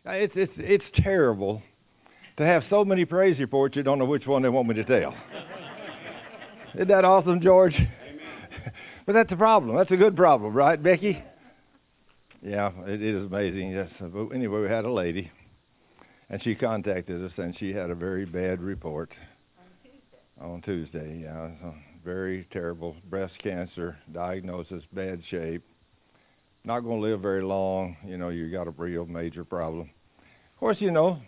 It's terrible to have so many praise reports you don't know which one they want me to tell. Isn't that awesome, George? But that's a problem. That's a good problem, right, Becky? Yeah, it is amazing. Yes. But anyway, we had a lady, and she contacted us, and she had a very bad report on Tuesday. Yeah, very terrible breast cancer diagnosis, bad shape. Not going to live very long. You got a real major problem. Of course,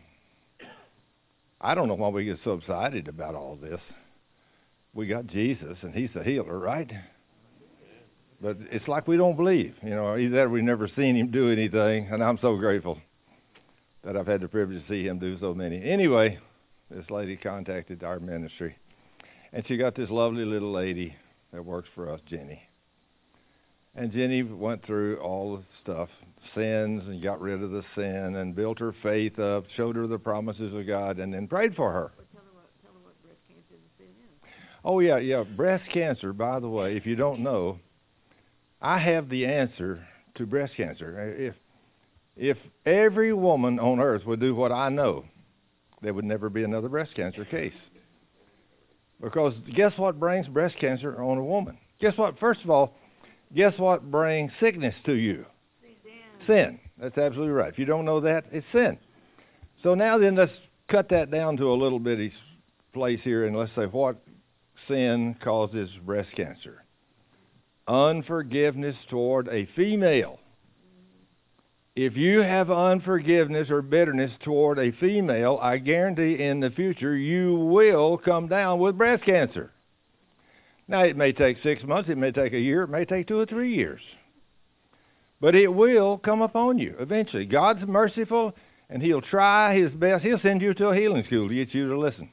I don't know why we get so excited about all this. We got Jesus, and he's the healer, right? But it's like we don't believe. Either that or we've never seen him do anything, and I'm so grateful that I've had the privilege to see him do so many. Anyway, this lady contacted our ministry, and she got this lovely little lady that works for us, Jenny. And Jenny went through all the stuff, sins, and got rid of the sin, and built her faith up, showed her the promises of God, and then prayed for her. Tell her what breast cancer the sin is. Oh, yeah. Breast cancer, by the way, if you don't know, I have the answer to breast cancer. If every woman on earth would do what I know, there would never be another breast cancer case. Because guess what brings breast cancer on a woman? Guess what? First of all, guess what brings sickness to you? Sin. That's absolutely right. If you don't know that, it's sin. So now then, let's cut that down to a little bitty place here, and let's say what sin causes breast cancer. Unforgiveness toward a female. If you have unforgiveness or bitterness toward a female, I guarantee in the future you will come down with breast cancer. Now, it may take 6 months, it may take a year, it may take 2 or 3 years. But it will come upon you eventually. God's merciful, and he'll try his best. He'll send you to a healing school to get you to listen.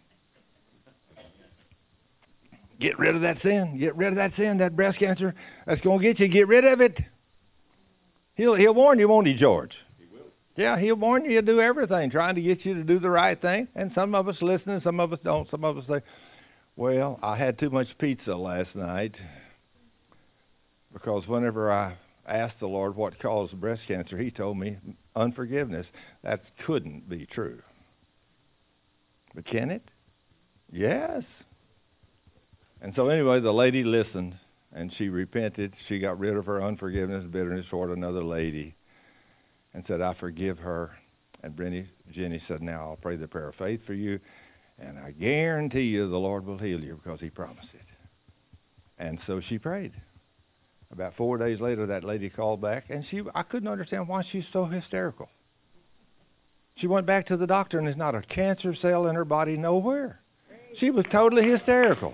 Get rid of that sin. Get rid of that sin, that breast cancer. That's going to get you. Get rid of it. He'll warn you, won't he, George? He will. Yeah, he'll warn you to do everything, trying to get you to do the right thing. And some of us listen, and some of us don't. Some of us say, well, I had too much pizza last night. Because whenever I asked the Lord what caused breast cancer, he told me unforgiveness. That couldn't be true. But can it? Yes. And so anyway, the lady listened, and she repented. She got rid of her unforgiveness, bitterness toward another lady, and said, I forgive her. And Jenny said, now I'll pray the prayer of faith for you, and I guarantee you the Lord will heal you because he promised it. And so she prayed. About 4 days later, that lady called back, and I couldn't understand why she's so hysterical. She went back to the doctor, and there's not a cancer cell in her body nowhere. She was totally hysterical.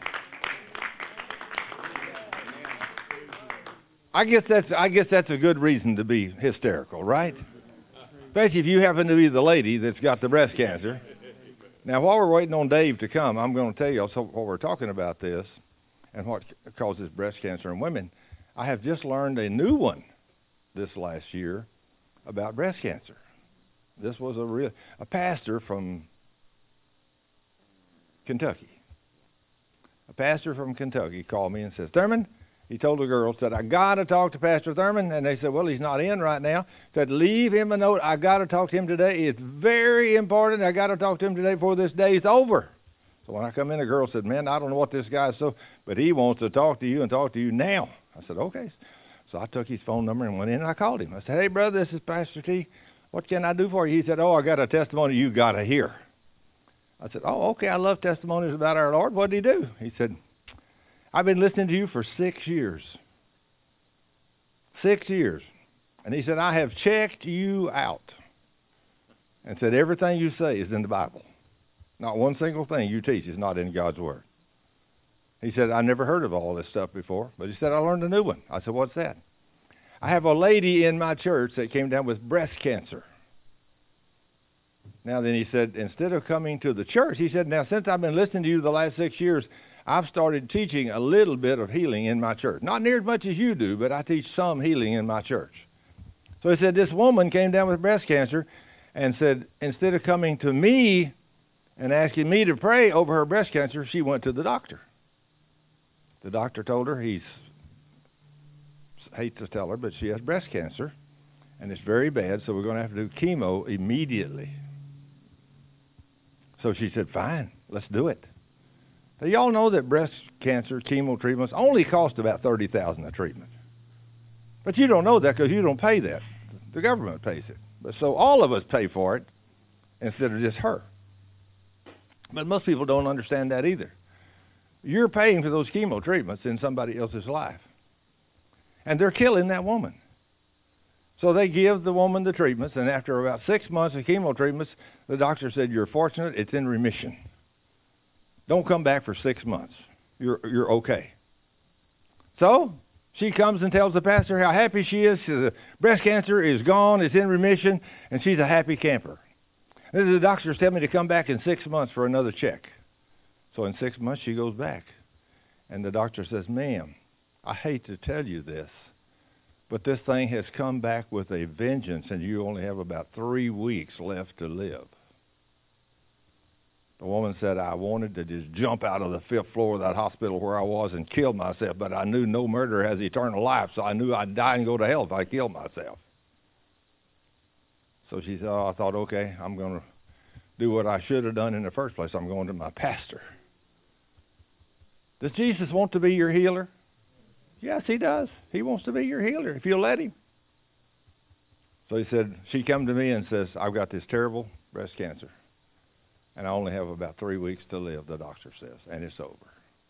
I guess that's a good reason to be hysterical, right? Especially if you happen to be the lady that's got the breast cancer. Now, while we're waiting on Dave to come, I'm going to tell you also while we're talking about this and what causes breast cancer in women. I have just learned a new one this last year about breast cancer. This was a pastor from Kentucky. A pastor from Kentucky called me and says, Thurman, he told the girls, said, I got to talk to Pastor Thurman. And they said, well, he's not in right now. Said, leave him a note. I got to talk to him today. It's very important. I got to talk to him today before this day is over. So when I come in, the girl said, man, I don't know what this guy's so, but he wants to talk to you and talk to you now. I said, okay. So I took his phone number and went in and I called him. I said, hey, brother, this is Pastor T. What can I do for you? He said, oh, I got a testimony you got to hear. I said, oh, okay, I love testimonies about our Lord. What did he do? He said, I've been listening to you for 6 years. 6 years. And he said, I have checked you out. And said, everything you say is in the Bible. Not one single thing you teach is not in God's Word. He said, I never heard of all this stuff before. But he said, I learned a new one. I said, what's that? I have a lady in my church that came down with breast cancer. Now then he said, instead of coming to the church, he said, now since I've been listening to you the last 6 years, I've started teaching a little bit of healing in my church. Not near as much as you do, but I teach some healing in my church. So he said, this woman came down with breast cancer and said, instead of coming to me and asking me to pray over her breast cancer, she went to the doctor. The doctor told her, hate to tell her, but she has breast cancer. and it's very bad, so we're going to have to do chemo immediately. So she said, fine, let's do it. Now, y'all know that breast cancer chemo treatments only cost about $30,000 a treatment. But you don't know that because you don't pay that. The government pays it. But so all of us pay for it instead of just her. But most people don't understand that either. You're paying for those chemo treatments in somebody else's life. And they're killing that woman. So they give the woman the treatments, and after about 6 months of chemo treatments, the doctor said, you're fortunate, it's in remission. Don't come back for 6 months. You're okay. So she comes and tells the pastor how happy she is. The breast cancer is gone, it's in remission, and she's a happy camper. And the doctors tell me to come back in 6 months for another check. So in 6 months, she goes back. And the doctor says, ma'am, I hate to tell you this, but this thing has come back with a vengeance, and you only have about 3 weeks left to live. The woman said, I wanted to just jump out of the 5th floor of that hospital where I was and kill myself, but I knew no murderer has eternal life, so I knew I'd die and go to hell if I killed myself. So she said, I thought, okay, I'm going to do what I should have done in the first place. I'm going to my pastor. Does Jesus want to be your healer? Yes, he does. He wants to be your healer if you'll let him. So he said, she come to me and says, I've got this terrible breast cancer, and I only have about 3 weeks to live, the doctor says, and it's over.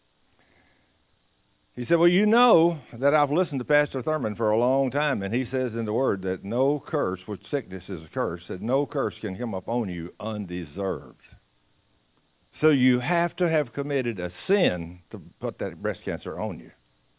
He said, well, you know that I've listened to Pastor Thurman for a long time, and he says in the Word that no curse, which sickness is a curse, that no curse can come upon you undeserved. So you have to have committed a sin to put that breast cancer on you.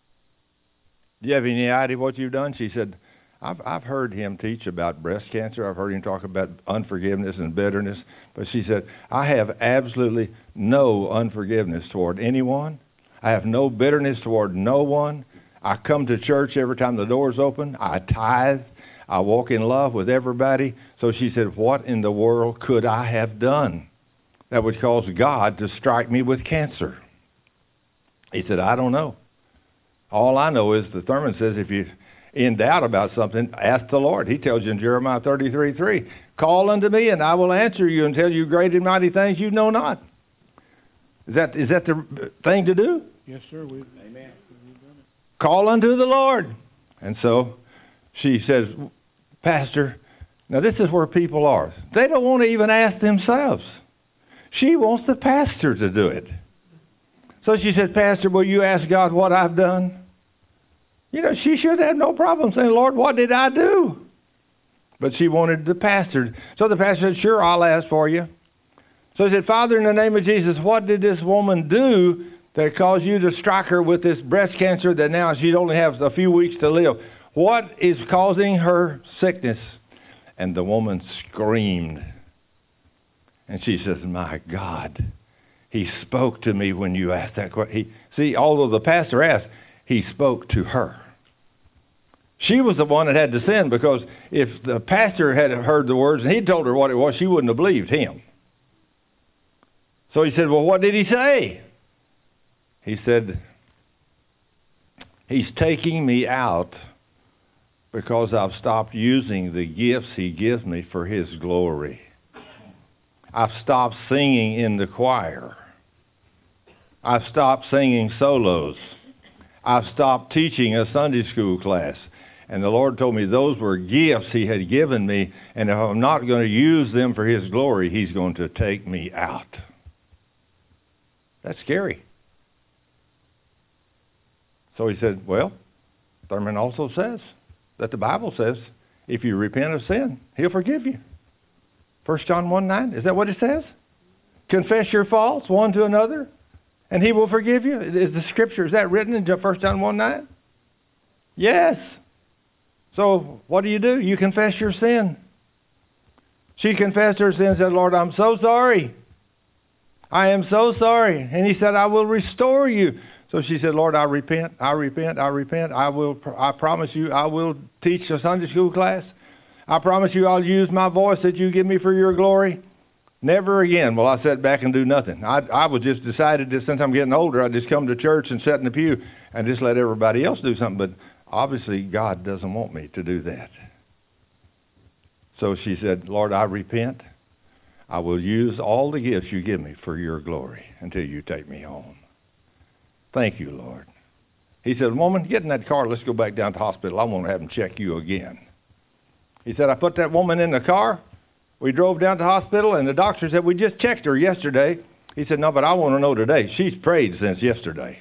Do you have any idea what you've done? She said, I've heard him teach about breast cancer. I've heard him talk about unforgiveness and bitterness. But she said, I have absolutely no unforgiveness toward anyone. I have no bitterness toward no one. I come to church every time the door's open. I tithe. I walk in love with everybody. So she said, what in the world could I have done that would cause God to strike me with cancer? He said, I don't know. All I know is the Thurman says if you're in doubt about something, ask the Lord. He tells you in Jeremiah 33:3, call unto me and I will answer you and tell you great and mighty things you know not. Is that the thing to do? Yes, sir. Amen. Call unto the Lord. And so she says, Pastor, now this is where people are. They don't want to even ask themselves. She wants the pastor to do it. So she said, Pastor, will you ask God what I've done? You know, she should have no problem saying, Lord, what did I do? But she wanted the pastor. So the pastor said, sure, I'll ask for you. So he said, Father, in the name of Jesus, what did this woman do that caused you to strike her with this breast cancer that now she'd only have a few weeks to live? What is causing her sickness? And the woman screamed. And she says, my God, he spoke to me when you asked that question. See, although the pastor asked, he spoke to her. She was the one that had to sin, because if the pastor had heard the words and he'd told her what it was, she wouldn't have believed him. So he said, well, what did he say? He said, he's taking me out because I've stopped using the gifts he gives me for his glory. I've stopped singing in the choir. I've stopped singing solos. I've stopped teaching a Sunday school class. And the Lord told me those were gifts he had given me, and if I'm not going to use them for his glory, he's going to take me out. That's scary. So he said, well, Thurman also says that the Bible says if you repent of sin, he'll forgive you. 1 John 1:9, is that what it says? Confess your faults one to another, and he will forgive you. Is the scripture, is that written in 1 John 1:9? Yes. So what do? You confess your sin. She confessed her sin and said, Lord, I'm so sorry. I am so sorry. And he said, I will restore you. So she said, Lord, I repent, I repent, I repent. I promise you, I will teach a Sunday school class. I promise you I'll use my voice that you give me for your glory. Never again will I sit back and do nothing. I was just decided that since I'm getting older, I'd just come to church and sit in the pew and just let everybody else do something. But obviously God doesn't want me to do that. So she said, Lord, I repent. I will use all the gifts you give me for your glory until you take me home. Thank you, Lord. He said, woman, get in that car. Let's go back down to the hospital. I want to have them check you again. He said, I put that woman in the car. We drove down to the hospital, and the doctor said, we just checked her yesterday. He said, no, but I want to know today. She's prayed since yesterday.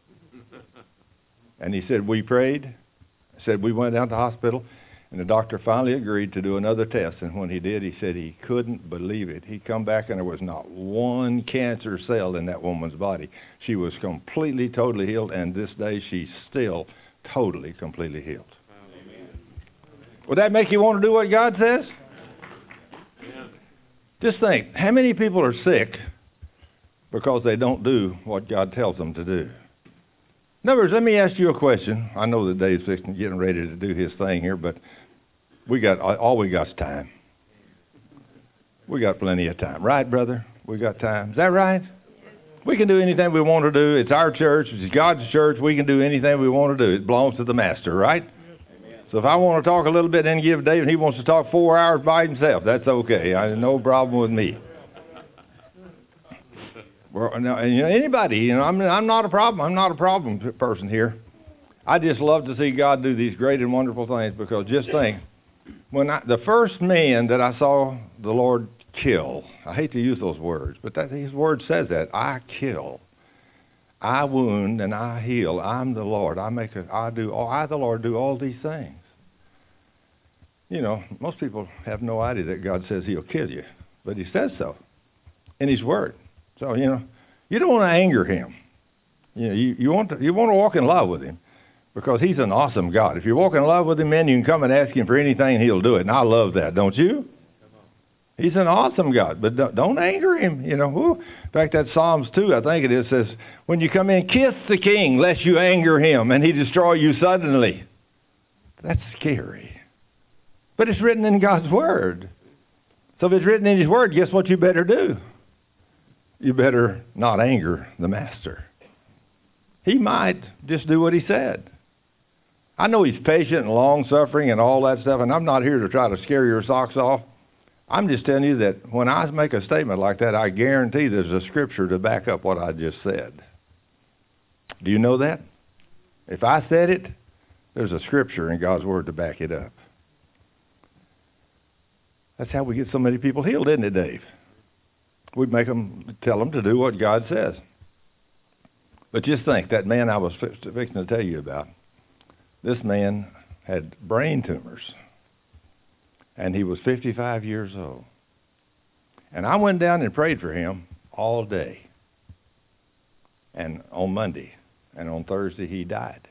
And he said, we prayed. I said, we went down to the hospital, and the doctor finally agreed to do another test. And when he did, he said he couldn't believe it. He come back, and there was not one cancer cell in that woman's body. She was completely, totally healed, and this day she's still totally, completely healed. Amen. Would that make you want to do what God says? Yeah. Just think, how many people are sick because they don't do what God tells them to do? In other words, let me ask you a question. I know that Dave's getting ready to do his thing here, but all we got's time. We got plenty of time. Right, brother? We got time. Is that right? We can do anything we want to do. It's our church. It's God's church. We can do anything we want to do. It belongs to the master, right? So if I want to talk a little bit and give Dave, and he wants to talk 4 hours by himself, that's okay. No problem with me. Well, now, anybody, I'm not a problem. I'm not a problem person here. I just love to see God do these great and wonderful things, because just think, the first man that I saw the Lord kill, I hate to use those words, but his word says that, I kill, I wound, and I heal. I'm the Lord. I the Lord do all these things. Most people have no idea that God says he'll kill you, but he says so in his word. So, you don't want to anger him. You want to walk in love with him, because he's an awesome God. If you walk in love with him, man, you can come and ask him for anything, and he'll do it. And I love that, don't you? He's an awesome God, but don't anger him. In fact, that Psalms 2, I think it is, says, when you come in, kiss the king, lest you anger him, and he destroy you suddenly. That's scary. But it's written in God's word. So if it's written in his word, guess what you better do? You better not anger the master. He might just do what he said. I know he's patient and long-suffering and all that stuff, and I'm not here to try to scare your socks off. I'm just telling you that when I make a statement like that, I guarantee there's a scripture to back up what I just said. Do you know that? If I said it, there's a scripture in God's word to back it up. That's how we get so many people healed, isn't it, Dave? We tell them to do what God says. But just think, that man I was fixing to tell you about, this man had brain tumors, and he was 55 years old. And I went down and prayed for him all day, and on Monday, and on Thursday he died.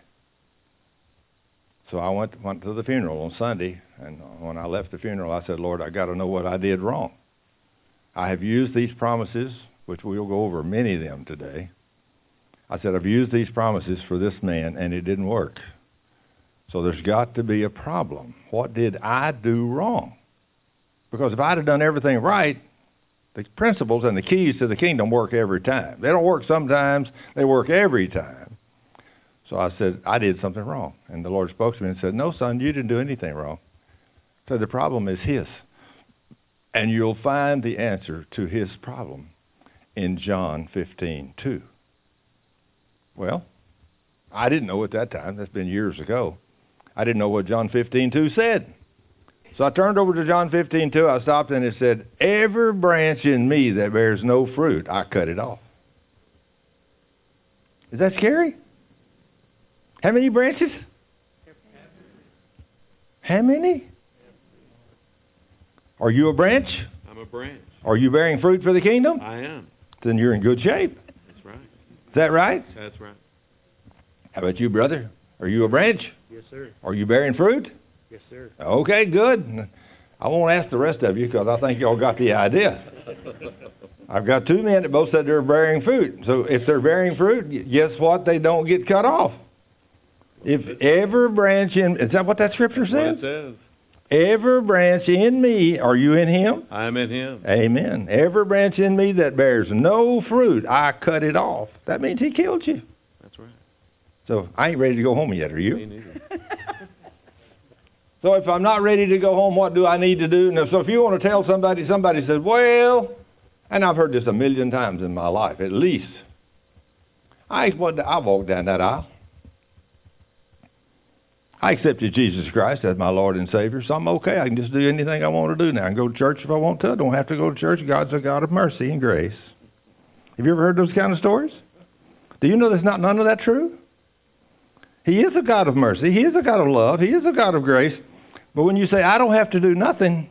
So I went to the funeral on Sunday, and when I left the funeral, I said, Lord, I got to know what I did wrong. I have used these promises, which we'll go over many of them today. I said, I've used these promises for this man, and it didn't work. So there's got to be a problem. What did I do wrong? Because if I'd have done everything right, the principles and the keys to the kingdom work every time. They don't work sometimes. They work every time. So I said, I did something wrong. And the Lord spoke to me and said, no, son, you didn't do anything wrong. So the problem is his. And you'll find the answer to his problem in John 15:2. Well, I didn't know at that time. That's been years ago. I didn't know what John 15:2 said. So I turned over to John 15:2. I stopped and it said, every branch in me that bears no fruit, I cut it off. Is that scary? How many branches? How many? Are you a branch? I'm a branch. Are you bearing fruit for the kingdom? I am. Then you're in good shape. That's right. Is that right? That's right. How about you, brother? Are you a branch? Yes, sir. Are you bearing fruit? Yes, sir. Okay, good. I won't ask the rest of you because I think y'all got the idea. I've got two men that both said they're bearing fruit. So if they're bearing fruit, guess what? They don't get cut off. If every branch in... Is that what that scripture says? What it says. Every branch in me, are you in him? I am in him. Amen. Every branch in me that bears no fruit, I cut it off. That means he killed you. That's right. So I ain't ready to go home yet, are you? Me neither. So if I'm not ready to go home, what do I need to do? Now, so if you want to tell somebody said, well, and I've heard this a million times in my life, at least. I walked down that aisle. I accepted Jesus Christ as my Lord and Savior, so I'm okay. I can just do anything I want to do now. I can go to church if I want to. I don't have to go to church. God's a God of mercy and grace. Have you ever heard those kind of stories? Do you know there's not none of that true? He is a God of mercy. He is a God of love. He is a God of grace. But when you say, I don't have to do nothing,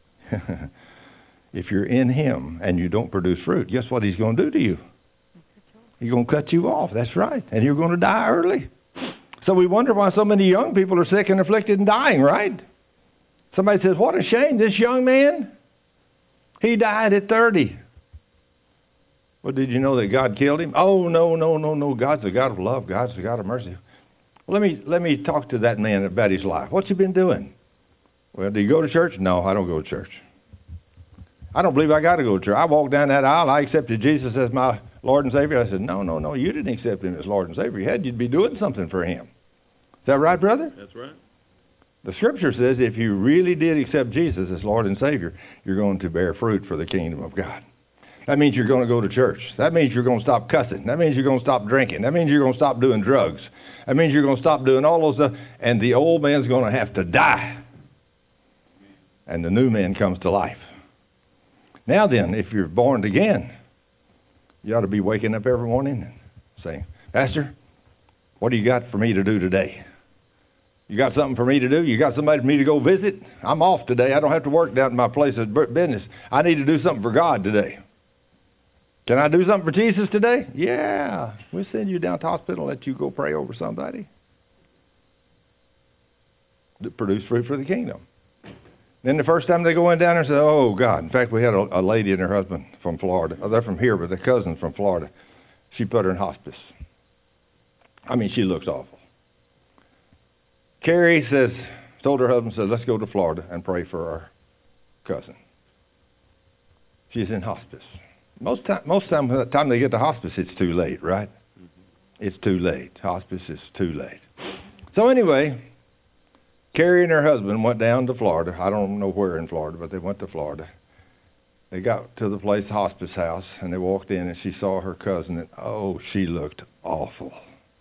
if you're in Him and you don't produce fruit, guess what He's going to do to you? He's going to cut you off. That's right. And you're going to die early. So we wonder why so many young people are sick and afflicted and dying, right? Somebody says, what a shame. This young man, he died at 30. Well, did you know that God killed him? Oh, no. God's a God of love. God's a God of mercy. Well, let me talk to that man about his life. What's he been doing? Well, do you go to church? No, I don't go to church. I don't believe I got to go to church. I walked down that aisle. I accepted Jesus as my Lord and Savior. I said, no, you didn't accept Him as Lord and Savior. You'd be doing something for Him. Is that right, brother? That's right. The Scripture says if you really did accept Jesus as Lord and Savior, you're going to bear fruit for the kingdom of God. That means you're going to go to church. That means you're going to stop cussing. That means you're going to stop drinking. That means you're going to stop doing drugs. That means you're going to stop doing all those stuff. And the old man's going to have to die. And the new man comes to life. Now then, if you're born again, you ought to be waking up every morning and saying, Pastor, what do you got for me to do today? You got something for me to do? You got somebody for me to go visit? I'm off today. I don't have to work down at my place of business. I need to do something for God today. Can I do something for Jesus today? Yeah. We'll send you down to the hospital and let you go pray over somebody. To produce fruit for the kingdom. Then the first time they go in down there and say, oh, God. In fact, we had a lady and her husband from Florida. Oh, they're from here, but their cousin from Florida. She put her in hospice. I mean, she looks awful. Carrie told her husband, let's go to Florida and pray for our cousin. She's in hospice. Most time, by the time they get to hospice, it's too late, right? Mm-hmm. It's too late. Hospice is too late. So anyway, Carrie and her husband went down to Florida. I don't know where in Florida, but they went to Florida. They got to the place, hospice house, and they walked in, and she saw her cousin, and oh, she looked awful.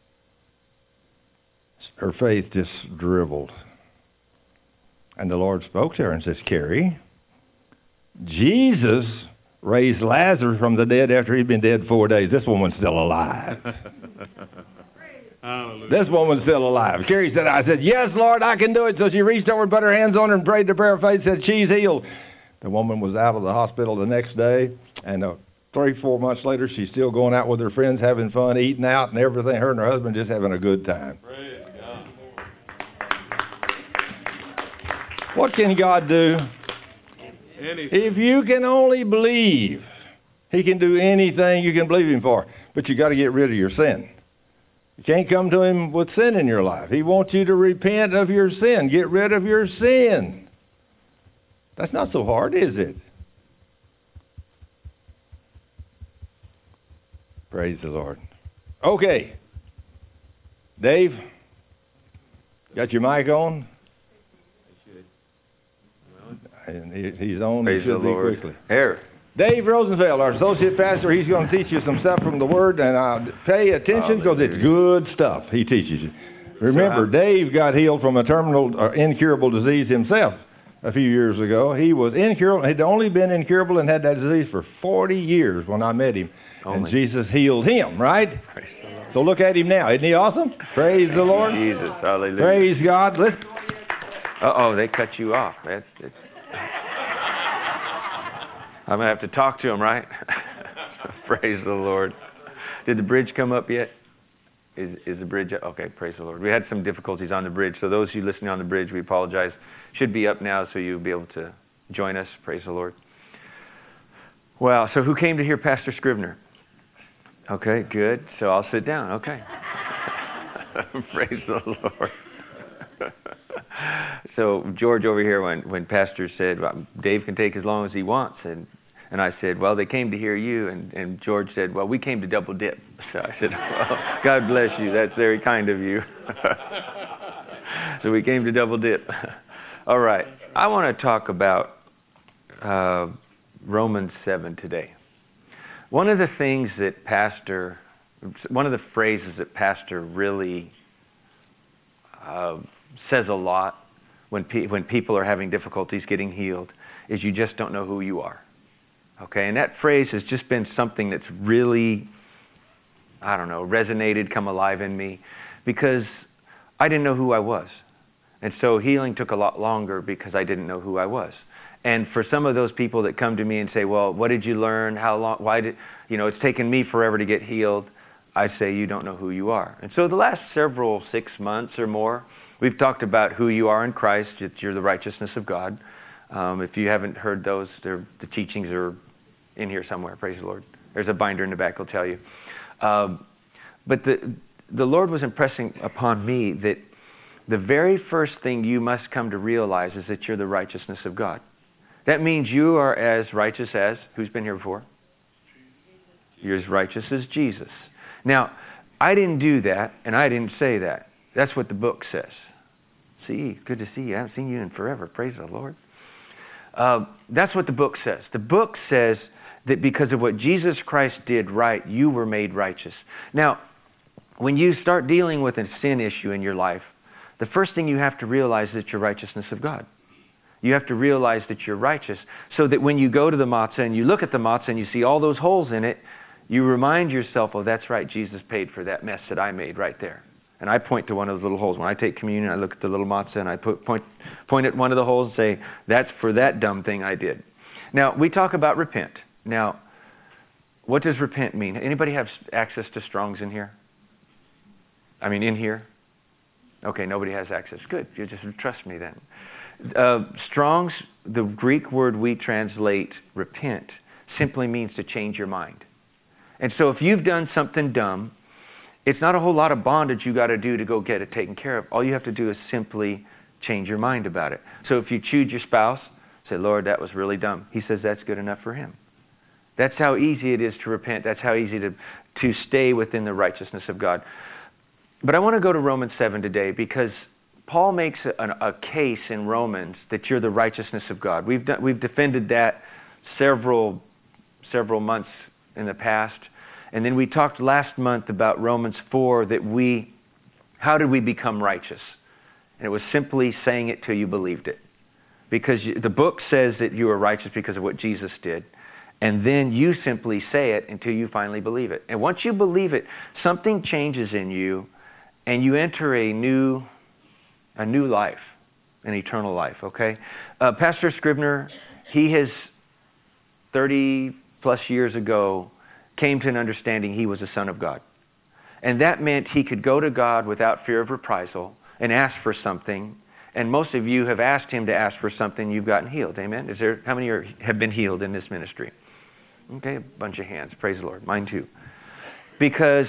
Her face just dribbled. And the Lord spoke to her and says, Carrie, Jesus raised Lazarus from the dead after he'd been dead 4 days. This woman's still alive. This woman's still alive. Carrie said, I said, yes, Lord, I can do it. So she reached over and put her hands on her and prayed the prayer of faith, said, she's healed. The woman was out of the hospital the next day, and 3-4 months later, she's still going out with her friends, having fun, eating out and everything. Her and her husband just having a good time. Praise God. What can God do? Anything. If you can only believe, He can do anything you can believe Him for. But you got to get rid of your sin. You can't come to Him with sin in your life. He wants you to repent of your sin. Get rid of your sin. That's not so hard, is it? Praise the Lord. Okay. Dave, got your mic on? And he's on. Praise the Lord. Quickly. Here. Dave Rosenfeld, our associate pastor, he's going to teach you some stuff from the Word, and pay attention because it's good stuff he teaches you. Remember, Dave got healed from a terminal, incurable disease himself a few years ago. He was incurable, had only been incurable and had that disease for 40 years when I met him, and Jesus healed him, right? So look at him now. Isn't he awesome? Praise the Lord. Jesus, hallelujah. Praise God. They cut you off. That's I'm going to have to talk to him, right? Praise the Lord. Did the bridge come up yet? Is the bridge up? Okay, praise the Lord. We had some difficulties on the bridge. So those of you listening on the bridge, we apologize. Should be up now, so you'll be able to join us. Praise the Lord. Wow, so who came to hear Pastor Scrivener? Okay, good. So I'll sit down. Okay. Praise the Lord. So George over here, when Pastor said, well, Dave can take as long as he wants, and I said, well, they came to hear you, and George said, well, we came to double dip. So I said, well, God bless you. That's very kind of you. So we came to double dip. All right. I want to talk about Romans 7 today. One of the phrases that Pastor really says a lot when people are having difficulties getting healed is you just don't know who you are. Okay, and that phrase has just been something that's really, resonated, come alive in me, because I didn't know who I was. And so healing took a lot longer because I didn't know who I was. And for some of those people that come to me and say, well, what did you learn? How long? Why did, it's taken me forever to get healed. I say, you don't know who you are. And so the last 6 months or more, we've talked about who you are in Christ. You're the righteousness of God. If you haven't heard those, the teachings are in here somewhere. Praise the Lord. There's a binder in the back. I'll tell you. But the Lord was impressing upon me that the very first thing you must come to realize is that you're the righteousness of God. That means you are as righteous as, who's been here before? You're as righteous as Jesus. Now, I didn't do that, and I didn't say that. That's what the book says. See, good to see you. I haven't seen you in forever. Praise the Lord. That's what the book says. The book says that because of what Jesus Christ did right, you were made righteous. Now, when you start dealing with a sin issue in your life, the first thing you have to realize is that you're righteousness of God. You have to realize that you're righteous so that when you go to the matzah and you look at the matzah and you see all those holes in it, you remind yourself, oh, that's right, Jesus paid for that mess that I made right there. And I point to one of those little holes. When I take communion, I look at the little matzah and I point at one of the holes and say, that's for that dumb thing I did. Now, we talk about repent. Now, what does repent mean? Anybody have access to Strong's in here? I mean, in here? Okay, nobody has access. Good. You just trust me then. Strong's, the Greek word we translate repent, simply means to change your mind. And so if you've done something dumb, it's not a whole lot of bondage you got to do to go get it taken care of. All you have to do is simply change your mind about it. So if you chewed your spouse, say, Lord, that was really dumb. He says that's good enough for him. That's how easy it is to repent. That's how easy to stay within the righteousness of God. But I want to go to Romans 7 today because Paul makes a case in Romans that you're the righteousness of God. We've defended that several months in the past. And then we talked last month about Romans 4 that how did we become righteous? And it was simply saying it till you believed it. Because the book says that you are righteous because of what Jesus did. And then you simply say it until you finally believe it. And once you believe it, something changes in you and you enter a new life, an eternal life, okay? Pastor Scribner, he has 30 plus years ago came to an understanding he was a son of God. And that meant he could go to God without fear of reprisal and ask for something. And most of you have asked him to ask for something, you've gotten healed. Amen? How many have been healed in this ministry? Okay, a bunch of hands. Praise the Lord. Mine too. Because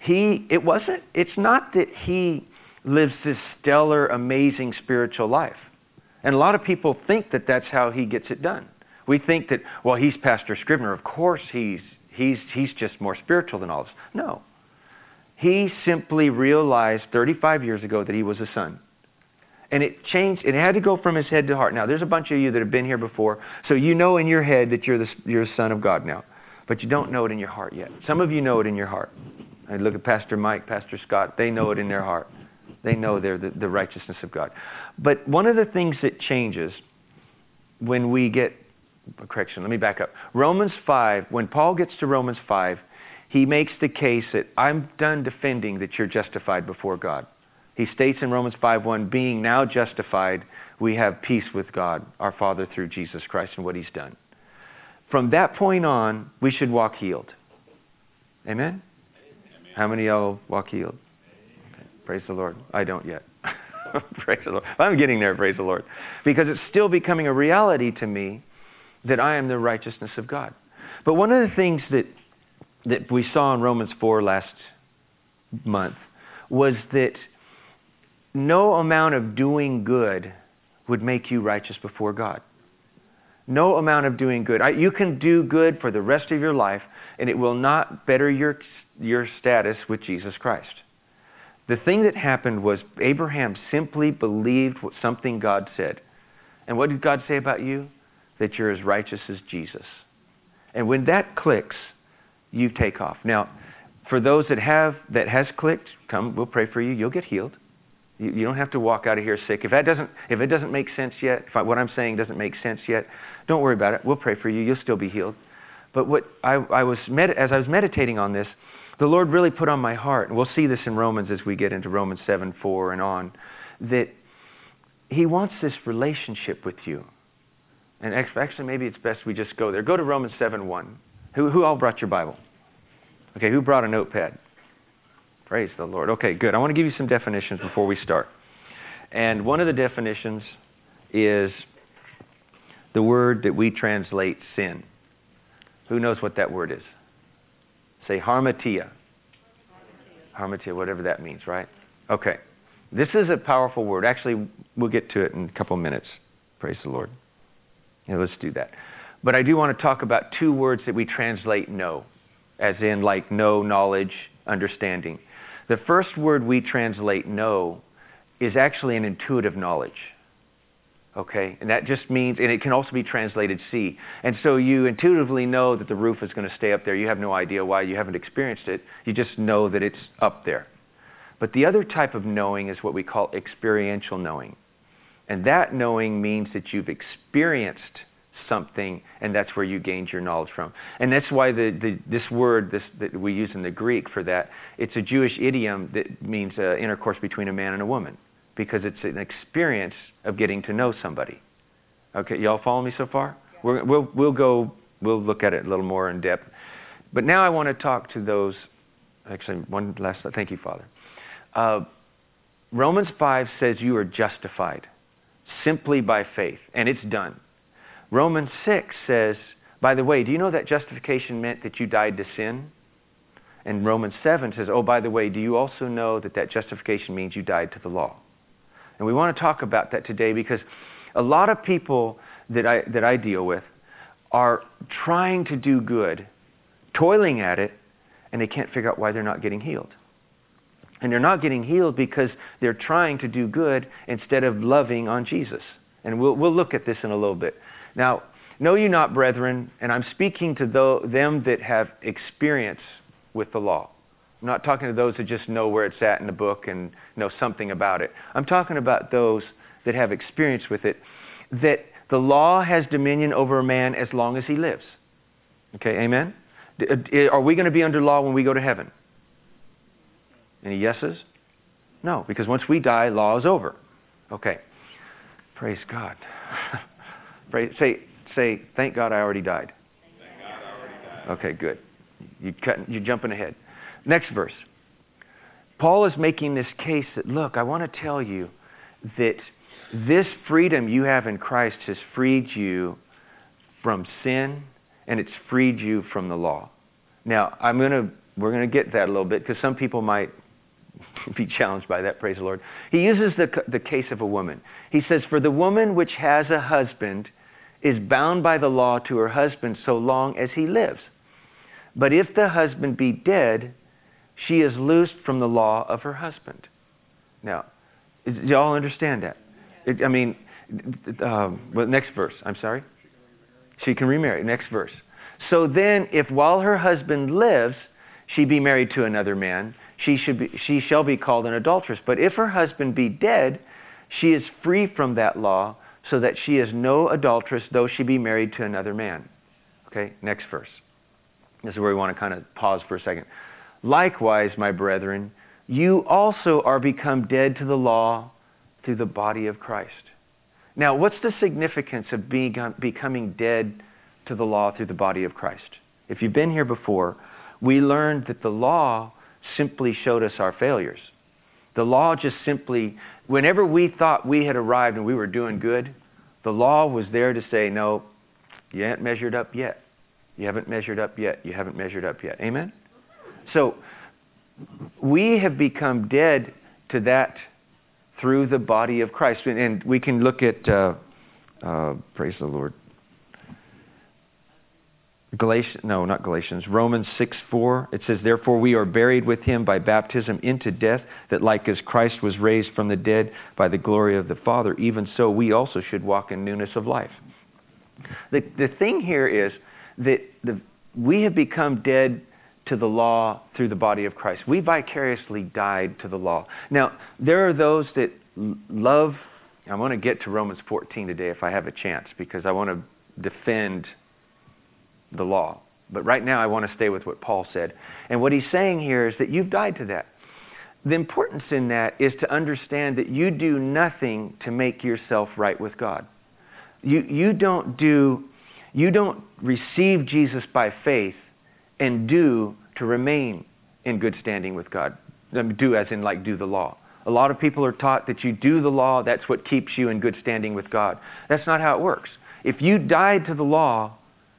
it's not that he lives this stellar, amazing spiritual life. And a lot of people think that that's how he gets it done. We think that, well, he's Pastor Scribner. Of course he's just more spiritual than all of us. No. He simply realized 35 years ago that he was a son. And it changed. It had to go from his head to heart. Now, there's a bunch of you that have been here before, so you know in your head that you're a son of God now. But you don't know it in your heart yet. Some of you know it in your heart. I look at Pastor Mike, Pastor Scott. They know it in their heart. They know they're the righteousness of God. But one of the things that changes when we get... Correction, let me back up. Romans 5, when Paul gets to Romans 5, he makes the case that I'm done defending that you're justified before God. He states in Romans 5:1, being now justified, we have peace with God, our Father, through Jesus Christ and what he's done. From that point on, we should walk healed. Amen? Amen. How many of y'all walk healed? Okay. Praise the Lord. I don't yet. Praise the Lord. I'm getting there, praise the Lord. Because it's still becoming a reality to me that I am the righteousness of God. But one of the things that we saw in Romans 4 last month was that no amount of doing good would make you righteous before God. No amount of doing good. You can do good for the rest of your life, and it will not better your status with Jesus Christ. The thing that happened was Abraham simply believed what something God said. And what did God say about you? That you're as righteous as Jesus. And when that clicks, you take off. Now, for those that has clicked, come, we'll pray for you. You'll get healed. You don't have to walk out of here sick. If it doesn't make sense yet, what I'm saying doesn't make sense yet, don't worry about it. We'll pray for you. You'll still be healed. But what as I was meditating on this, the Lord really put on my heart, and we'll see this in Romans as we get into Romans 7:4 and on, that He wants this relationship with you. And actually, maybe it's best we just go there. Go to Romans 7:1. Who all brought your Bible? Okay, who brought a notepad? Praise the Lord. Okay, good. I want to give you some definitions before we start. And one of the definitions is the word that we translate sin. Who knows what that word is? Say harmatia. Harmatia, whatever that means, right? Okay. This is a powerful word. Actually, we'll get to it in a couple of minutes. Praise the Lord. Yeah, let's do that. But I do want to talk about two words that we translate know, as in like know, knowledge, understanding. The first word we translate know is actually an intuitive knowledge. Okay? And that just means, and it can also be translated see. And so you intuitively know that the roof is going to stay up there. You have no idea why. You haven't experienced it. You just know that it's up there. But the other type of knowing is what we call experiential knowing. And that knowing means that you've experienced something, and that's where you gained your knowledge from. And that's why this word that we use in the Greek for that, it's a Jewish idiom that means intercourse between a man and a woman, because it's an experience of getting to know somebody. Okay, y'all follow me so far? Yeah. We'll look at it a little more in depth. But now I want to talk to those. Actually, one last. Thank you, Father. Romans 5 says you are justified simply by faith, and it's done. Romans 6 says, by the way, do you know that justification meant that you died to sin? And Romans 7 says, oh, by the way, do you also know that justification means you died to the law? And we want to talk about that today, because a lot of people that I deal with are trying to do good, toiling at it, and they can't figure out why they're not getting healed. And they're not getting healed because they're trying to do good instead of loving on Jesus. And we'll look at this in a little bit. Now, know you not, brethren, and I'm speaking to them that have experience with the law. I'm not talking to those that just know where it's at in the book and know something about it. I'm talking about those that have experience with it, that the law has dominion over a man as long as he lives. Okay, amen? Are we going to be under law when we go to heaven? Any yeses? No, because once we die, law is over. Okay. Praise God. Say, thank God I already died. Thank God I already died. Okay, good. You're jumping ahead. Next verse. Paul is making this case that, look, I want to tell you that this freedom you have in Christ has freed you from sin, and it's freed you from the law. Now, we're going to get that a little bit, because some people might be challenged by that, praise the Lord. He uses the case of a woman. He says, for the woman which has a husband is bound by the law to her husband so long as he lives. But if the husband be dead, she is loosed from the law of her husband. Now, do you all understand that? Next verse. I'm sorry? She can remarry. Next verse. So then, if while her husband lives, she be married to another man, she shall be called an adulteress. But if her husband be dead, she is free from that law, so that she is no adulteress, though she be married to another man. Okay, next verse. This is where we want to kind of pause for a second. Likewise, my brethren, you also are become dead to the law through the body of Christ. Now, what's the significance of becoming dead to the law through the body of Christ? If you've been here before, we learned that the law simply showed us our failures. The law just simply, whenever we thought we had arrived and we were doing good, the law was there to say, no, you haven't measured up yet. You haven't measured up yet. You haven't measured up yet. Amen? So, we have become dead to that through the body of Christ. And we can look at, praise the Lord. Romans 6:4. It says, therefore we are buried with him by baptism into death, that like as Christ was raised from the dead by the glory of the Father, even so we also should walk in newness of life. The thing here is that we have become dead to the law through the body of Christ. We vicariously died to the law. Now, there are those that love, I want to get to Romans 14 today if I have a chance, because I want to defend the law. But right now I want to stay with what Paul said. And what he's saying here is that you've died to that. The importance in that is to understand that you do nothing to make yourself right with God. You don't receive Jesus by faith and do to remain in good standing with God. Do as in like do the law. A lot of people are taught that you do the law, that's what keeps you in good standing with God. That's not how it works. If you died to the law,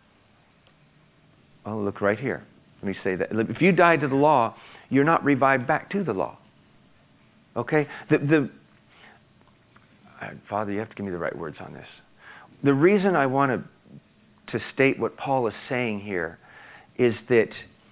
oh, look right here. Let me say that. If you died to the law, you're not revived back to the law. Okay? Father, you have to give me the right words on this. The reason I want to state what Paul is saying here is that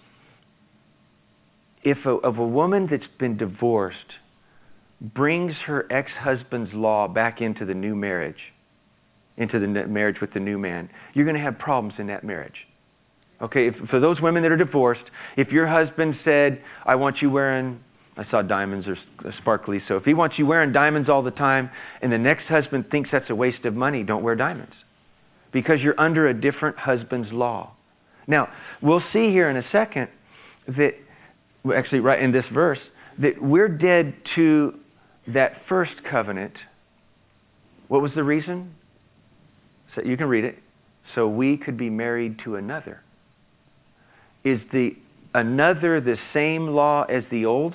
if a woman that's been divorced brings her ex-husband's law back into the new marriage, into the marriage with the new man, you're going to have problems in that marriage. Okay, for those women that are divorced, if your husband said, I want you wearing, I saw diamonds or sparkly, so if he wants you wearing diamonds all the time and the next husband thinks that's a waste of money, don't wear diamonds. Because you're under a different husband's law. Now, we'll see here in a second that, actually right in this verse, that we're dead to that first covenant. What was the reason? So you can read it. So we could be married to another. Is the another the same law as the old?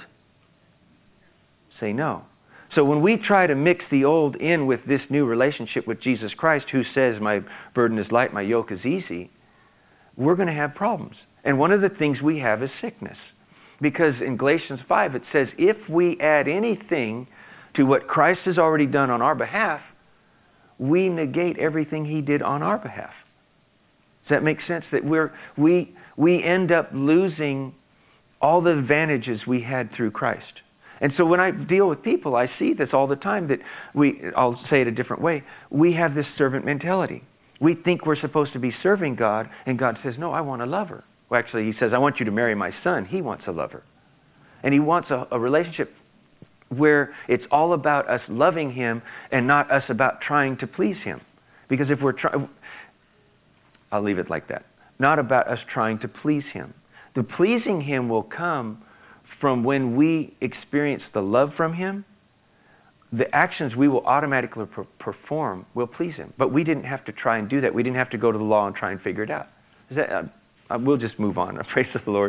Say no. So when we try to mix the old in with this new relationship with Jesus Christ, who says my burden is light, my yoke is easy, we're going to have problems. And one of the things we have is sickness. Because in Galatians 5 it says, if we add anything to what Christ has already done on our behalf, we negate everything he did on our behalf. Does that make sense? That we end up losing all the advantages we had through Christ. And so when I deal with people, I see this all the time that I'll say it a different way, we have this servant mentality. We think we're supposed to be serving God, and God says, no, I want a lover. Well, actually, he says, I want you to marry my son. He wants a lover. And he wants a relationship where it's all about us loving him and not us about trying to please him. Because if we're trying, I'll leave it like that. Not about us trying to please him. The pleasing him will come from when we experience the love from him. The actions we will automatically perform will please him. But we didn't have to try and do that. We didn't have to go to the law and try and figure it out. We'll just move on. Praise the Lord.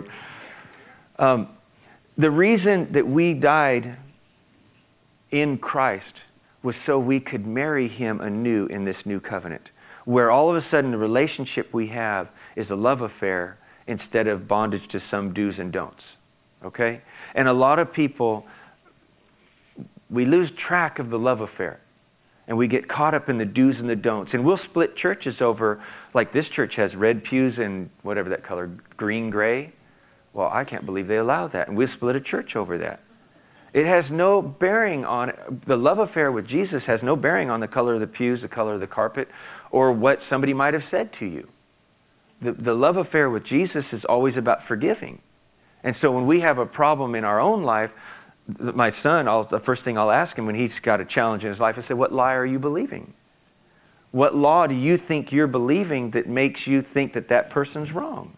The reason that we died in Christ was so we could marry him anew in this new covenant, where all of a sudden the relationship we have is a love affair instead of bondage to some do's and don'ts. Okay? And a lot of people, we lose track of the love affair. And we get caught up in the do's and the don'ts. And we'll split churches over, like this church has red pews and whatever that color, green, gray. Well, I can't believe they allow that. And we'll split a church over that. It has no bearing on, the love affair with Jesus has no bearing on the color of the pews, the color of the carpet, or what somebody might have said to you. The love affair with Jesus is always about forgiving. And so when we have a problem in our own life, my son, the first thing I'll ask him when he's got a challenge in his life, I say, what lie are you believing? What law do you think you're believing that makes you think that that person's wrong?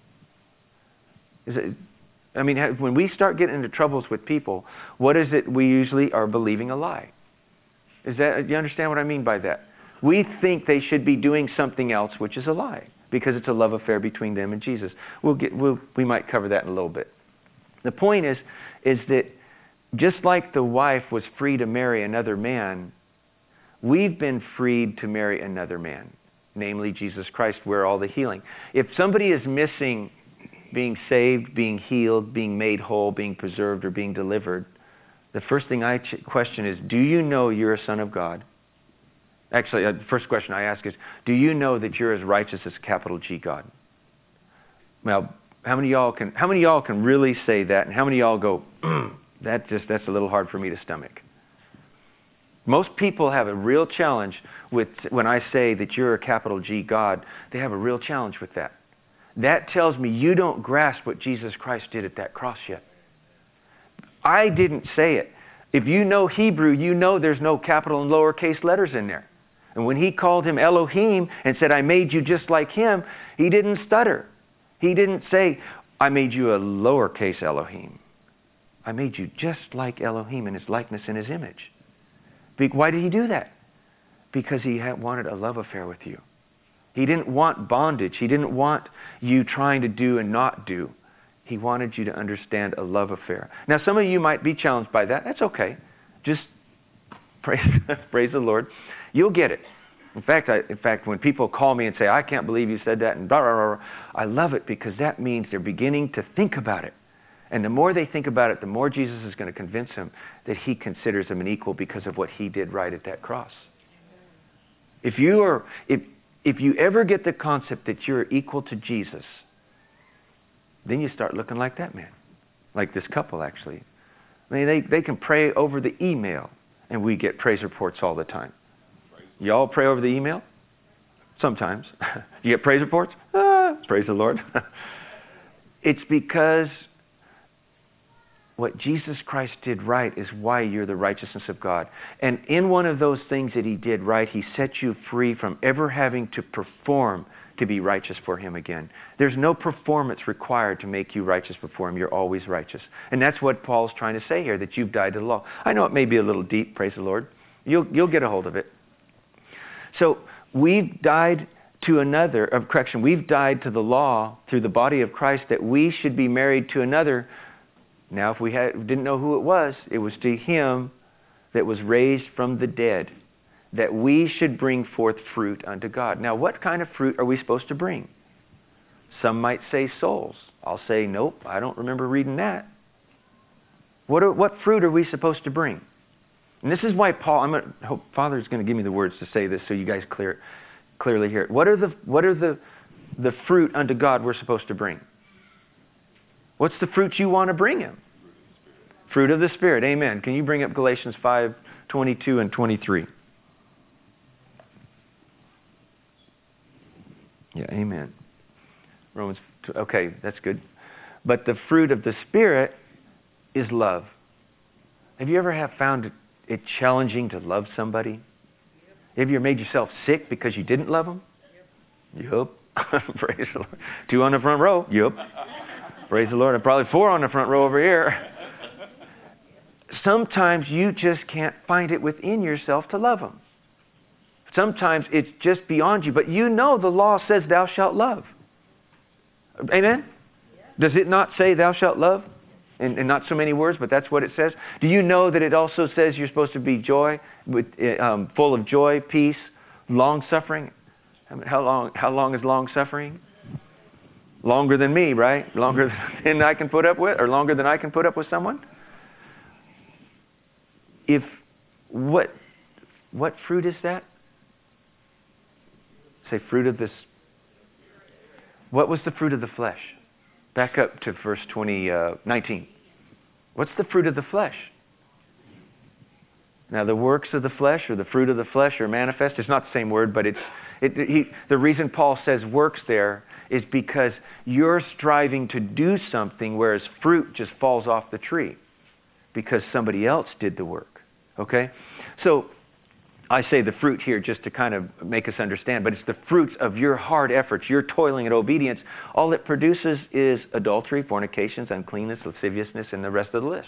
When we start getting into troubles with people, what is it we usually are believing a lie? Do you understand what I mean by that? We think they should be doing something else, which is a lie, because it's a love affair between them and Jesus. We might cover that in a little bit. The point is that just like the wife was free to marry another man, we've been freed to marry another man, namely Jesus Christ, where all the healing. If somebody is missing being saved, being healed, being made whole, being preserved, or being delivered, the first thing I question is, do you know you're a son of God? Actually, the first question I ask is, do you know that you're as righteous as capital G God? Now, how many of y'all can really say that, and how many of y'all go, that's a little hard for me to stomach? Most people have a real challenge with when I say that you're a capital G God. They have a real challenge with that. That tells me you don't grasp what Jesus Christ did at that cross yet. I didn't say it. If you know Hebrew, you know there's no capital and lowercase letters in there. And when he called him Elohim and said, I made you just like him, he didn't stutter. He didn't say, I made you a lowercase Elohim. I made you just like Elohim in his likeness and his image. Why did he do that? Because he wanted a love affair with you. He didn't want bondage. He didn't want you trying to do and not do. He wanted you to understand a love affair. Now, some of you might be challenged by that. That's okay. Just praise the Lord. You'll get it. In fact, when people call me and say, I can't believe you said that, and blah, blah, blah, I love it because that means they're beginning to think about it. And the more they think about it, the more Jesus is going to convince them that he considers them an equal because of what he did right at that cross. If you ever get the concept that you're equal to Jesus, then you start looking like that man. Like this couple, actually. I mean, they can pray over the email, and we get praise reports all the time. Y'all pray over the email? Sometimes. You get praise reports? Praise the Lord. It's because what Jesus Christ did right is why you're the righteousness of God. And in one of those things that he did right, he set you free from ever having to perform to be righteous for him again. There's no performance required to make you righteous before him. You're always righteous. And that's what Paul's trying to say here, that you've died to the law. I know it may be a little deep, praise the Lord. You'll get a hold of it. So we've died to another, we've died to the law through the body of Christ that we should be married to another. Now, if we didn't know who it was to him that was raised from the dead, that we should bring forth fruit unto God. Now, what kind of fruit are we supposed to bring? Some might say souls. I'll say, nope, I don't remember reading that. What fruit are we supposed to bring? And this is why Paul, hope Father's going to give me the words to say this so you guys clearly hear it. What are the fruit unto God we're supposed to bring? What's the fruit you want to bring him? Fruit of the Spirit. Amen. Can you bring up Galatians 5:22 and 23? Yeah, amen. Okay, that's good. But the fruit of the Spirit is love. Have you ever found it challenging to love somebody? Have you ever made yourself sick because you didn't love them? Yup. Praise the Lord. 2 on the front row. Yup. Praise the Lord. And probably 4 on the front row over here. Sometimes you just can't find it within yourself to love them. Sometimes it's just beyond you. But you know the law says thou shalt love. Amen? Does it not say thou shalt love? And not so many words, but that's what it says. Do you know that it also says you're supposed to be full of joy, peace, long-suffering? How long is long-suffering? Longer than me, right? Longer than I can put up with, or longer than I can put up with someone? What fruit is that? Say fruit of this. What was the fruit of the flesh? Back up to verse 19. What's the fruit of the flesh? Now, the works of the flesh or the fruit of the flesh are manifest. It's not the same word, but the reason Paul says works there is because you're striving to do something, whereas fruit just falls off the tree because somebody else did the work. Okay? So, I say the fruit here just to kind of make us understand, but it's the fruits of your hard efforts, your toiling and obedience. All it produces is adultery, fornications, uncleanness, lasciviousness, and the rest of the list.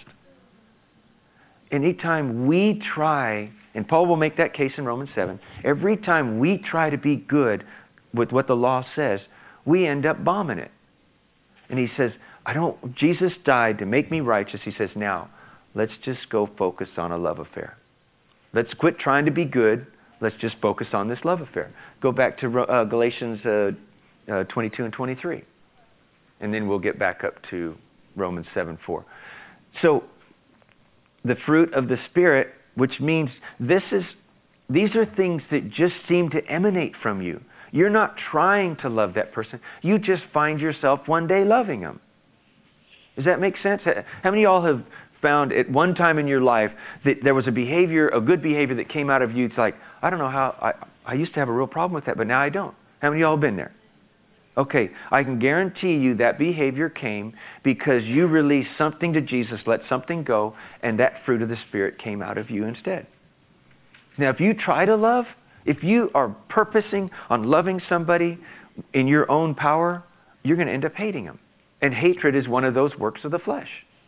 Anytime we try, and Paul will make that case in Romans 7, every time we try to be good with what the law says, we end up bombing it. And he says, Jesus died to make me righteous. He says, now, let's just go focus on a love affair. Let's quit trying to be good. Let's just focus on this love affair. Go back to Galatians 22 and 23. And then we'll get back up to Romans 7:4. So, the fruit of the Spirit, which means these are things that just seem to emanate from you. You're not trying to love that person. You just find yourself one day loving them. Does that make sense? How many of y'all have found at one time in your life that there was a behavior, a good behavior that came out of you? It's like, I don't know how, I used to have a real problem with that, but now I don't. How many of y'all have been there? Okay, I can guarantee you that behavior came because you released something to Jesus, let something go, and that fruit of the Spirit came out of you instead. Now, if you try to love, if you are purposing on loving somebody in your own power, you're going to end up hating them. And hatred is one of those works of the flesh.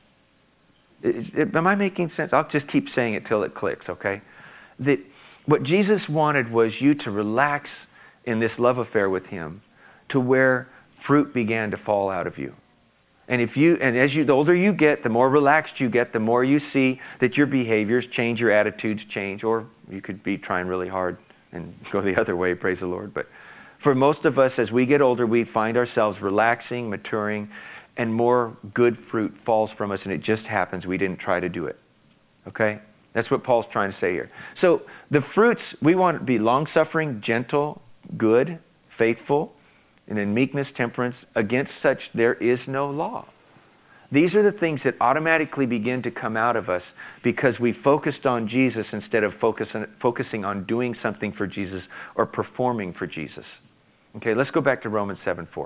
Am I making sense? I'll just keep saying it till it clicks, okay? That what Jesus wanted was you to relax in this love affair with Him to where fruit began to fall out of you. And the older you get, the more relaxed you get, the more you see that your behaviors change, your attitudes change, or you could be trying really hard and go the other way, praise the Lord. But for most of us, as we get older, we find ourselves relaxing, maturing, and more good fruit falls from us, and it just happens. We didn't try to do it. Okay? That's what Paul's trying to say here. So the fruits, we want to be long-suffering, gentle, good, faithful, and in meekness, temperance. Against such there is no law. These are the things that automatically begin to come out of us because we focused on Jesus instead of focusing on doing something for Jesus or performing for Jesus. Okay, let's go back to Romans 7:4.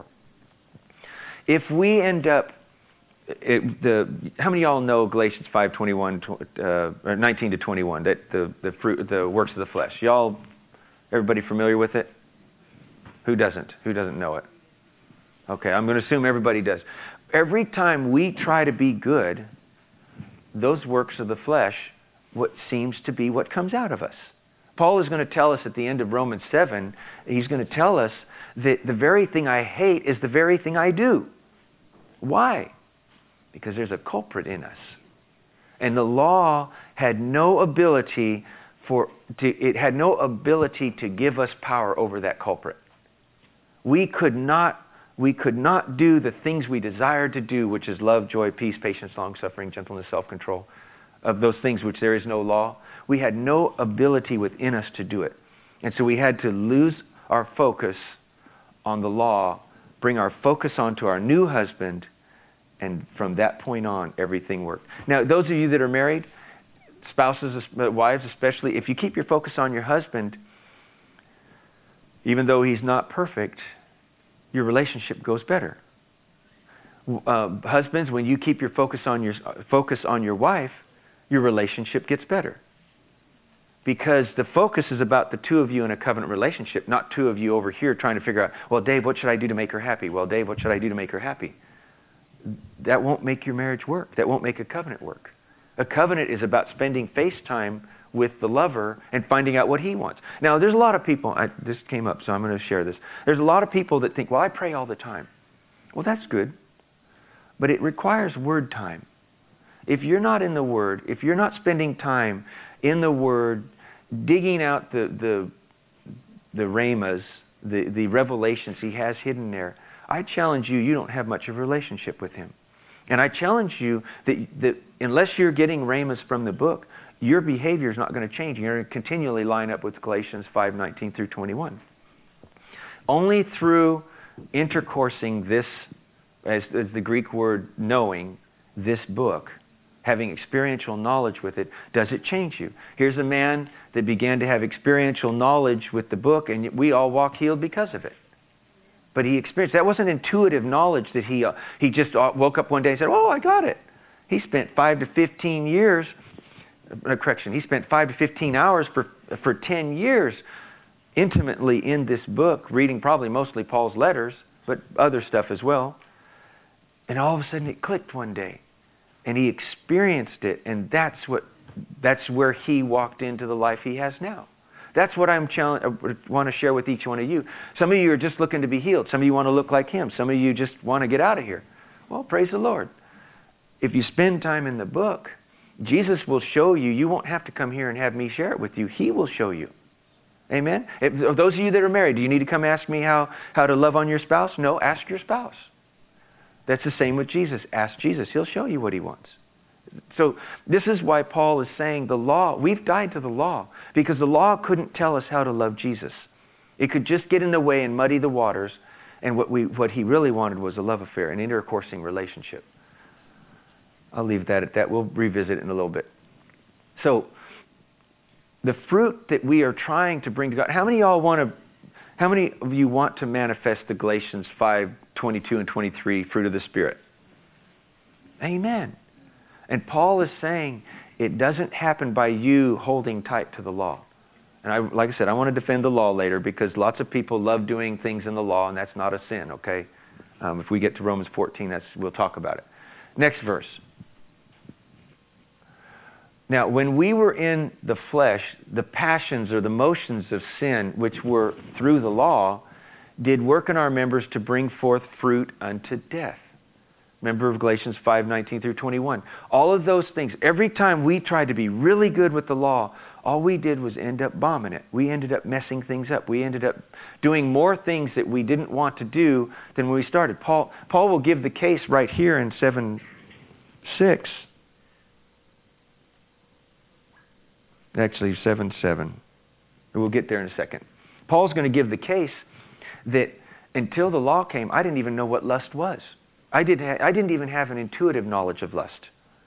If we end up, how many of y'all know Galatians 5:21, or 19 to 21, that the works of the flesh? Y'all, everybody familiar with it? Who doesn't? Who doesn't know it? Okay, I'm going to assume everybody does. Every time we try to be good, those works of the flesh, what seems to be what comes out of us. Paul is going to tell us at the end of Romans 7, he's going to tell us that the very thing I hate is the very thing I do. Why? Because there's a culprit in us. And the law had no ability to give us power over that culprit. We could not do the things we desired to do, which is love, joy, peace, patience, long-suffering, gentleness, self-control, of those things which there is no law. We had no ability within us to do it. And so we had to lose our focus on the law, bring our focus onto our new husband, and from that point on, everything worked. Now, those of you that are married, spouses, wives especially, if you keep your focus on your husband, even though he's not perfect, your relationship goes better. Husbands, when you keep your focus on your wife, your relationship gets better. Because the focus is about the two of you in a covenant relationship, not two of you over here trying to figure out, well, Dave, what should I do to make her happy? Well, Dave, what should I do to make her happy? That won't make your marriage work. That won't make a covenant work. A covenant is about spending face time with the lover and finding out what he wants. Now, there's a lot of people, this came up, so I'm going to share this. There's a lot of people that think, well, I pray all the time. Well, that's good. But it requires word time. If you're not in the Word, if you're not spending time in the Word, digging out the rhemas, the revelations He has hidden there, I challenge you don't have much of a relationship with Him. And I challenge you that unless you're getting rhemas from the book, your behavior is not going to change. You're going to continually line up with Galatians 5:19 through 21. Only through intercoursing this, as the Greek word knowing, this book, having experiential knowledge with it, does it change you. Here's a man that began to have experiential knowledge with the book, and we all walk healed because of it. But he experienced, that wasn't intuitive knowledge that he just woke up one day and said, oh, I got it. He spent 5 to 15 years, he spent 5 to 15 hours for 10 years intimately in this book, reading probably mostly Paul's letters, but other stuff as well. And all of a sudden it clicked one day. And he experienced it, and that's where he walked into the life he has now. That's what I want to share with each one of you. Some of you are just looking to be healed. Some of you want to look like him. Some of you just want to get out of here. Well, praise the Lord. If you spend time in the book, Jesus will show you. You won't have to come here and have me share it with you. He will show you. Amen? Those of you that are married, do you need to come ask me how to love on your spouse? No, ask your spouse. That's the same with Jesus. Ask Jesus. He'll show you what He wants. So this is why Paul is saying the law, we've died to the law, because the law couldn't tell us how to love Jesus. It could just get in the way and muddy the waters. And what he really wanted was a love affair, an intercoursing relationship. I'll leave that at that. We'll revisit it in a little bit. So, the fruit that we are trying to bring to God. How many of you want to manifest the Galatians 5:22 and 23 fruit of the Spirit? Amen. And Paul is saying it doesn't happen by you holding tight to the law. And like I said, I want to defend the law later because lots of people love doing things in the law, and that's not a sin, okay? If we get to Romans 14, we'll talk about it. Next verse. Now, when we were in the flesh, the passions or the motions of sin, which were through the law, did work in our members to bring forth fruit unto death. Remember of Galatians 5:19 through 21. All of those things, every time we tried to be really good with the law, all we did was end up bombing it. We ended up messing things up. We ended up doing more things that we didn't want to do than when we started. Paul will give the case right here in 7:6. Actually, 7:7. We'll get there in a second. Paul's going to give the case that until the law came, I didn't even know what lust was. I didn't even have an intuitive knowledge of lust.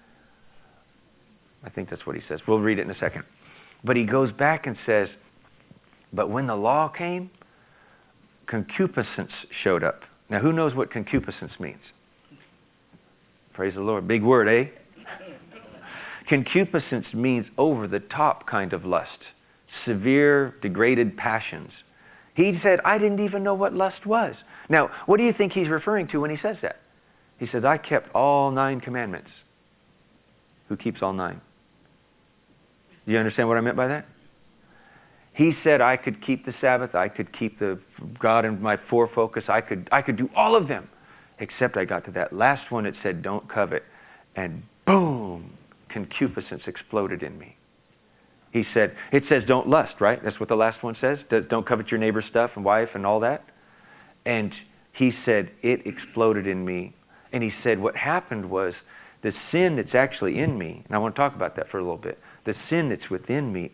I think that's what he says. We'll read it in a second. But he goes back and says, but when the law came, concupiscence showed up. Now, who knows what concupiscence means? Praise the Lord. Big word, eh? Concupiscence means over-the-top kind of lust. Severe, degraded passions. He said, I didn't even know what lust was. Now, what do you think he's referring to when he says that? He says, I kept all 9 commandments. Who keeps all 9? Do you understand what I meant by that? He said I could keep the Sabbath, I could keep the God in my focus, I could do all of them. Except I got to that last one, it said don't covet. And boom, concupiscence exploded in me. He said, it says don't lust, right? That's what the last one says. Don't covet your neighbor's stuff and wife and all that. And he said, it exploded in me. And he said, what happened was the sin that's actually in me, and I want to talk about that for a little bit. The sin that's within me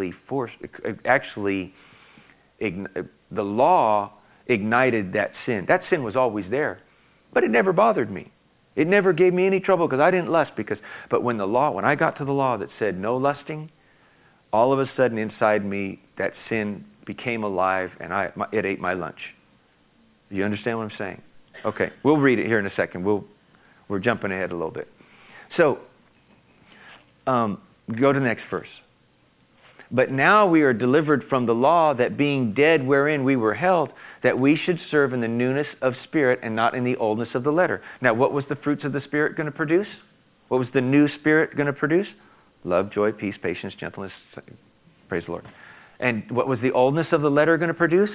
the law ignited that sin. That sin was always there, but it never bothered me. It never gave me any trouble because I didn't lust. But when I got to the law that said no lusting, all of a sudden inside me, that sin became alive and it ate my lunch. Do you understand what I'm saying? Okay, we'll read it here in a second. We're jumping ahead a little bit. So, go to the next verse. But now we are delivered from the law, that being dead wherein we were held, that we should serve in the newness of spirit and not in the oldness of the letter. Now, what was the fruits of the Spirit going to produce? What was the new Spirit going to produce? Love, joy, peace, patience, gentleness. Praise the Lord. And what was the oldness of the letter going to produce?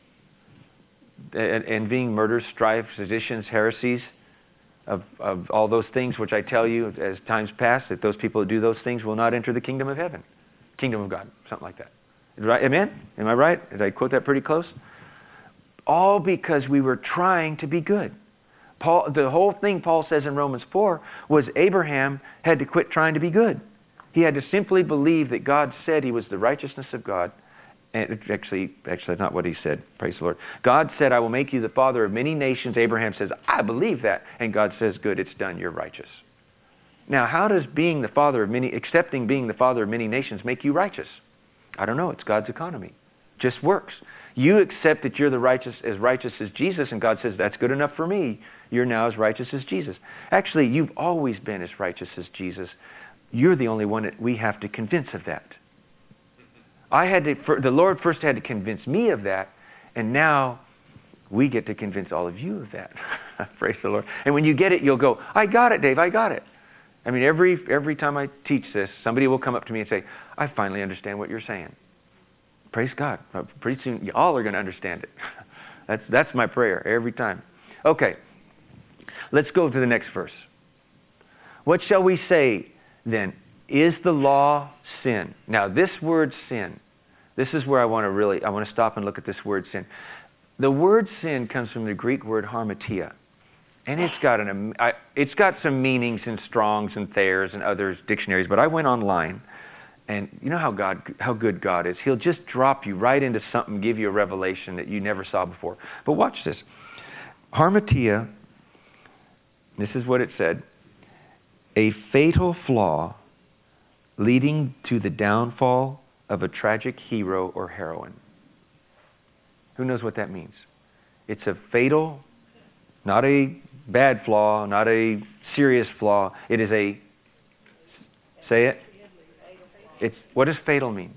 Envying, murders, strife, seditions, heresies, of all those things which I tell you as times pass, that those people who do those things will not enter the kingdom of heaven. Kingdom of God, something like that. Right? Amen? Am I right? Did I quote that pretty close? All because we were trying to be good. The whole thing Paul says in Romans 4 was Abraham had to quit trying to be good. He had to simply believe that God said he was the righteousness of God. And actually, that's not what he said. Praise the Lord. God said, I will make you the father of many nations. Abraham says, I believe that. And God says, good, it's done. You're righteous. Now, how does accepting being the father of many nations make you righteous? I don't know. It's God's economy. Just works. You accept that you're as righteous as Jesus, and God says, that's good enough for me. You're now as righteous as Jesus. Actually, you've always been as righteous as Jesus. You're the only one that we have to convince of that. The Lord first had to convince me of that, and now we get to convince all of you of that. Praise the Lord. And when you get it, you'll go, I got it, Dave, I got it. I mean, every time I teach this, somebody will come up to me and say, I finally understand what you're saying. Praise God. Pretty soon, you all are going to understand it. That's my prayer every time. Okay, let's go to the next verse. What shall we say then? Is the law sin? Now, this word sin, this is where I want to stop and look at this word sin. The word sin comes from the Greek word harmatia. And it's got some meanings in Strong's and Thayer's and others' dictionaries, but I went online And you know how good God is. He'll just drop you right into something, give you a revelation that you never saw before. But watch this. Harmatia, this is what it said, a fatal flaw leading to the downfall of a tragic hero or heroine. Who knows what that means? It's a fatal, not a bad flaw, not a serious flaw. It is a, say it. It's, what does fatal mean?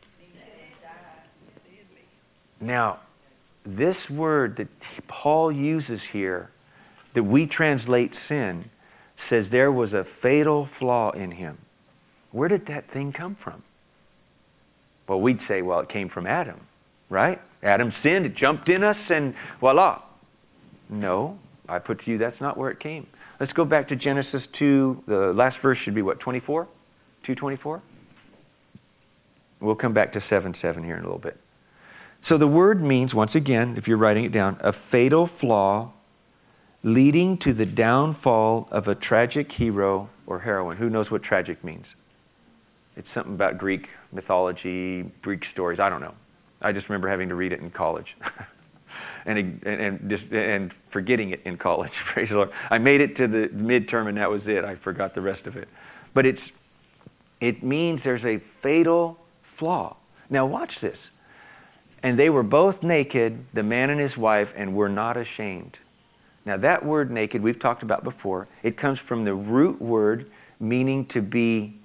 Now, this word that Paul uses here, that we translate sin, says there was a fatal flaw in him. Where did that thing come from? Well, we'd say, well, it came from Adam, right? Adam sinned, it jumped in us, and voila. No, I put to you that's not where it came. Let's go back to Genesis 2. The last verse should be what, 24? 2:24? We'll come back to 7:7 here in a little bit. So the word means, once again, if you're writing it down, a fatal flaw leading to the downfall of a tragic hero or heroine. Who knows what tragic means? It's something about Greek mythology, Greek stories. I don't know. I just remember having to read it in college. and forgetting it in college. Praise the Lord. I made it to the midterm and that was it. I forgot the rest of it. But it means there's a fatal flaw. Now watch this. And they were both naked, the man and his wife, and were not ashamed. Now that word naked, we've talked about before. It comes from the root word meaning to be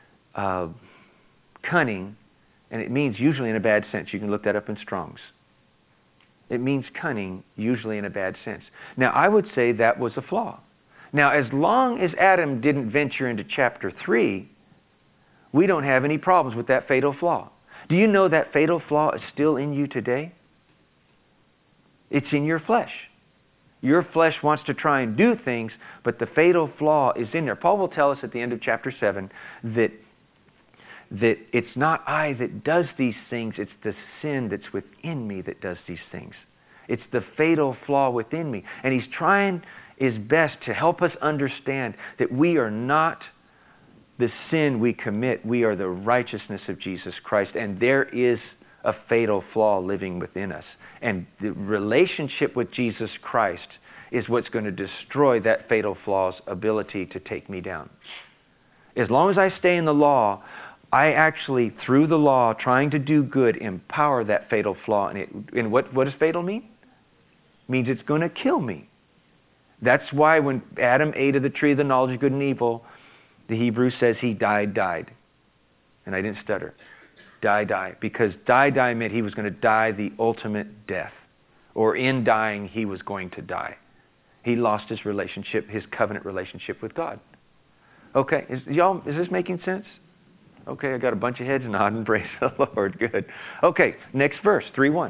cunning, and it means usually in a bad sense. You can look that up in Strong's. It means cunning, usually in a bad sense. Now, I would say that was a flaw. Now, as long as Adam didn't venture into chapter 3, we don't have any problems with that fatal flaw. Do you know that fatal flaw is still in you today? It's in your flesh. Your flesh wants to try and do things, but the fatal flaw is in there. Paul will tell us at the end of chapter 7 that it's not I that does these things, it's the sin that's within me that does these things. It's the fatal flaw within me. And he's trying his best to help us understand that we are not the sin we commit, we are the righteousness of Jesus Christ. And there is a fatal flaw living within us. And the relationship with Jesus Christ is what's going to destroy that fatal flaw's ability to take me down. As long as I stay in the law, I actually, through the law, trying to do good, empower that fatal flaw. And what does fatal mean? It means it's going to kill me. That's why when Adam ate of the tree of the knowledge of good and evil, the Hebrew says he died. And I didn't stutter. Die. Because die meant he was going to die the ultimate death. Or in dying, he was going to die. He lost his relationship, his covenant relationship with God. Okay, is this making sense? Okay, I got a bunch of heads nodding. Praise the Lord. Good. Okay, next verse, 3:1.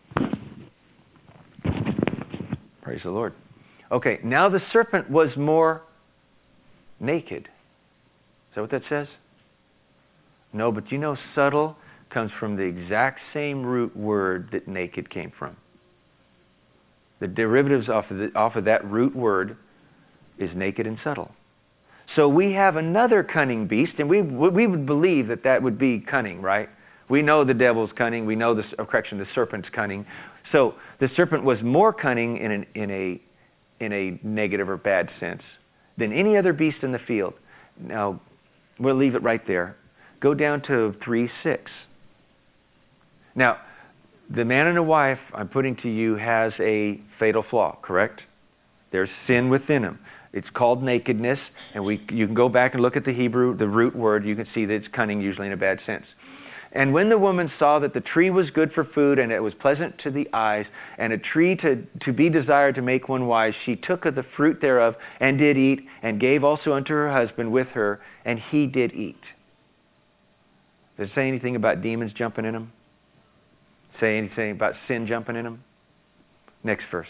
Praise the Lord. Okay, now the serpent was more naked. Is that what that says? No, but you know subtle comes from the exact same root word that naked came from. The derivatives off of that root word is naked and subtle. So we have another cunning beast, and we would believe that would be cunning, right? We know the devil's cunning. We know the serpent's cunning. So the serpent was more cunning in a negative or bad sense than any other beast in the field. Now, we'll leave it right there. Go down to 3:6. Now, the man and the wife, I'm putting to you, has a fatal flaw, correct? There's sin within him. It's called nakedness, and you can go back and look at the Hebrew, the root word. You can see that it's cunning, usually in a bad sense. And when the woman saw that the tree was good for food, and it was pleasant to the eyes, and a tree to be desired to make one wise, she took of the fruit thereof, and did eat, and gave also unto her husband with her, and he did eat. Does it say anything about demons jumping in him? Say anything about sin jumping in him? Next verse.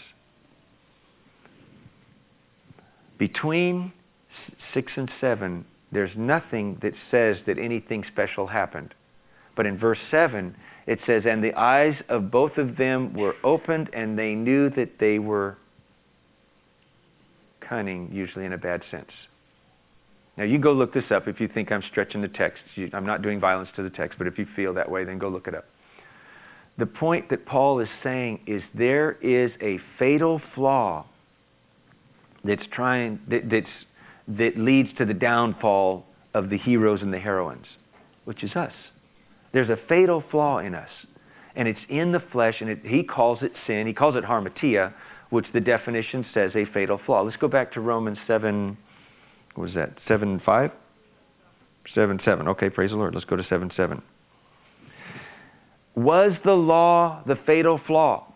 Between 6 and 7, there's nothing that says that anything special happened. But in verse 7, it says, and the eyes of both of them were opened, and they knew that they were cunning, usually in a bad sense. Now, you can go look this up if you think I'm stretching the text. I'm not doing violence to the text, but if you feel that way, then go look it up. The point that Paul is saying is there is a fatal flaw that leads to the downfall of the heroes and the heroines, which is us. There's a fatal flaw in us, and it's in the flesh, and he calls it sin. He calls it harmatia, which the definition says a fatal flaw. Let's go back to Romans 7, what was that, 7:5? 7:7. Okay, praise the Lord. Let's go to 7:7. Was the law the fatal flaw?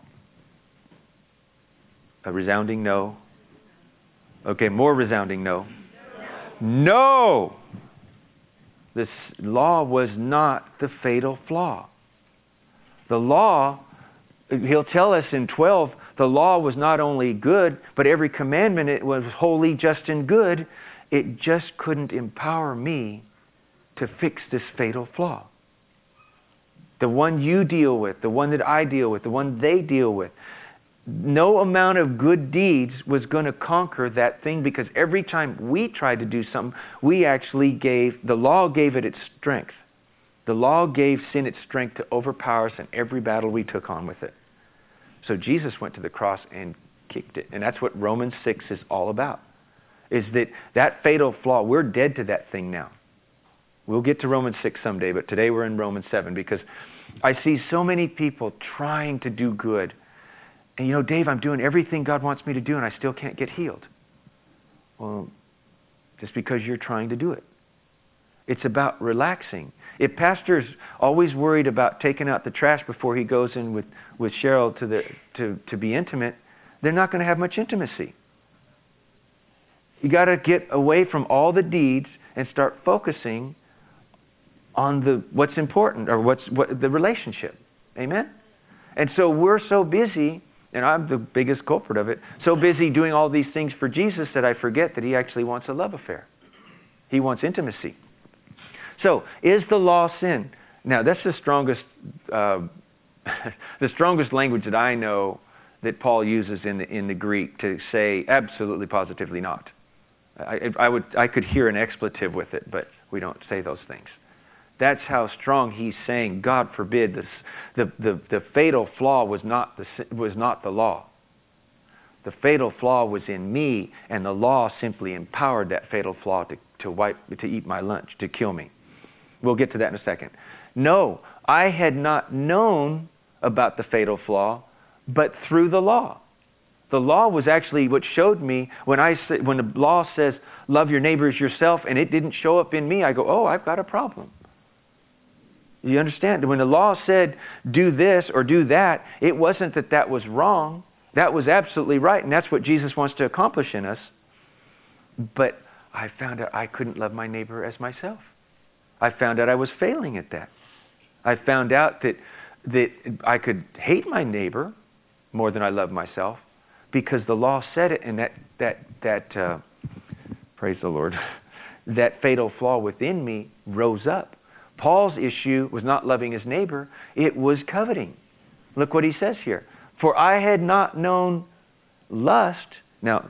A resounding no. Okay, more resounding no. No! This law was not the fatal flaw. The law, he'll tell us in 12, the law was not only good, but every commandment, it was holy, just, and good. It just couldn't empower me to fix this fatal flaw. The one you deal with, the one that I deal with, the one they deal with. No amount of good deeds was going to conquer that thing, because every time we tried to do something, the law gave it its strength. The law gave sin its strength to overpower us in every battle we took on with it. So Jesus went to the cross and kicked it. And that's what Romans 6 is all about. Is that fatal flaw, we're dead to that thing now. We'll get to Romans 6 someday, but today we're in Romans 7, because I see so many people trying to do good. And Dave, I'm doing everything God wants me to do and I still can't get healed. Well, just because you're trying to do it. It's about relaxing. If pastor's always worried about taking out the trash before he goes in with Cheryl to be intimate, they're not going to have much intimacy. You got to get away from all the deeds and start focusing on what's important, or the relationship. Amen? And so we're so busy, and I'm the biggest culprit of it, so busy doing all these things for Jesus that I forget that he actually wants a love affair. He wants intimacy. So, is the law sin? Now, that's the strongest language that I know that Paul uses in the Greek to say absolutely, positively not. I could hear an expletive with it, but we don't say those things. That's how strong he's saying, God forbid, the fatal flaw was not the law. The fatal flaw was in me, and the law simply empowered that fatal flaw to eat my lunch, to kill me. We'll get to that in a second. No, I had not known about the fatal flaw, but through the law. The law was actually what showed me when the law says, love your neighbor as yourself, and it didn't show up in me, I go, oh, I've got a problem. You understand? When the law said, do this or do that, it wasn't that was wrong. That was absolutely right, and that's what Jesus wants to accomplish in us. But I found out I couldn't love my neighbor as myself. I found out I was failing at that. I found out that I could hate my neighbor more than I love myself, because the law said it, and that praise the Lord, that fatal flaw within me rose up. Paul's issue was not loving his neighbor, it was coveting. Look what he says here. For I had not known lust. Now,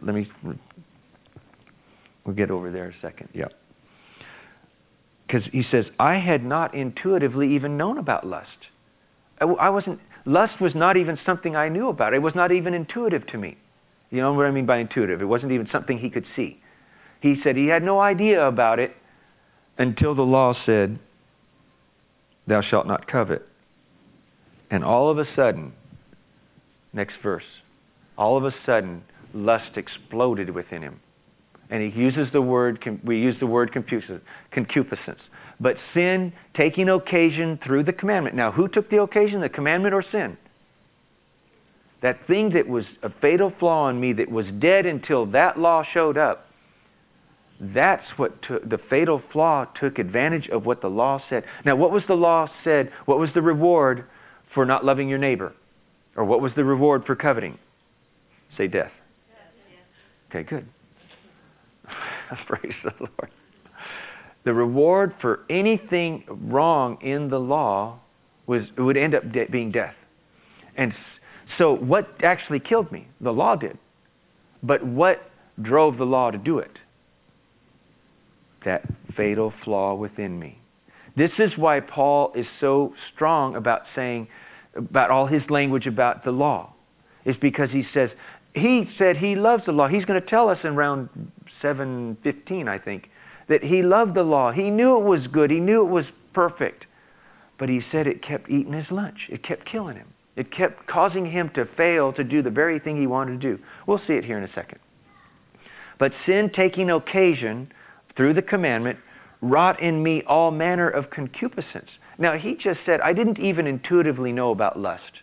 we'll get over there in a second. Yeah. Because he says, I had not intuitively even known about lust. Lust was not even something I knew about. It was not even intuitive to me. You know what I mean by intuitive? It wasn't even something he could see. He said he had no idea about it until the law said, thou shalt not covet. And all of a sudden, next verse, all of a sudden, lust exploded within him. And he uses we use the word concupiscence. But sin taking occasion through the commandment. Now, who took the occasion, the commandment or sin? That thing that was a fatal flaw in me that was dead until that law showed up. That's what the fatal flaw took advantage of what the law said. Now, what was the law said? What was the reward for not loving your neighbor? Or what was the reward for coveting? Say death. Okay, good. Praise the Lord. The reward for anything wrong in the law would end up being death. And so what actually killed me? The law did. But what drove the law to do it? that fatal flaw within me. This is why Paul is so strong about all his language about the law. Is because he said he loves the law. He's going to tell us in round 7:15, I think, that he loved the law. He knew it was good. He knew it was perfect. But he said it kept eating his lunch. It kept killing him. It kept causing him to fail to do the very thing he wanted to do. We'll see it here in a second. But sin, taking occasion through the commandment, wrought in me all manner of concupiscence. Now, he just said, I didn't even intuitively know about lust.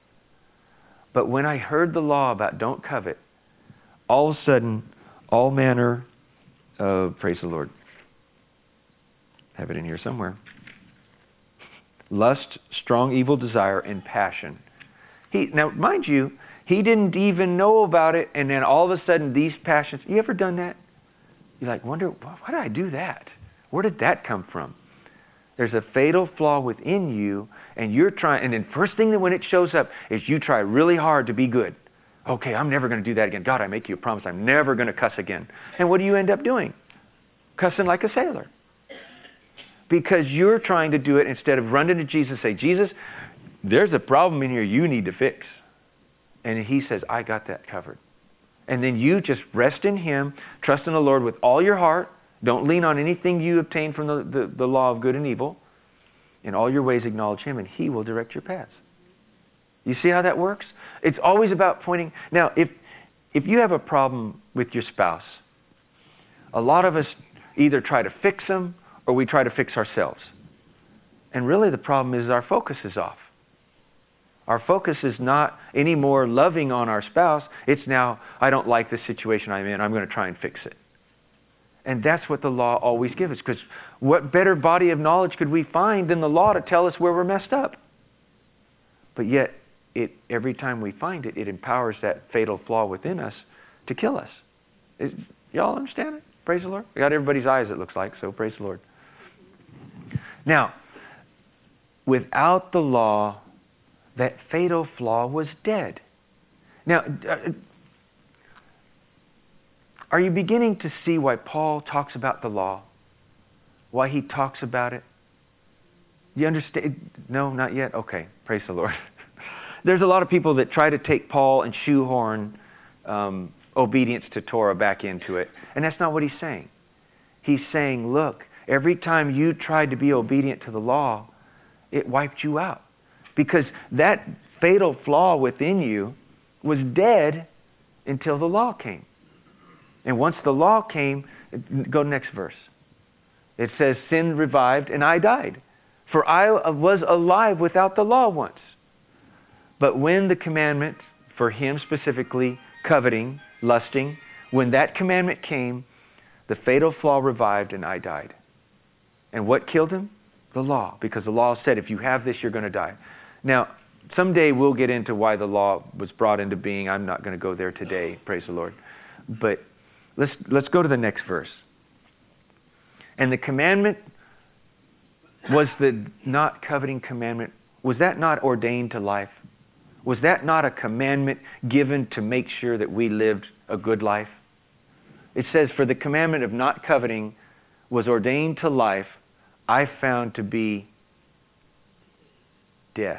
But when I heard the law about don't covet, all of a sudden, all manner of, praise the Lord, have it in here somewhere. Lust, strong evil desire, and passion. Now, mind you, he didn't even know about it, and then all of a sudden, these passions. You ever done that? You wonder, why did I do that? Where did that come from? There's a fatal flaw within you, and you're trying. And then first thing that when it shows up is you try really hard to be good. Okay, I'm never going to do that again. God, I make you a promise. I'm never going to cuss again. And what do you end up doing? Cussing like a sailor. Because you're trying to do it instead of running to Jesus and say, Jesus, there's a problem in here you need to fix. And he says, I got that covered. And then you just rest in him, trust in the Lord with all your heart. Don't lean on anything you obtain from the law of good and evil. In all your ways acknowledge him, and he will direct your paths. You see how that works? It's always about pointing. Now, if you have a problem with your spouse, a lot of us either try to fix them or we try to fix ourselves. And really the problem is our focus is off. Our focus is not anymore loving on our spouse. It's now, I don't like the situation I'm in. I'm going to try and fix it. And that's what the law always gives us. Because what better body of knowledge could we find than the law to tell us where we're messed up? But yet, every time we find it, it empowers that fatal flaw within us to kill us. Y'all understand it? Praise the Lord. I got everybody's eyes, it looks like, so praise the Lord. Now, without the law, that fatal flaw was dead. Now, are you beginning to see why Paul talks about the law? Why he talks about it? You understand? No, not yet? Okay, praise the Lord. There's a lot of people that try to take Paul and shoehorn obedience to Torah back into it. And that's not what he's saying. He's saying, look, every time you tried to be obedient to the law, it wiped you out. Because that fatal flaw within you was dead until the law came. And once the law came, go to the next verse. It says, sin revived and I died. For I was alive without the law once. But when the commandment, for him specifically, coveting, lusting, when that commandment came, the fatal flaw revived and I died. And what killed him? The law. Because the law said, if you have this, you're going to die. Now, someday we'll get into why the law was brought into being. I'm not going to go there today, praise the Lord. But let's go to the next verse. And the commandment was the not coveting commandment. Was that not ordained to life? Was that not a commandment given to make sure that we lived a good life? It says, for the commandment of not coveting was ordained to life, I found to be death.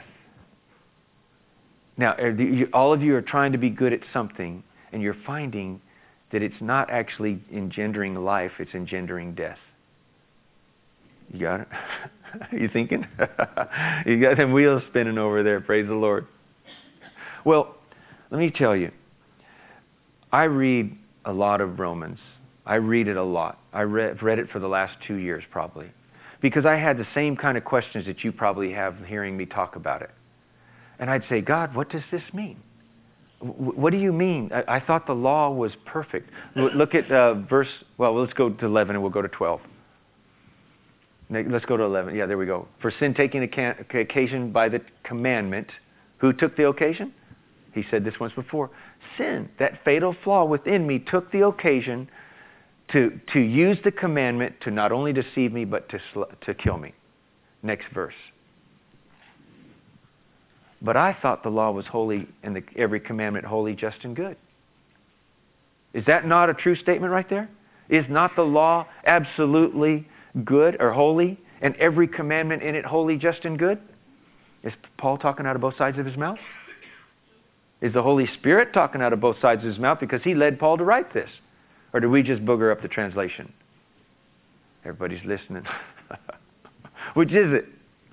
Now, all of you are trying to be good at something, and you're finding that it's not actually engendering life, it's engendering death. You got it? You thinking? You got them wheels spinning over there, praise the Lord. Well, let me tell you, I read a lot of Romans. I read it a lot. I've read it for the last 2 years probably. Because I had the same kind of questions that you probably have hearing me talk about it. And I'd say, God, what does this mean? What do you mean? I thought the law was perfect. Look at verse, well, let's go to 11 and we'll go to 12. Let's go to 11. Yeah, there we go. For sin taking occasion by the commandment. Who took the occasion? He said this once before. Sin, that fatal flaw within me, took the occasion to use the commandment to not only deceive me, but to kill me. Next verse. But I thought the law was holy and every commandment holy, just, and good. Is that not a true statement right there? Is not the law absolutely good or holy, and every commandment in it holy, just, and good? Is Paul talking out of both sides of his mouth? Is the Holy Spirit talking out of both sides of his mouth because he led Paul to write this? Or did we just booger up the translation? Everybody's listening. Which is it?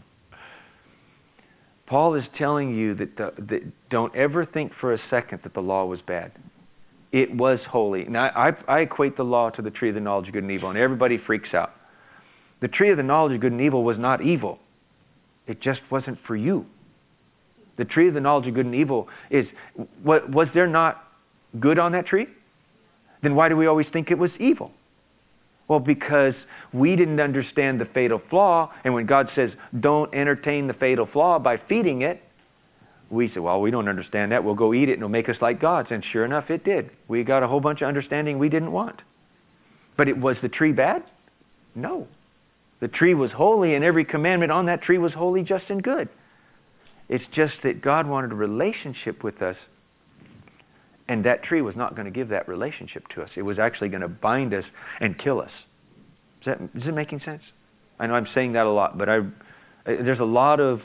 Paul is telling you that don't ever think for a second that the law was bad. It was holy. Now, I equate the law to the tree of the knowledge of good and evil, and everybody freaks out. The tree of the knowledge of good and evil was not evil. It just wasn't for you. The tree of the knowledge of good and evil is, was there not good on that tree? Then why do we always think it was evil? Well, because we didn't understand the fatal flaw, and when God says, don't entertain the fatal flaw by feeding it, we say, well, we don't understand that. We'll go eat it and it'll make us like gods. And sure enough, it did. We got a whole bunch of understanding we didn't want. But was the tree bad? No. The tree was holy, and every commandment on that tree was holy, just, and good. It's just that God wanted a relationship with us, and that tree was not going to give that relationship to us. It was actually going to bind us and kill us. Is it making sense? I know I'm saying that a lot, but there's a lot of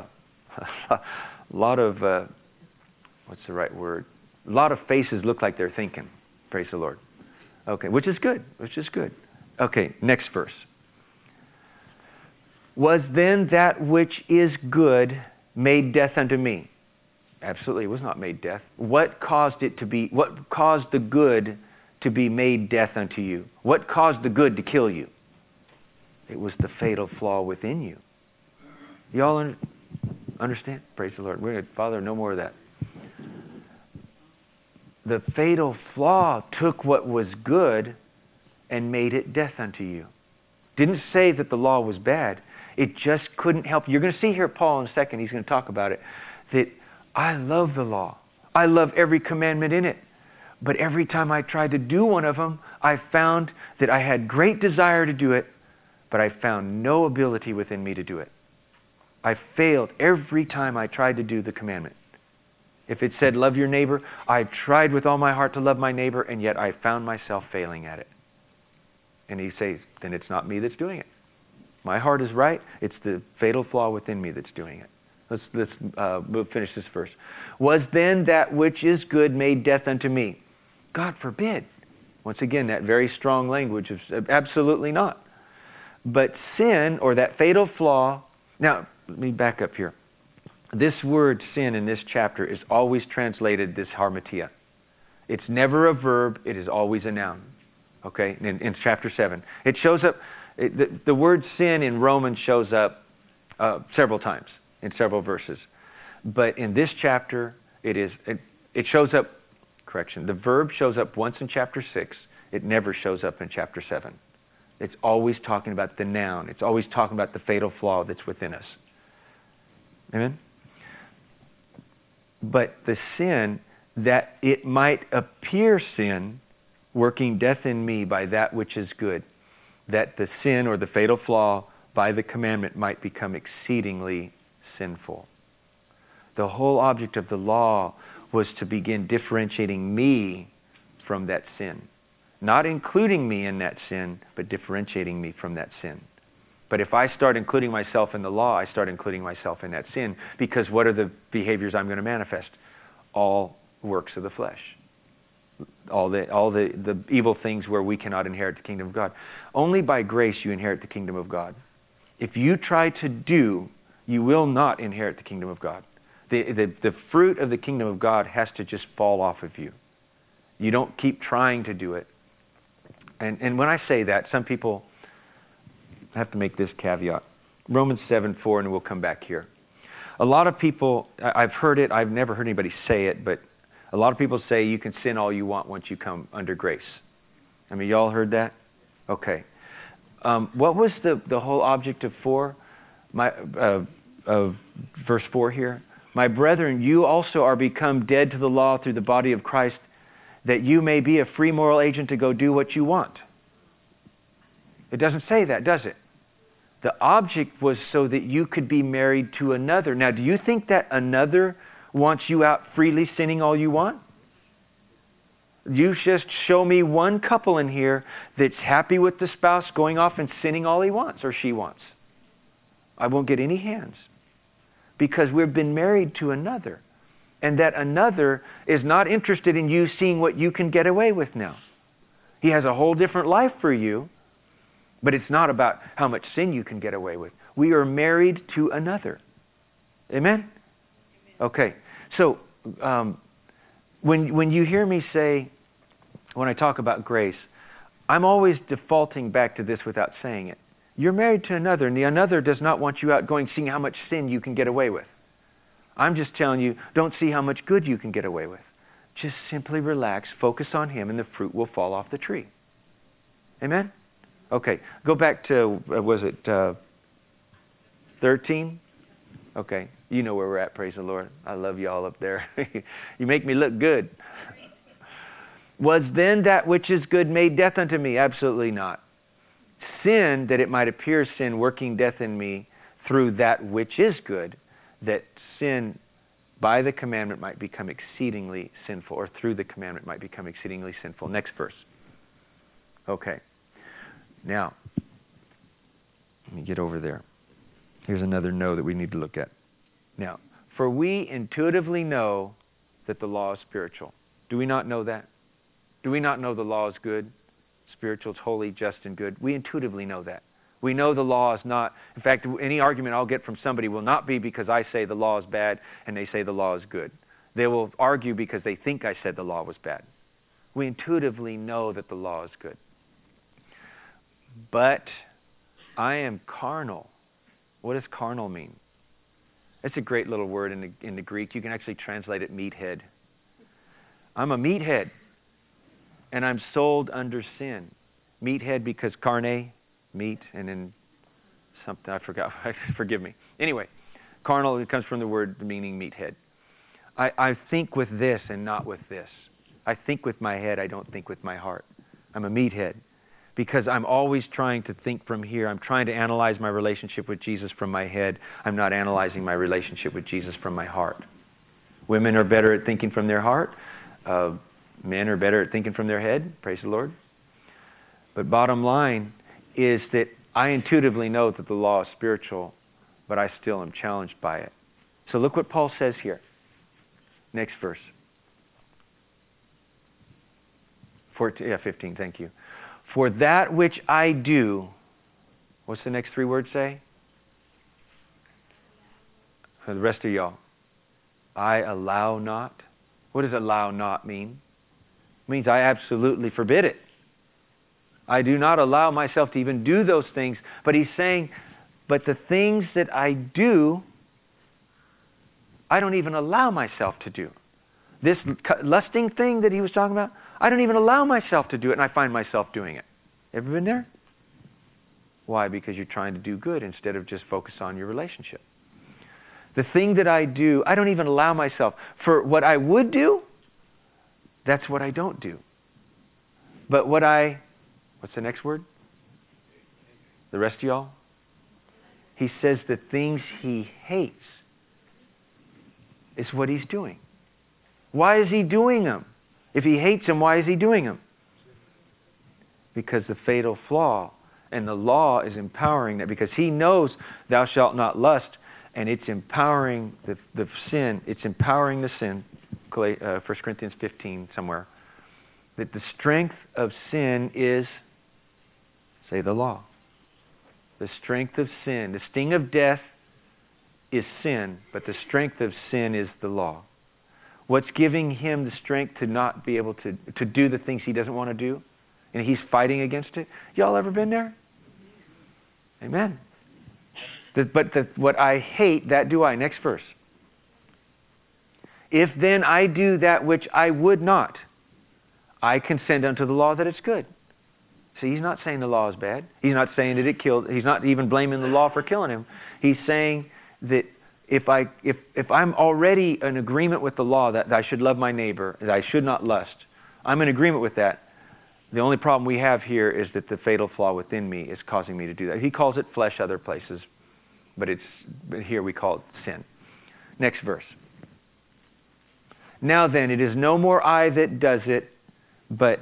what's the right word? A lot of faces look like they're thinking. Praise the Lord. Okay, which is good. Okay, next verse. Was then that which is good made death unto me? Absolutely, it was not made death. What caused the good to be made death unto you? What caused the good to kill you? It was the fatal flaw within you. You all understand? Praise the Lord. We're going to, Father, no more of that. The fatal flaw took what was good and made it death unto you. Didn't say that the law was bad. It just couldn't help you. You're going to see here Paul in a second. He's going to talk about it. That I love the law. I love every commandment in it. But every time I tried to do one of them, I found that I had great desire to do it, but I found no ability within me to do it. I failed every time I tried to do the commandment. If it said, love your neighbor, I tried with all my heart to love my neighbor, and yet I found myself failing at it. And he says, then it's not me that's doing it. My heart is right. It's the fatal flaw within me that's doing it. We'll finish this verse. Was then that which is good made death unto me? God forbid. Once again, that very strong language of absolutely not. But sin, or that fatal flaw. Now, let me back up here. This word sin in this chapter is always translated this harmatia. It's never a verb. It is always a noun. Okay, in chapter 7. It shows up, the word sin in Romans shows up several times in several verses. But in this chapter, it shows up, the verb shows up once in chapter 6. It never shows up in chapter 7. It's always talking about the noun. It's always talking about the fatal flaw that's within us. Amen? But the sin, that it might appear sin, working death in me by that which is good, that the sin or the fatal flaw by the commandment might become exceedingly sinful. The whole object of the law was to begin differentiating me from that sin. Not including me in that sin, but differentiating me from that sin. But if I start including myself in the law, I start including myself in that sin, because what are the behaviors I'm going to manifest? All works of the flesh. All the evil things where we cannot inherit the kingdom of God. Only by grace you inherit the kingdom of God. If you try to do, you will not inherit the kingdom of God. The fruit of the kingdom of God has to just fall off of you. You don't keep trying to do it. And when I say that, some people have to make this caveat. Romans 7:4, and we'll come back here. A lot of people, I've heard it, I've never heard anybody say it, but a lot of people say you can sin all you want once you come under grace. I mean, y'all heard that? Okay. What was the whole object of verse 4 here? My brethren, you also are become dead to the law through the body of Christ, that you may be a free moral agent to go do what you want. It doesn't say that, does it? The object was so that you could be married to another. Now, do you think that another wants you out freely sinning all you want? You just show me one couple in here that's happy with the spouse going off and sinning all he wants or she wants. I won't get any hands. Because we've been married to another. And that another is not interested in you seeing what you can get away with now. He has a whole different life for you, but it's not about how much sin you can get away with. We are married to another. Amen? Okay. So, when you hear me say, when I talk about grace, I'm always defaulting back to this without saying it. You're married to another, and the another does not want you out going seeing how much sin you can get away with. I'm just telling you, don't see how much good you can get away with. Just simply relax, focus on Him, and the fruit will fall off the tree. Amen? Okay, go back to, was it 13? Okay, you know where we're at, praise the Lord. I love you all up there. You make me look good. Was then that which is good made death unto me? Absolutely not. Sin, that it might appear sin, working death in me through that which is good, that sin by the commandment might become exceedingly sinful, or through the commandment might become exceedingly sinful. Next verse. Okay. Now, let me get over there. Here's another no that we need to look at. Now, for we intuitively know that the law is spiritual. Do we not know that? Do we not know the law is good, spiritual, it's holy, just, and good? We intuitively know that. We know the law is not, in fact, any argument I'll get from somebody will not be because I say the law is bad and they say the law is good. They will argue because they think I said the law was bad. We intuitively know that the law is good. But I am carnal. What does carnal mean? It's a great little word in the Greek. You can actually translate it meathead. I'm a meathead, and I'm sold under sin. Meathead because carne, meat, and then something I forgot. Forgive me. Anyway, carnal, it comes from the word meaning meathead. I think with this and not with this. I think with my head, I don't think with my heart. I'm a meathead because I'm always trying to think from here. I'm trying to analyze my relationship with Jesus from my head. I'm not analyzing my relationship with Jesus from my heart. Women are better at thinking from their heart. Men are better at thinking from their head. Praise the Lord. But bottom line is that I intuitively know that the law is spiritual, but I still am challenged by it. So look what Paul says here. Next verse. 15, thank you. For that which I do, what's the next three words say? For the rest of y'all. I allow not. What does allow not mean? It means I absolutely forbid it. I do not allow myself to even do those things. But he's saying, but the things that I do, I don't even allow myself to do. This lusting thing that he was talking about, I don't even allow myself to do it, and I find myself doing it. Ever been there? Why? Because you're trying to do good instead of just focus on your relationship. The thing that I do, I don't even allow myself. For what I would do, that's what I don't do. But what's the next word? The rest of y'all? He says the things he hates is what he's doing. Why is he doing them? If he hates them, why is he doing them? Because the fatal flaw, and the law is empowering that, because he knows thou shalt not lust, and it's empowering the sin. It's empowering the sin. 1 Corinthians 15 somewhere. That the strength of sin is, say the law. The strength of sin. The sting of death is sin, but the strength of sin is the law. What's giving him the strength to not be able to do the things he doesn't want to do? And he's fighting against it. Y'all ever been there? Amen. What I hate, that do I. Next verse. If then I do that which I would not, I consent unto the law that it's good. See, he's not saying the law is bad. He's not saying that it killed. He's not even blaming the law for killing him. He's saying that if I'm already in agreement with the law that I should love my neighbor, that I should not lust, I'm in agreement with that. The only problem we have here is that the fatal flaw within me is causing me to do that. He calls it flesh other places, but here we call it sin. Next verse. Now then, it is no more I that does it, but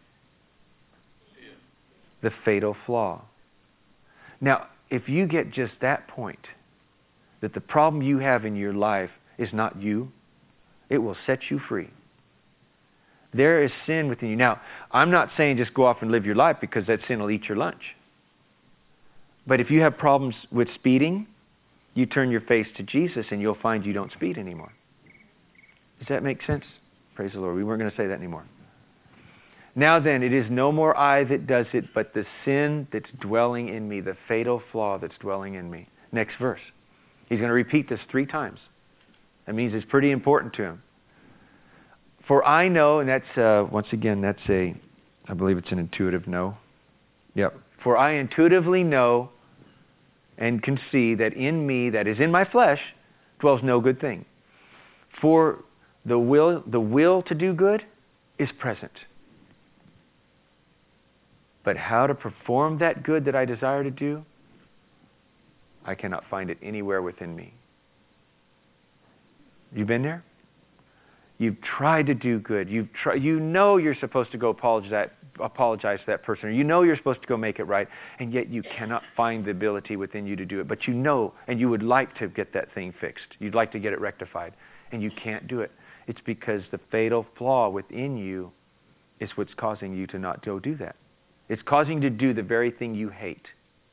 the fatal flaw. Now, if you get just that point, that the problem you have in your life is not you, it will set you free. There is sin within you. Now, I'm not saying just go off and live your life, because that sin will eat your lunch. But if you have problems with speeding, you turn your face to Jesus and you'll find you don't speed anymore. Does that make sense? Praise the Lord. We weren't going to say that anymore. Now then, it is no more I that does it, but the sin that's dwelling in me, the fatal flaw that's dwelling in me. Next verse. He's going to repeat this 3 times. That means it's pretty important to him. For I know, and that's, once again, I believe it's an intuitive no. Yep. For I intuitively know and can see that in me, that is in my flesh, dwells no good thing. For the will to do good is present. But how to perform that good that I desire to do, I cannot find it anywhere within me. You been there? You've tried to do good. You know you're supposed to go apologize to that person, or you know you're supposed to go make it right, and yet you cannot find the ability within you to do it. But you know, and you would like to get that thing fixed. You'd like to get it rectified, and you can't do it. It's because the fatal flaw within you is what's causing you to not go do that. It's causing you to do the very thing you hate.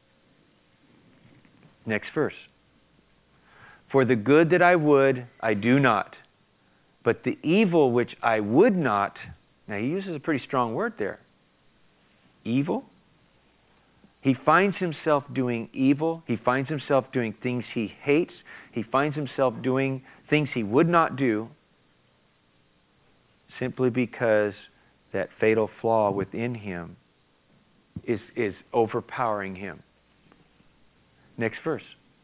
Next verse. For the good that I would, I do not. But the evil which I would not, now he uses a pretty strong word there. Evil. He finds himself doing evil. He finds himself doing things he hates. He finds himself doing things he would not do, simply because that fatal flaw within him is overpowering him. Next verse.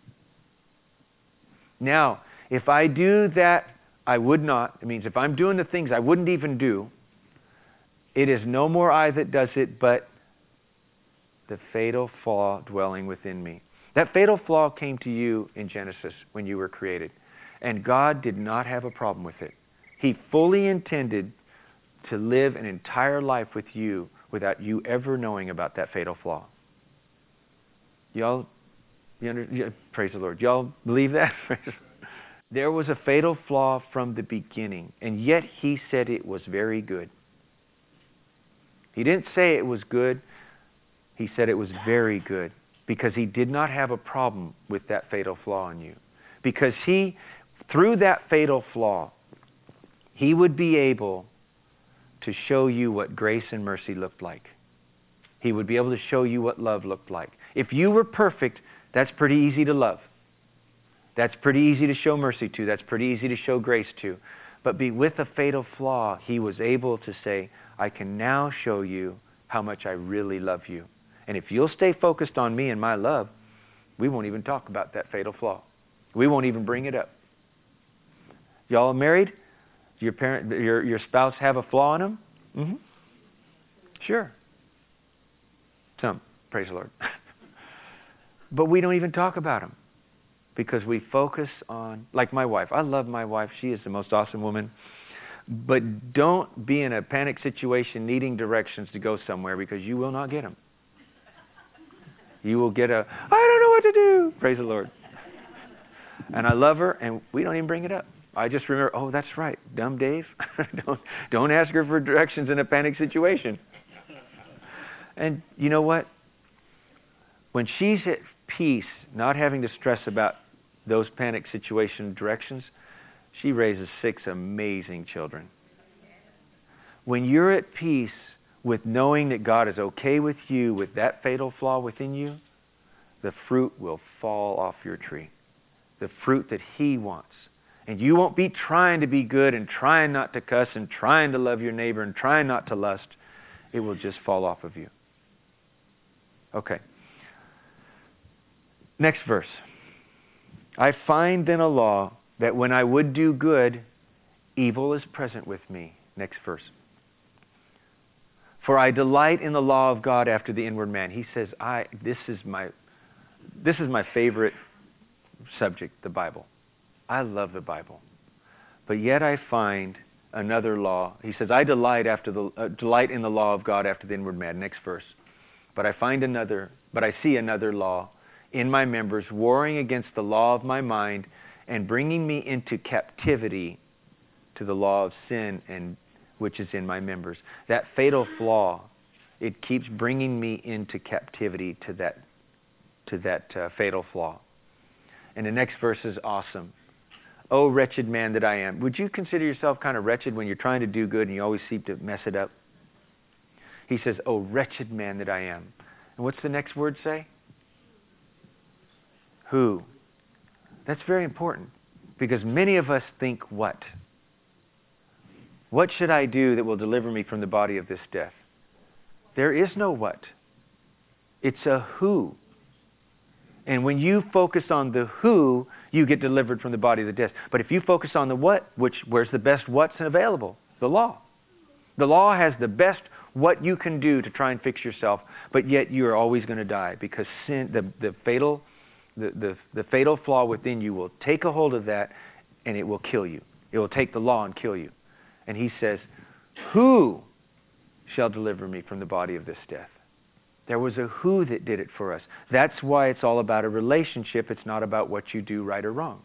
Now, if I do that I would not, it means if I'm doing the things I wouldn't even do, it is no more I that does it, but the fatal flaw dwelling within me. That fatal flaw came to you in Genesis when you were created. And God did not have a problem with it. He fully intended to live an entire life with you without you ever knowing about that fatal flaw. Praise the Lord. Y'all believe that? There was a fatal flaw from the beginning, and yet he said it was very good. He didn't say it was good. He said it was very good, because he did not have a problem with that fatal flaw in you. Because through that fatal flaw, he would be able to show you what grace and mercy looked like. He would be able to show you what love looked like. If you were perfect, that's pretty easy to love. That's pretty easy to show mercy to. That's pretty easy to show grace to. But with a fatal flaw, he was able to say, I can now show you how much I really love you. And if you'll stay focused on me and my love, we won't even talk about that fatal flaw. We won't even bring it up. Y'all are married? Your spouse have a flaw in them? Mm-hmm. Sure. Some. Praise the Lord. But we don't even talk about them, because we focus on, like my wife. I love my wife. She is the most awesome woman. But don't be in a panic situation needing directions to go somewhere, because you will not get them. You will get I don't know what to do. Praise the Lord. And I love her, and we don't even bring it up. I just remember, oh, that's right, dumb Dave. don't ask her for directions in a panic situation. And you know what? When she's at peace, not having to stress about those panic situation directions, she raises 6 amazing children. When you're at peace with knowing that God is okay with you, with that fatal flaw within you, the fruit will fall off your tree. The fruit that he wants. And you won't be trying to be good and trying not to cuss and trying to love your neighbor and trying not to lust. It will just fall off of you. Okay. Next verse. I find then a law that when I would do good, evil is present with me. Next verse. For I delight in the law of God after the inward man. He says, this is my favorite subject, the Bible. I love the Bible. But yet I find another law. He says, I delight in the law of God after the inward man. Next verse. But I see another law in my members, warring against the law of my mind and bringing me into captivity to the law of sin and which is in my members. That fatal flaw, it keeps bringing me into captivity to that fatal flaw. And the next verse is awesome. Oh, wretched man that I am. Would you consider yourself kind of wretched when you're trying to do good and you always seem to mess it up? He says, oh, wretched man that I am. And what's the next word say? Who? That's very important because many of us think what? What should I do that will deliver me from the body of this death? There is no what. It's a who. And when you focus on the who, you get delivered from the body of the death. But if you focus on the what, where's the best what's available? The law. The law has the best what you can do to try and fix yourself, but yet you're always going to die because sin, the fatal flaw within you will take a hold of that and it will kill you. It will take the law and kill you. And he says, who shall deliver me from the body of this death? There was a who that did it for us. That's why it's all about a relationship. It's not about what you do right or wrong.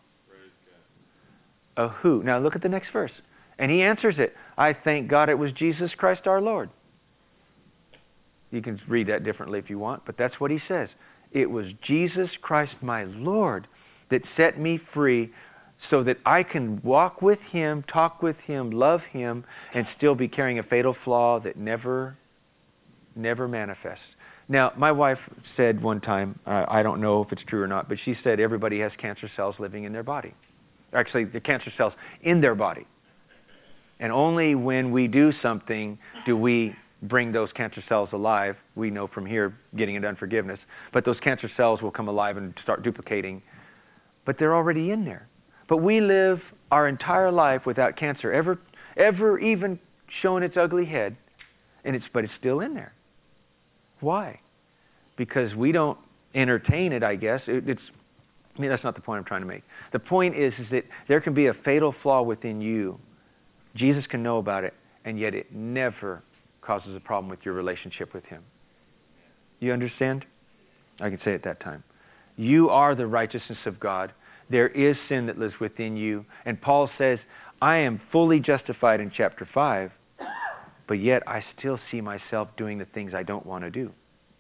A who. Now look at the next verse. And he answers it. I thank God it was Jesus Christ our Lord. You can read that differently if you want, but that's what he says. It was Jesus Christ my Lord that set me free so that I can walk with him, talk with him, love him, and still be carrying a fatal flaw that never manifests. Now, my wife said one time, I don't know if it's true or not, but she said everybody has cancer cells living in their body. Actually, the cancer cells in their body. And only when we do something do we bring those cancer cells alive. We know from here, getting into unforgiveness. But those cancer cells will come alive and start duplicating. But they're already in there. But we live our entire life without cancer ever even showing its ugly head, but it's still in there. Why? Because we don't entertain it, I guess. That's not the point I'm trying to make. The point is that there can be a fatal flaw within you. Jesus can know about it, and yet it never causes a problem with your relationship with him. You understand? I can say it that time. You are the righteousness of God. There is sin that lives within you. And Paul says, I am fully justified in chapter 5, but yet I still see myself doing the things I don't want to do.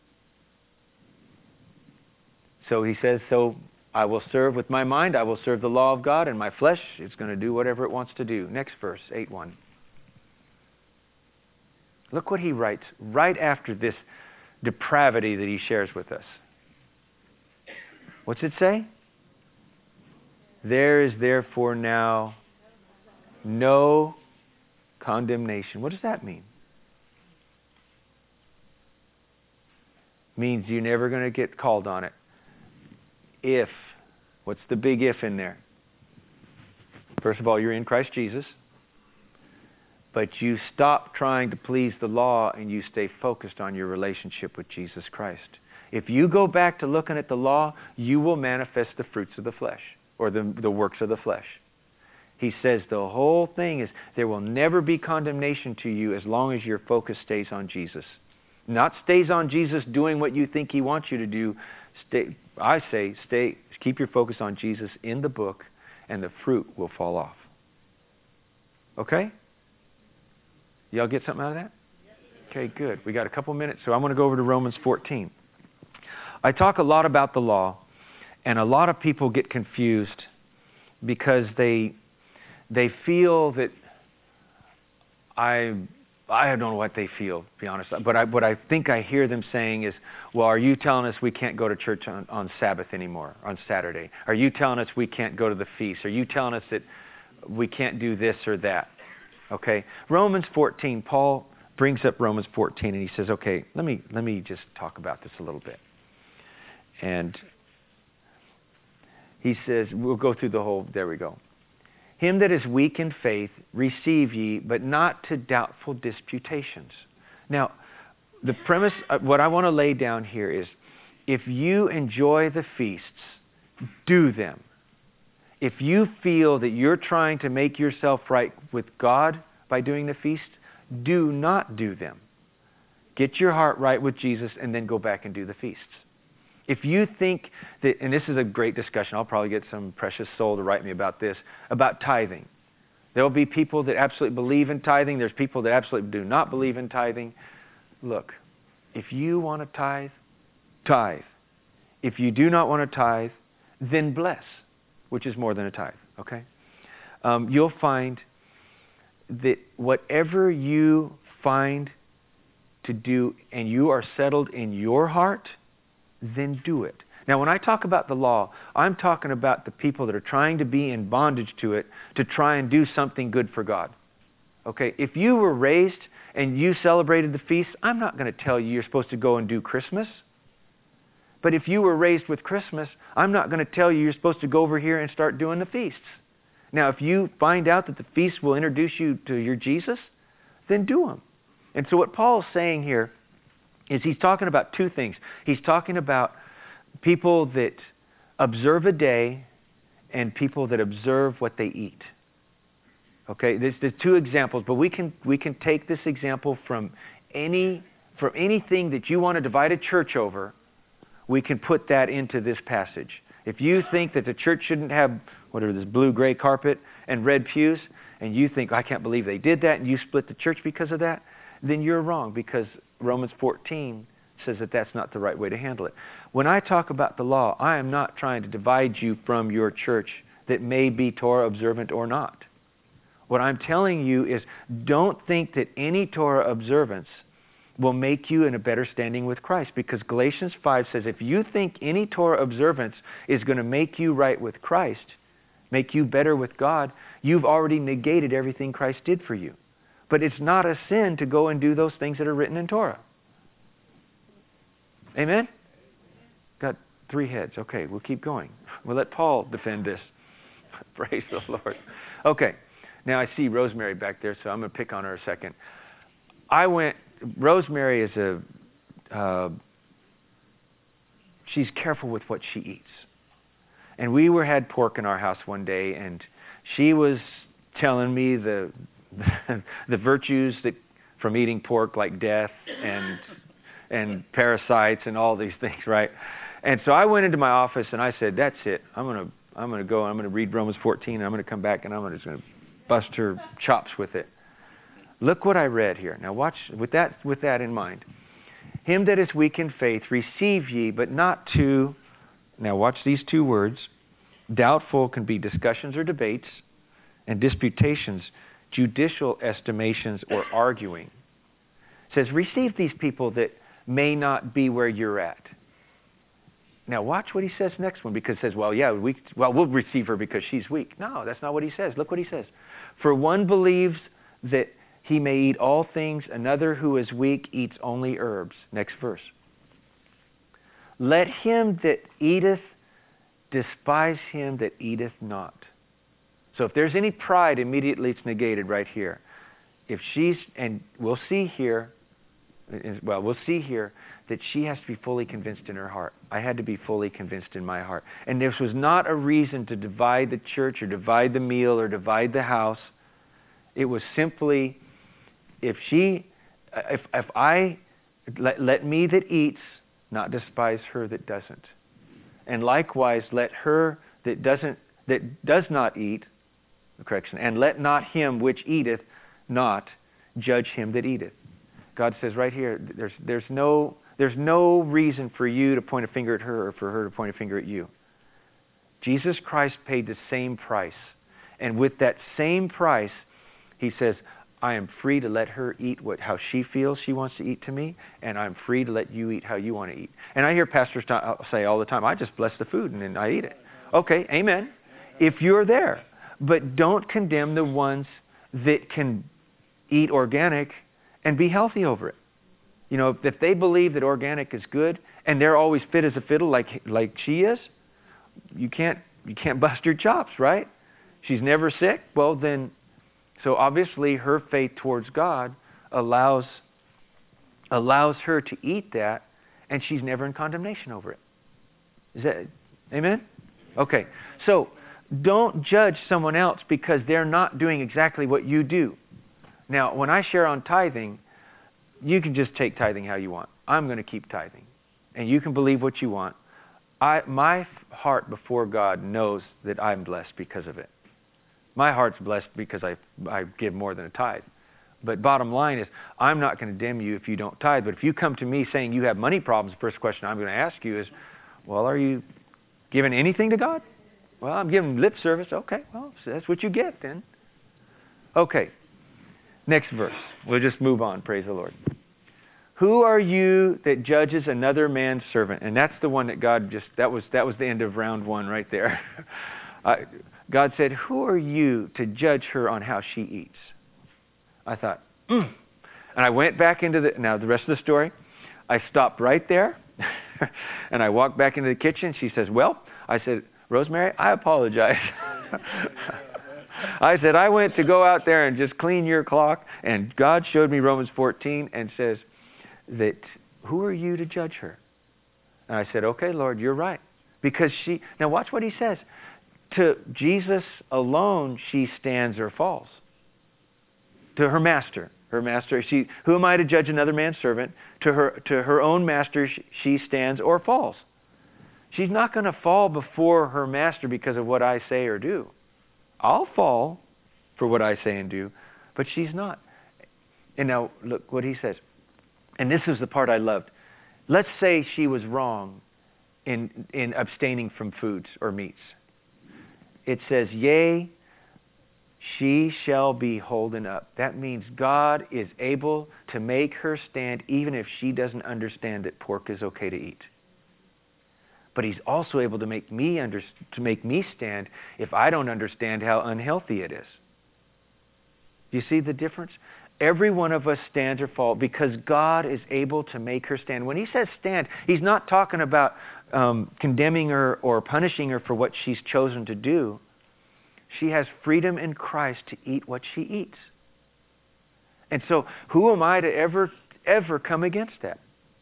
So he says, so I will serve with my mind, I will serve the law of God, and my flesh is going to do whatever it wants to do. Next verse, 8:1. Look what he writes right after this depravity that he shares with us. What's it say? There is therefore now no condemnation. What does that mean? It means you're never going to get called on it. If. What's the big if in there? First of all, you're in Christ Jesus. But you stop trying to please the law and you stay focused on your relationship with Jesus Christ. If you go back to looking at the law, you will manifest the fruits of the flesh or the works of the flesh. He says the whole thing is there will never be condemnation to you as long as your focus stays on Jesus. Not stays on Jesus doing what you think he wants you to do. Keep your focus on Jesus in the book and the fruit will fall off. Okay? Y'all get something out of that? Okay, good. We got a couple minutes, so I'm going to go over to Romans 14. I talk a lot about the law, and a lot of people get confused because they feel that I don't know what they feel, to be honest. But what I think I hear them saying is, well, are you telling us we can't go to church on Sabbath anymore, on Saturday? Are you telling us we can't go to the feast? Are you telling us that we can't do this or that? Okay, Romans 14, Paul brings up Romans 14 and he says, okay, let me just talk about this a little bit. And he says, we'll go through the whole, there we go. Him that is weak in faith, receive ye, but not to doubtful disputations. Now, the premise, what I want to lay down here is, if you enjoy the feasts, do them. If you feel that you're trying to make yourself right with God by doing the feast, do not do them. Get your heart right with Jesus and then go back and do the feasts. If you think that, and this is a great discussion, I'll probably get some precious soul to write me about this, about tithing. There will be people that absolutely believe in tithing. There's people that absolutely do not believe in tithing. Look, if you want to tithe, tithe. If you do not want to tithe, then bless, which is more than a tithe, okay? You'll find that whatever you find to do and you are settled in your heart, then do it. Now, when I talk about the law, I'm talking about the people that are trying to be in bondage to it to try and do something good for God. Okay? If you were raised and you celebrated the feast, I'm not going to tell you you're supposed to go and do Christmas. But if you were raised with Christmas, I'm not going to tell you you're supposed to go over here and start doing the feasts. Now, if you find out that the feast will introduce you to your Jesus, then do them. And so what Paul's saying here is he's talking about two things. He's talking about people that observe a day and people that observe what they eat. Okay, there's two examples, but we can take this example from anything that you want to divide a church over. We can put that into this passage. If you think that the church shouldn't have this blue-gray carpet and red pews, and you think, I can't believe they did that, and you split the church because of that, then you're wrong, because Romans 14 says that that's not the right way to handle it. When I talk about the law, I am not trying to divide you from your church that may be Torah observant or not. What I'm telling you is, don't think that any Torah observance will make you in a better standing with Christ, because Galatians 5 says if you think any Torah observance is going to make you right with Christ, make you better with God, you've already negated everything Christ did for you. But it's not a sin to go and do those things that are written in Torah. Amen? Got 3 heads. Okay, we'll keep going. We'll let Paul defend this. Praise the Lord. Okay, now I see Rosemary back there, so I'm going to pick on her a second. Rosemary is she's careful with what she eats. And we had pork in our house one day, and she was telling me the virtues that from eating pork, like death and parasites and all these things, right? And so I went into my office and I said, "That's it. I'm gonna go. I'm gonna read Romans 14. And I'm gonna come back and I'm just gonna bust her chops with it." Look what I read here. Now watch with that in mind. Him that is weak in faith, receive ye, but not to. Now watch these 2 words. Doubtful can be discussions or debates, and disputations, judicial estimations or arguing. It says, receive these people that may not be where you're at. Now watch what he says next one, because it says, we'll receive her because she's weak. No, that's not what he says. Look what he says. For one believes that he may eat all things, another who is weak eats only herbs. Next verse. Let him that eateth despise him that eateth not. So if there's any pride, immediately it's negated right here. We'll see here that she has to be fully convinced in her heart. I had to be fully convinced in my heart. And this was not a reason to divide the church or divide the meal or divide the house. It was simply, let me that eats not despise her that doesn't. And likewise, let her that does not eat, and let not him which eateth not judge him that eateth. God says right here, there's no reason for you to point a finger at her or for her to point a finger at you. Jesus Christ paid the same price. And with that same price, he says, I am free to let her eat how she feels she wants to eat to me, and I'm free to let you eat how you want to eat. And I hear pastors say all the time, I just bless the food and then I eat it. Okay, amen. If you're there. But don't condemn the ones that can eat organic and be healthy over it. You know, if they believe that organic is good and they're always fit as a fiddle like she is, you can't bust your chops, right? She's never sick. Well, then, so obviously her faith towards God allows her to eat that, and she's never in condemnation over it. Is that amen? Okay. So don't judge someone else because they're not doing exactly what you do. Now, when I share on tithing, you can just take tithing how you want. I'm going to keep tithing. And you can believe what you want. My heart before God knows that I'm blessed because of it. My heart's blessed because I give more than a tithe. But bottom line is, I'm not going to condemn you if you don't tithe. But if you come to me saying you have money problems, the first question I'm going to ask you is, well, are you giving anything to God? Well, I'm giving lip service. Okay, well, so that's what you get then. Okay, next verse. We'll just move on. Praise the Lord. Who are you that judges another man's servant? And that's the one that God just, that was the end of round one right there. God said, who are you to judge her on how she eats? I thought, And I went back into now the rest of the story. I stopped right there. And I walked back into the kitchen. She says, well, I said, Rosemary, I apologize. I said, I went to go out there and just clean your clock. And God showed me Romans 14 and says that, who are you to judge her? And I said, okay, Lord, you're right. Because now watch what he says. To Jesus alone, she stands or falls. To her master. Who am I to judge another man's servant? To her own master, she stands or falls. She's not going to fall before her master because of what I say or do. I'll fall for what I say and do, but she's not. And now look what he says. And this is the part I loved. Let's say she was wrong in abstaining from foods or meats. It says, yea, she shall be holden up. That means God is able to make her stand even if she doesn't understand that pork is okay to eat. But he's also able to make me stand if I don't understand how unhealthy it is. Do you see the difference? Every one of us stands or falls because God is able to make her stand. When he says stand, he's not talking about condemning her or punishing her for what she's chosen to do. She has freedom in Christ to eat what she eats. And so who am I to ever come against that?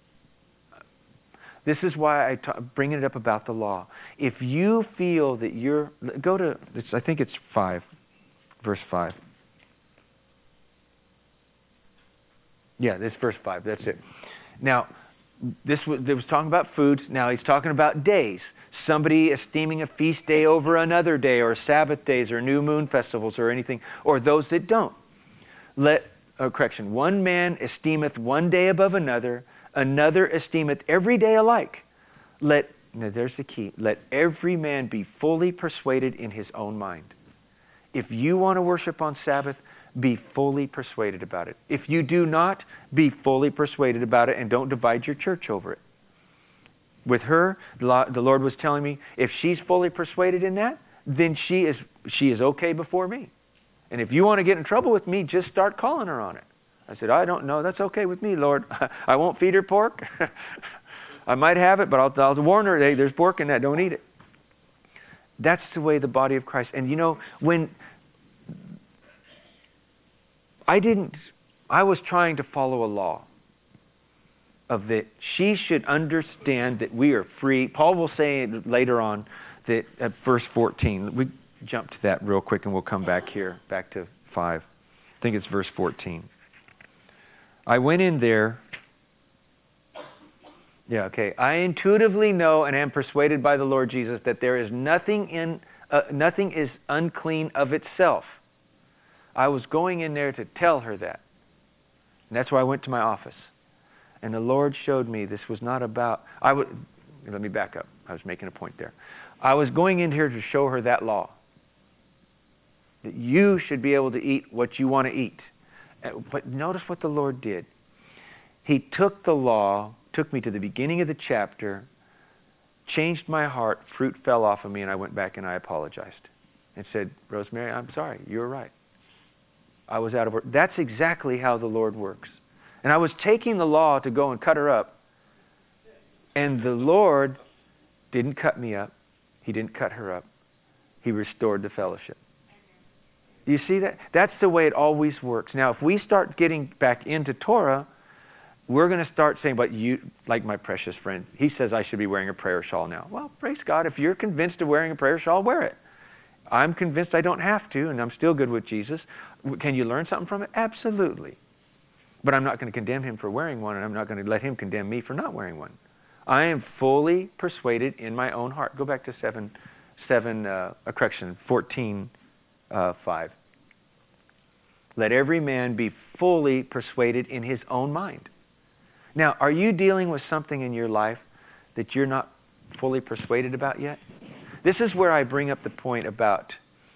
This is why I'm bringing it up about the law. If you feel that I think it's 5, verse 5. Yeah, this verse 5, that's it. Now, they was talking about foods. Now he's talking about days. Somebody esteeming a feast day over another day, or Sabbath days, or new moon festivals, or anything, or those that don't. One man esteemeth one day above another, another esteemeth every day alike. Now there's the key. Let every man be fully persuaded in his own mind. If you want to worship on Sabbath, be fully persuaded about it. If you do not, be fully persuaded about it and don't divide your church over it. With her, the Lord was telling me, if she's fully persuaded in that, then she is okay before me. And if you want to get in trouble with me, just start calling her on it. I said, I don't know. That's okay with me, Lord. I won't feed her pork. I might have it, but I'll warn her, hey, there's pork in that. Don't eat it. That's the way the body of Christ. And when I was trying to follow a law of that she should understand that we are free. Paul will say later on that at verse 14. We jump to that real quick and we'll come back here, back to 5. I think it's verse 14. I went in there. Yeah, okay. I intuitively know and am persuaded by the Lord Jesus that there is nothing is unclean of itself. I was going in there to tell her that. And that's why I went to my office. And the Lord showed me this was not about... Let me back up. I was making a point there. I was going in here to show her that law. That you should be able to eat what you want to eat. But notice what the Lord did. He took the law, took me to the beginning of the chapter, changed my heart, fruit fell off of me, and I went back and I apologized. And said, Rosemary, I'm sorry. You were right. I was out of order. That's exactly how the Lord works. And I was taking the law to go and cut her up. And the Lord didn't cut me up. He didn't cut her up. He restored the fellowship. Do you see that? That's the way it always works. Now, if we start getting back into Torah, we're going to start saying, but you, like my precious friend, he says I should be wearing a prayer shawl now. Well, praise God. If you're convinced of wearing a prayer shawl, wear it. I'm convinced I don't have to, and I'm still good with Jesus. Can you learn something from it? Absolutely. But I'm not going to condemn him for wearing one, and I'm not going to let him condemn me for not wearing one. I am fully persuaded in my own heart. Go back to 14:5. Let every man be fully persuaded in his own mind. Now, are you dealing with something in your life that you're not fully persuaded about yet? This is where I bring up the point about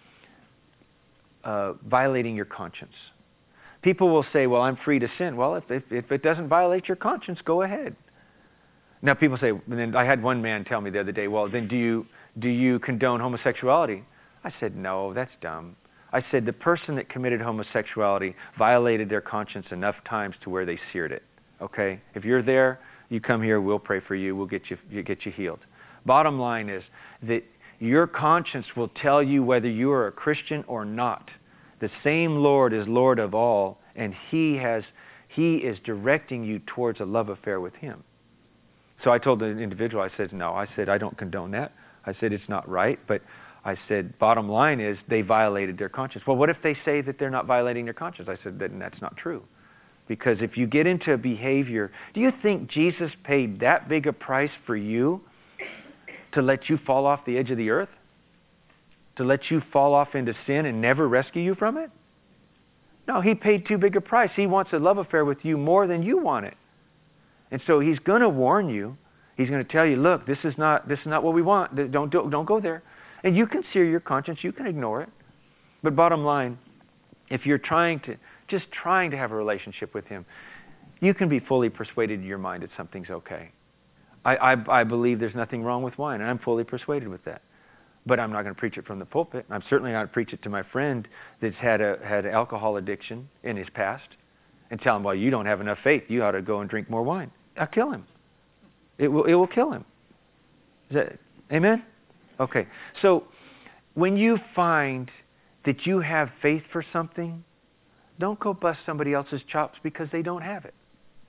violating your conscience. People will say, well, I'm free to sin. Well, if it doesn't violate your conscience, go ahead. Now, people say, and then I had one man tell me the other day, well, then do you condone homosexuality? I said, no, that's dumb. I said, the person that committed homosexuality violated their conscience enough times to where they seared it. Okay? If you're there, you come here, we'll pray for you, we'll get you healed. Bottom line is that your conscience will tell you whether you are a Christian or not. The same Lord is Lord of all, and He is directing you towards a love affair with Him. So I told the individual, I said, no, I don't condone that. I said, it's not right, but I said, bottom line is they violated their conscience. Well, what if they say that they're not violating their conscience? I said, then that's not true. Because if you get into a behavior, do you think Jesus paid that big a price for you to let you fall off the edge of the earth? To let you fall off into sin and never rescue you from it? No, He paid too big a price. He wants a love affair with you more than you want it. And so He's going to warn you. He's going to tell you, look, this is not what we want. Don't go there. And you can sear your conscience. You can ignore it. But bottom line, if you're trying to have a relationship with Him, you can be fully persuaded in your mind that something's okay. I believe there's nothing wrong with wine, and I'm fully persuaded with that. But I'm not going to preach it from the pulpit. I'm certainly not going to preach it to my friend that's had alcohol addiction in his past and tell him, well, you don't have enough faith. You ought to go and drink more wine. I'll kill him. It will kill him. Is that, amen? Okay. So when you find that you have faith for something, don't go bust somebody else's chops because they don't have it.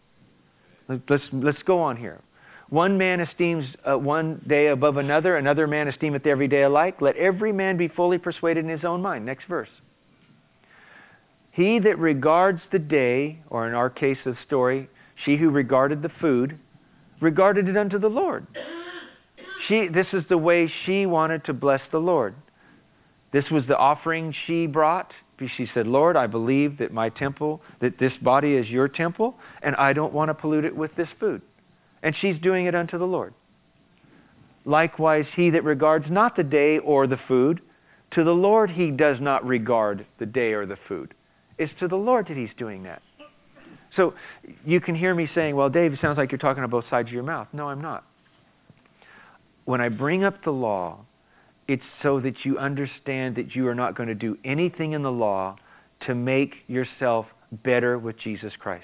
Let's go on here. One man esteems one day above another man esteemeth every day alike. Let every man be fully persuaded in his own mind. Next verse. He that regards the day, or in our case of the story, she who regarded the food, regarded it unto the Lord. This is the way she wanted to bless the Lord. This was the offering she brought. She said, Lord, I believe that my temple, that this body is your temple, and I don't want to pollute it with this food. And she's doing it unto the Lord. Likewise, he that regards not the day or the food, to the Lord he does not regard the day or the food. It's to the Lord that he's doing that. So you can hear me saying, well, Dave, it sounds like you're talking on both sides of your mouth. No, I'm not. When I bring up the law, it's so that you understand that you are not going to do anything in the law to make yourself better with Jesus Christ.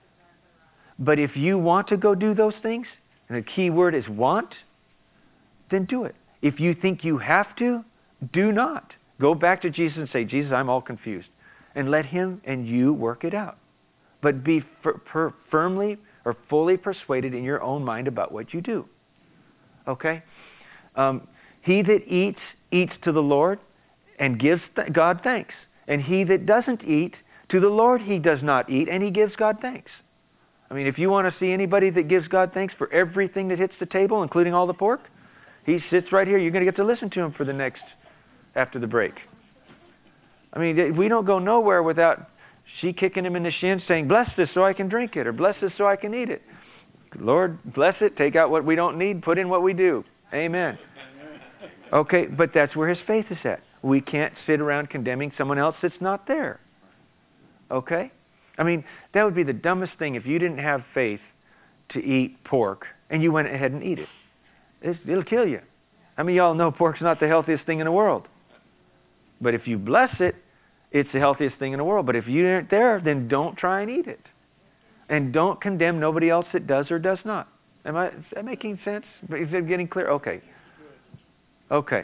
But if you want to go do those things, and the key word is want, then do it. If you think you have to, do not. Go back to Jesus and say, Jesus, I'm all confused. And let Him and you work it out. But be firmly or fully persuaded in your own mind about what you do. Okay? He that eats to the Lord and gives God thanks. And he that doesn't eat, to the Lord he does not eat, and he gives God thanks. I mean, if you want to see anybody that gives God thanks for everything that hits the table, including all the pork, he sits right here. You're going to get to listen to him for the next, after the break. I mean, we don't go nowhere without she kicking him in the shin saying, bless this so I can drink it, or bless this so I can eat it. Lord, bless it, take out what we don't need, put in what we do. Amen. Okay, but that's where his faith is at. We can't sit around condemning someone else that's not there. Okay? I mean, that would be the dumbest thing if you didn't have faith to eat pork and you went ahead and eat it. It'll kill you. I mean, y'all know pork's not the healthiest thing in the world. But if you bless it, it's the healthiest thing in the world. But if you aren't there, then don't try and eat it. And don't condemn nobody else that does or does not. Is that making sense? Is it getting clear? Okay. Okay.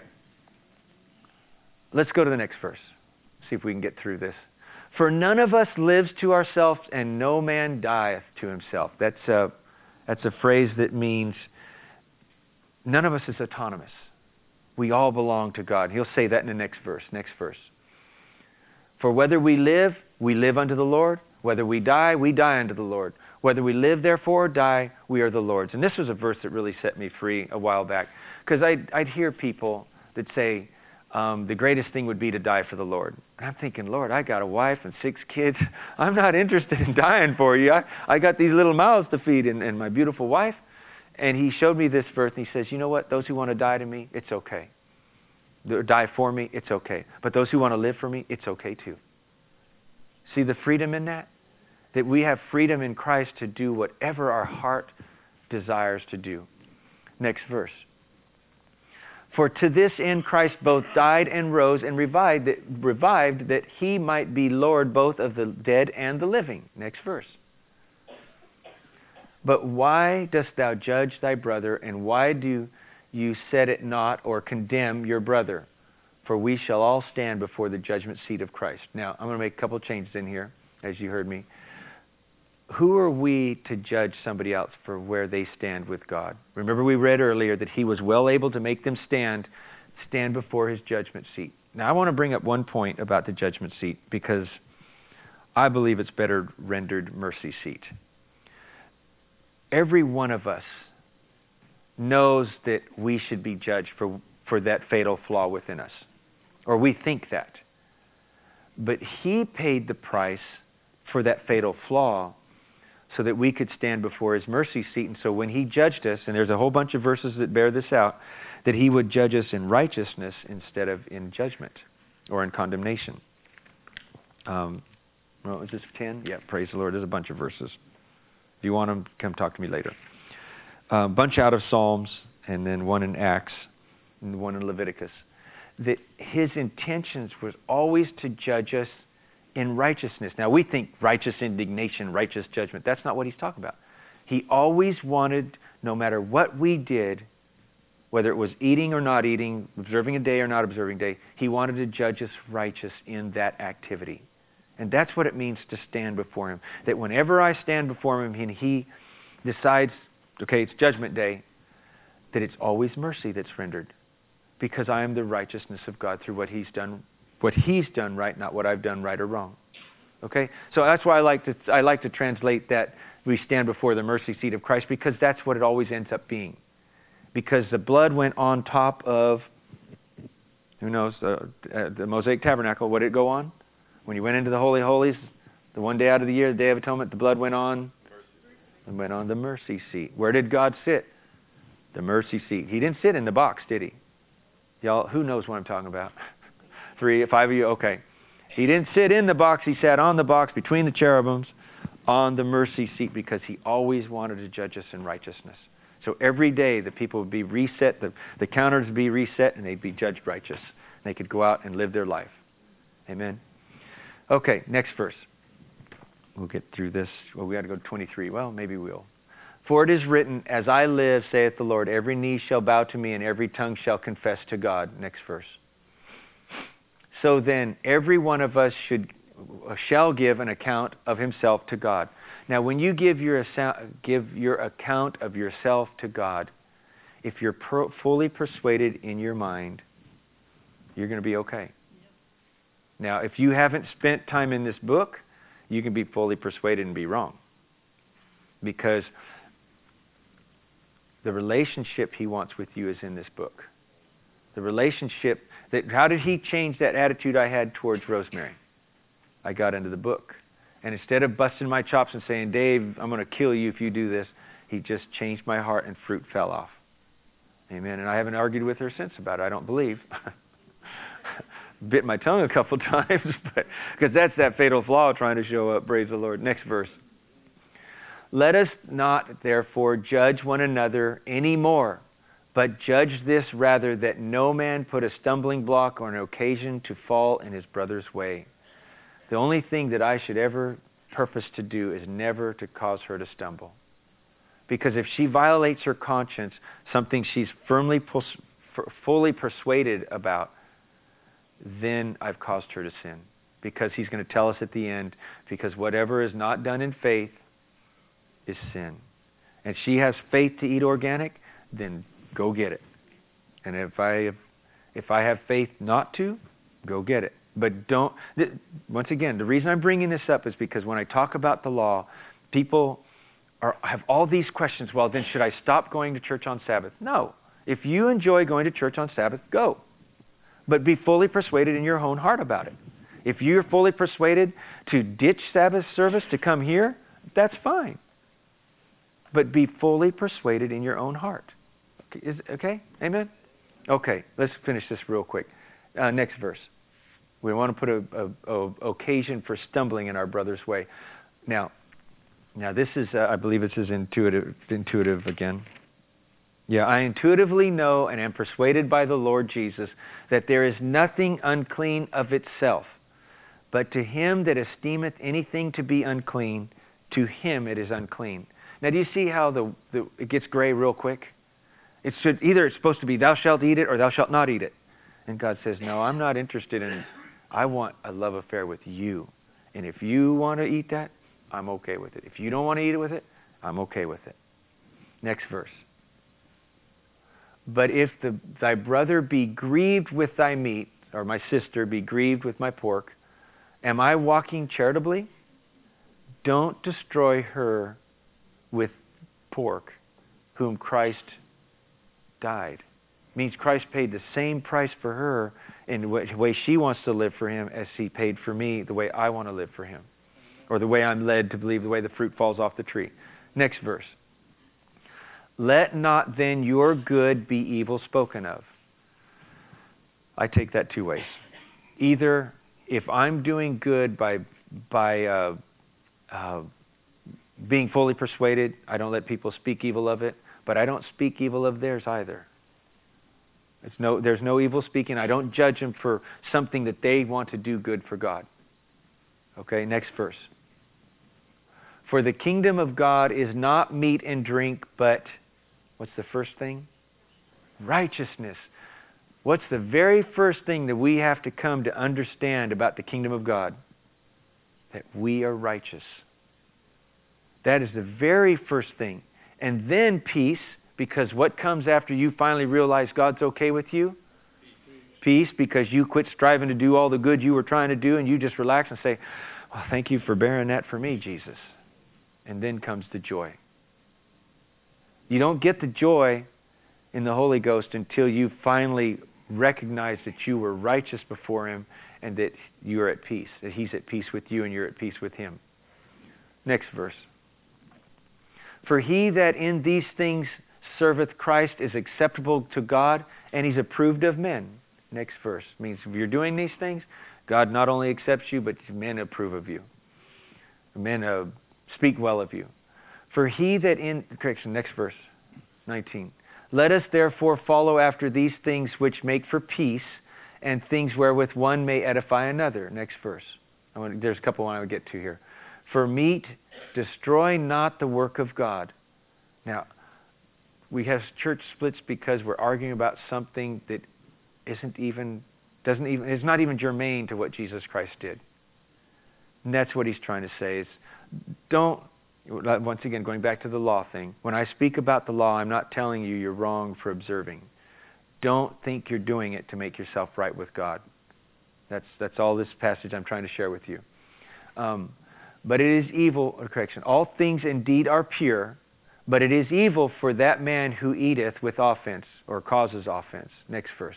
Let's go to the next verse. See if we can get through this. For none of us lives to ourselves, and no man dieth to himself. That's a phrase that means none of us is autonomous. We all belong to God. He'll say that in the next verse. Next verse. For whether we live unto the Lord. Whether we die unto the Lord. Whether we live, therefore, or die, we are the Lord's. And this was a verse that really set me free a while back. Because I'd hear people that say, the greatest thing would be to die for the Lord. And I'm thinking, Lord, I got a wife and 6 kids. I'm not interested in dying for you. I got these little mouths to feed and my beautiful wife. And he showed me this verse and he says, you know what? Those who want to die to me, it's okay. Die for me, it's okay. But those who want to live for me, it's okay too. See the freedom in that? That we have freedom in Christ to do whatever our heart desires to do. Next verse. For to this end Christ both died and rose and revived that he might be Lord both of the dead and the living. Next verse. But why dost thou judge thy brother, and why do you set it not or condemn your brother? For we shall all stand before the judgment seat of Christ. Now, I'm going to make a couple changes in here, as you heard me. Who are we to judge somebody else for where they stand with God? Remember we read earlier that he was well able to make them stand before his judgment seat. Now I want to bring up one point about the judgment seat because I believe it's better rendered mercy seat. Every one of us knows that we should be judged for that fatal flaw within us. Or we think that. But he paid the price for that fatal flaw so that we could stand before his mercy seat. And so when he judged us, and there's a whole bunch of verses that bear this out, that he would judge us in righteousness instead of in judgment or in condemnation. Well, is this 10? Yeah, praise the Lord. There's a bunch of verses. If you want them, come talk to me later. Bunch out of Psalms, and then one in Acts, and one in Leviticus. That his intentions was always to judge us in righteousness. Now we think righteous indignation, righteous judgment. That's not what he's talking about. He always wanted, no matter what we did, whether it was eating or not eating, observing a day or not observing a day, he wanted to judge us righteous in that activity. And that's what it means to stand before him. That whenever I stand before him and he decides, okay, it's judgment day, that it's always mercy that's rendered. Because I am the righteousness of God through what he's done right, not what I've done right or wrong. Okay? So that's why I like to translate that we stand before the mercy seat of Christ, because that's what it always ends up being. Because the blood went on top of, who knows, the Mosaic Tabernacle. What did it go on? When you went into the Holy of Holies, the one day out of the year, the Day of Atonement, the blood went on? It went on the mercy seat. Where did God sit? The mercy seat. He didn't sit in the box, did he? Y'all, who knows what I'm talking about? 3, 5 of you? Okay. He didn't sit in the box. He sat on the box between the cherubims on the mercy seat because he always wanted to judge us in righteousness. So every day the people would be reset, the counters would be reset, and they'd be judged righteous. They could go out and live their life. Amen? Okay, next verse. We'll get through this. Well, we got to go to 23. Well, maybe we'll. For it is written, as I live, saith the Lord, every knee shall bow to me and every tongue shall confess to God. Next verse. So then, every one of us shall give an account of himself to God. Now, when you give your account of yourself to God, if you're fully persuaded in your mind, you're going to be okay. Now, if you haven't spent time in this book, you can be fully persuaded and be wrong. Because the relationship he wants with you is in this book. The relationship, how did he change that attitude I had towards Rosemary? I got into the book. And instead of busting my chops and saying, Dave, I'm going to kill you if you do this, he just changed my heart and fruit fell off. Amen. And I haven't argued with her since about it, I don't believe. Bit my tongue a couple times, because that's that fatal flaw trying to show up. Praise the Lord. Next verse. Let us not, therefore, judge one another any more, but judge this rather, that no man put a stumbling block or an occasion to fall in his brother's way. The only thing that I should ever purpose to do is never to cause her to stumble. Because if she violates her conscience, something she's fully persuaded about, then I've caused her to sin. Because he's going to tell us at the end, because whatever is not done in faith is sin. And she has faith to eat organic, then go get it. And if I If I have faith not to, go get it. But don't, once again, the reason I'm bringing this up is because when I talk about the law, people have all these questions. Well, then should I stop going to church on Sabbath? No. If you enjoy going to church on Sabbath, go. But be fully persuaded in your own heart about it. If you're fully persuaded to ditch Sabbath service to come here, that's fine. But be fully persuaded in your own heart. Okay? Amen? Okay, let's finish this real quick. Next verse. We want to put a occasion for stumbling in our brother's way. Now this is, I believe this is intuitive again. Yeah, I intuitively know and am persuaded by the Lord Jesus that there is nothing unclean of itself, but to him that esteemeth anything to be unclean, to him it is unclean. Now, do you see how it gets gray real quick? It's supposed to be thou shalt eat it or thou shalt not eat it. And God says, no, I'm not interested in it. I want a love affair with you. And if you want to eat that, I'm okay with it. If you don't want to eat it with it, I'm okay with it. Next verse. But if thy brother be grieved with thy meat, or my sister be grieved with my pork, am I walking charitably? Don't destroy her with pork, whom Christ died. Means Christ paid the same price for her in the way she wants to live for him as he paid for me the way I want to live for him. Or the way I'm led to believe, the way the fruit falls off the tree. Next verse. Let not then your good be evil spoken of. I take that two ways. Either if I'm doing good by being fully persuaded, I don't let people speak evil of it, but I don't speak evil of theirs either. There's no evil speaking. I don't judge them for something that they want to do good for God. Okay, next verse. For the kingdom of God is not meat and drink, but, what's the first thing? Righteousness. What's the very first thing that we have to come to understand about the kingdom of God? That we are righteous. That is the very first thing. And then peace, because what comes after you finally realize God's okay with you? Peace, because you quit striving to do all the good you were trying to do and you just relax and say, well, thank you for bearing that for me, Jesus. And then comes the joy. You don't get the joy in the Holy Ghost until you finally recognize that you were righteous before Him and that you are at peace, that He's at peace with you and you're at peace with Him. Next verse. For he that in these things serveth Christ is acceptable to God, and He's approved of men. Next verse means if you're doing these things, God not only accepts you, but men approve of you. Men speak well of you. For he that in... Correction, next verse, 19. Let us therefore follow after these things which make for peace, and things wherewith one may edify another. Next verse. There's a couple I want to get to here. For meat, destroy not the work of God. Now, we have church splits because we're arguing about something that is not even germane to what Jesus Christ did. And that's what He's trying to say is, once again, going back to the law thing, when I speak about the law, I'm not telling you you're wrong for observing. Don't think you're doing it to make yourself right with God. That's all this passage I'm trying to share with you. But it is evil, all things indeed are pure, but it is evil for that man who eateth with offense, or causes offense. Next verse.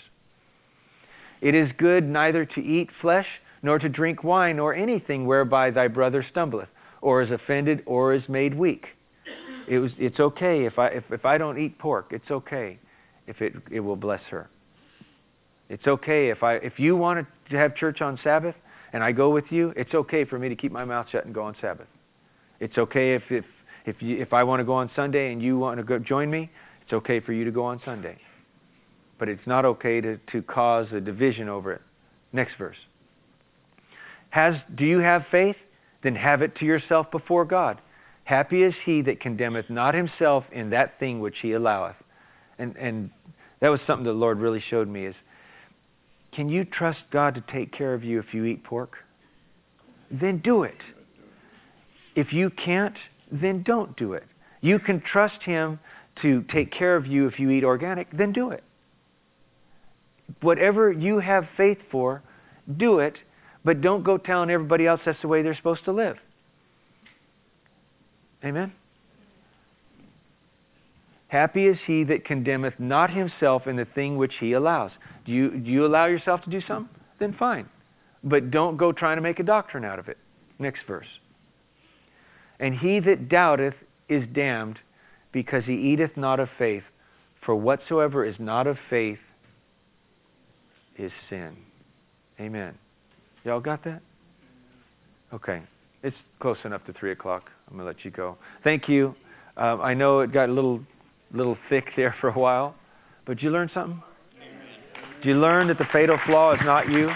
It is good neither to eat flesh, nor to drink wine, or anything whereby thy brother stumbleth, or is offended, or is made weak. It's okay if I don't eat pork. It's okay if it will bless her. It's okay if you want to have church on Sabbath and I go with you. It's okay for me to keep my mouth shut and go on Sabbath. It's okay if I want to go on Sunday and you want to go join me. It's okay for you to go on Sunday. But it's not okay to cause a division over it. Next verse. Do you have faith? Then have it to yourself before God. Happy is he that condemneth not himself in that thing which he alloweth. And that was something the Lord really showed me is, can you trust God to take care of you if you eat pork? Then do it. If you can't, then don't do it. You can trust Him to take care of you if you eat organic, then do it. whatever you have faith for, do it, but don't go telling everybody else that's the way they're supposed to live. Amen? Happy is he that condemneth not himself in the thing which he allows. Do you allow yourself to do something? Then fine. But don't go trying to make a doctrine out of it. Next verse. And he that doubteth is damned, because he eateth not of faith. For whatsoever is not of faith is sin. Amen. Y'all got that? Okay. It's close enough to 3 o'clock. I'm going to let you go. Thank you. I know it got a little thick there for a while, but did you learn something? Did you learn that the fatal flaw is not you?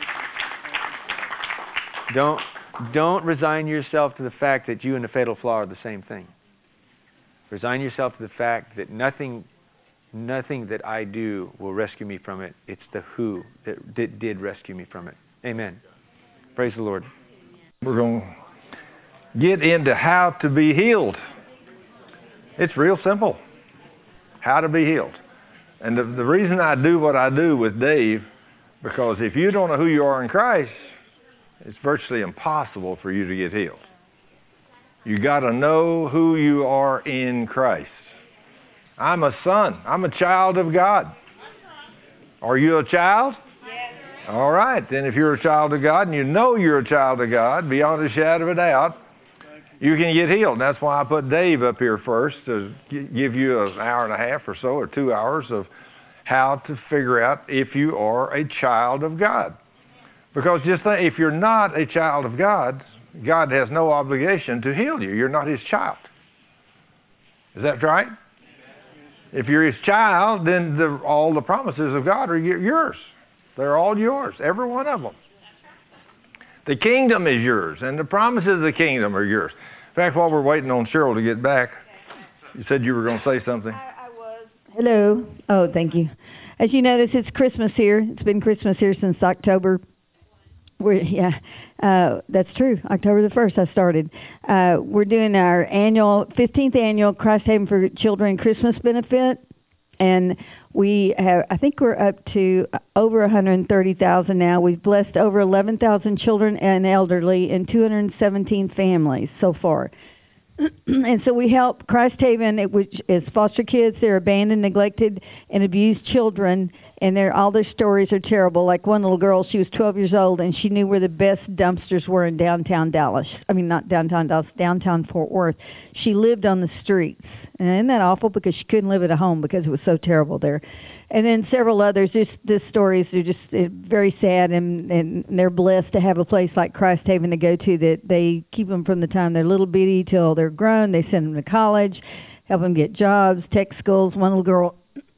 Don't resign yourself to the fact that you and the fatal flaw are the same thing. Resign yourself to the fact that nothing that I do will rescue me from it. It's the who that did rescue me from it. Amen. Praise the Lord. We're going to get into how to be healed. It's real simple. How to be healed. And the reason I do what I do with Dave, because if you don't know who you are in Christ, it's virtually impossible for you to get healed. You got to know who you are in Christ. I'm a son. I'm a child of God. Are you a child? Yes. All right. Then if you're a child of God and you know you're a child of God, beyond a shadow of a doubt, you can get healed. And that's why I put Dave up here first, to give you an hour and a half or so, or 2 hours of how to figure out if you are a child of God. Because just think, if you're not a child of God, God has no obligation to heal you. You're not his child. Is that right? If you're his child, then all the promises of God are yours. They're all yours, every one of them. The kingdom is yours, and the promises of the kingdom are yours. In fact, while we're waiting on Cheryl to get back, you said you were going to say something. I was. Hello. Oh, thank you. As you notice, it's Christmas here. It's been Christmas here since October. That's true. October the 1st, I started. We're doing our 15th annual Christ Haven for Children Christmas benefit, and I think we're up to over 130,000 now. We've blessed over 11,000 children and elderly and 217 families so far. And so we help Christ Haven, which is foster kids. They're abandoned, neglected, and abused children, and all their stories are terrible. Like one little girl, she was 12 years old, and she knew where the best dumpsters were in downtown Dallas. I mean, not downtown Dallas, downtown Fort Worth. She lived on the streets. And isn't that awful? Because she couldn't live at a home because it was so terrible there. And then several others. The stories are just very sad, and they're blessed to have a place like Christ Haven to go to, that they keep them from the time they're little bitty till they're grown. They send them to college, help them get jobs, tech schools. One little girl,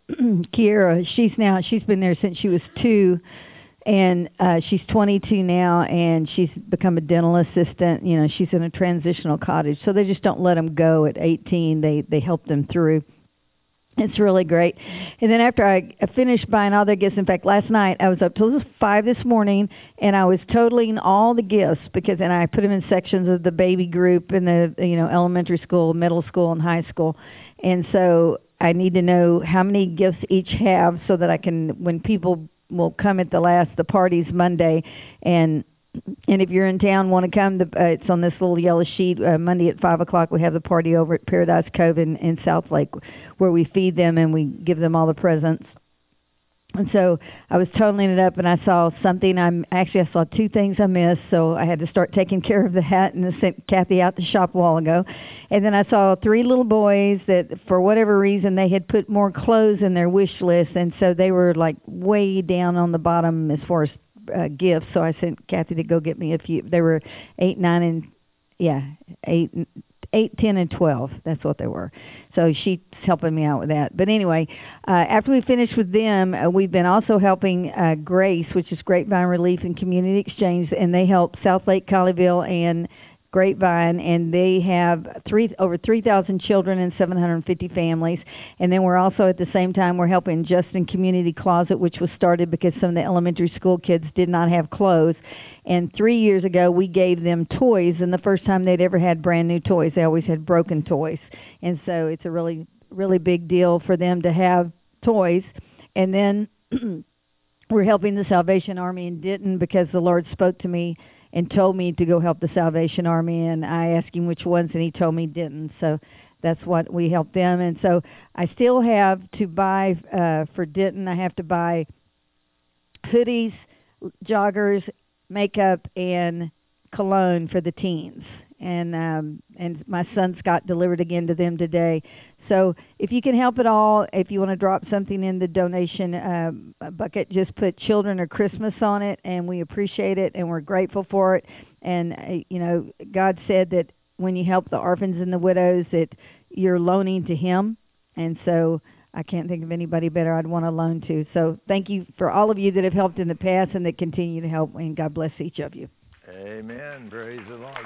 Kiera, she's been there since she was 2, and she's 22 now, and she's become a dental assistant. You know, she's in a transitional cottage, so they just don't let them go at 18. They help them through. It's really great. And then after I finished buying all their gifts, in fact, last night I was up till 5 this morning, and I was totaling all the gifts, and I put them in sections of the baby group and the elementary school, middle school, and high school. And so I need to know how many gifts each have, so that I can, when people will come at the party's Monday, and if you're in town, want to come, it's on this little yellow sheet. Monday at 5 o'clock, we have the party over at Paradise Cove in South Lake, where we feed them and we give them all the presents. And so I was totaling it up, and I saw something. I saw 2 things I missed, so I had to start taking care of that, and I sent Kathy out the shop a while ago. And then I saw 3 little boys that, for whatever reason, they had put more clothes in their wish list, and so they were like way down on the bottom as far as gifts. So I sent Kathy to go get me a few. They were 8, 10, and 12. That's what they were. So she's helping me out with that. But anyway, after we finished with them, we've been also helping Grace, which is Grapevine Relief and Community Exchange, and they help South Lake, Colleyville, and Grapevine, and they have over 3,000 children and 750 families. And then we're also, at the same time, we're helping Justin Community Closet, which was started because some of the elementary school kids did not have clothes. And 3 years ago, we gave them toys, and the first time they'd ever had brand new toys. They always had broken toys. And so it's a really, really big deal for them to have toys. And then we're helping the Salvation Army in Denton because the Lord spoke to me and told me to go help the Salvation Army, and I asked him which ones, and he told me Denton. So that's what we help them. And so I still have to buy for Denton. I have to buy hoodies, joggers, makeup, and cologne for the teens. And my son's got delivered again to them today. So if you can help at all, if you want to drop something in the donation bucket, just put Children of Christmas on it, and we appreciate it, and we're grateful for it. And, God said that when you help the orphans and the widows, that you're loaning to him. And so I can't think of anybody better I'd want to loan to. So thank you for all of you that have helped in the past and that continue to help, and God bless each of you. Amen. Praise the Lord.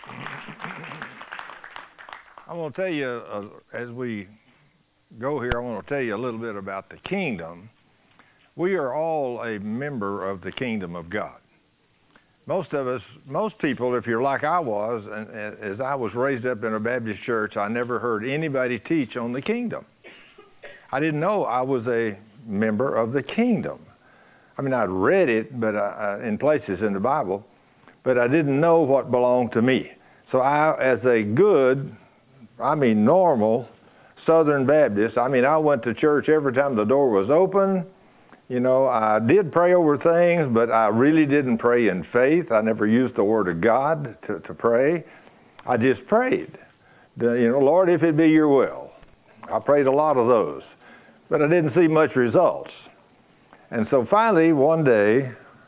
I want to tell you, as we go here, I want to tell you a little bit about the kingdom. We are all a member of the kingdom of God. Most of us, most people, if you're like I was, and as I was raised up in a Baptist church, I never heard anybody teach on the kingdom. I didn't know I was a member of the kingdom. I mean, I'd read it, but in places in the Bible, but I didn't know what belonged to me. So I, as a good, normal Southern Baptist, I went to church every time the door was open. I did pray over things, but I really didn't pray in faith. I never used the Word of God to pray. I just prayed. Lord, if it be your will. I prayed a lot of those, but I didn't see much results. And so finally, one day,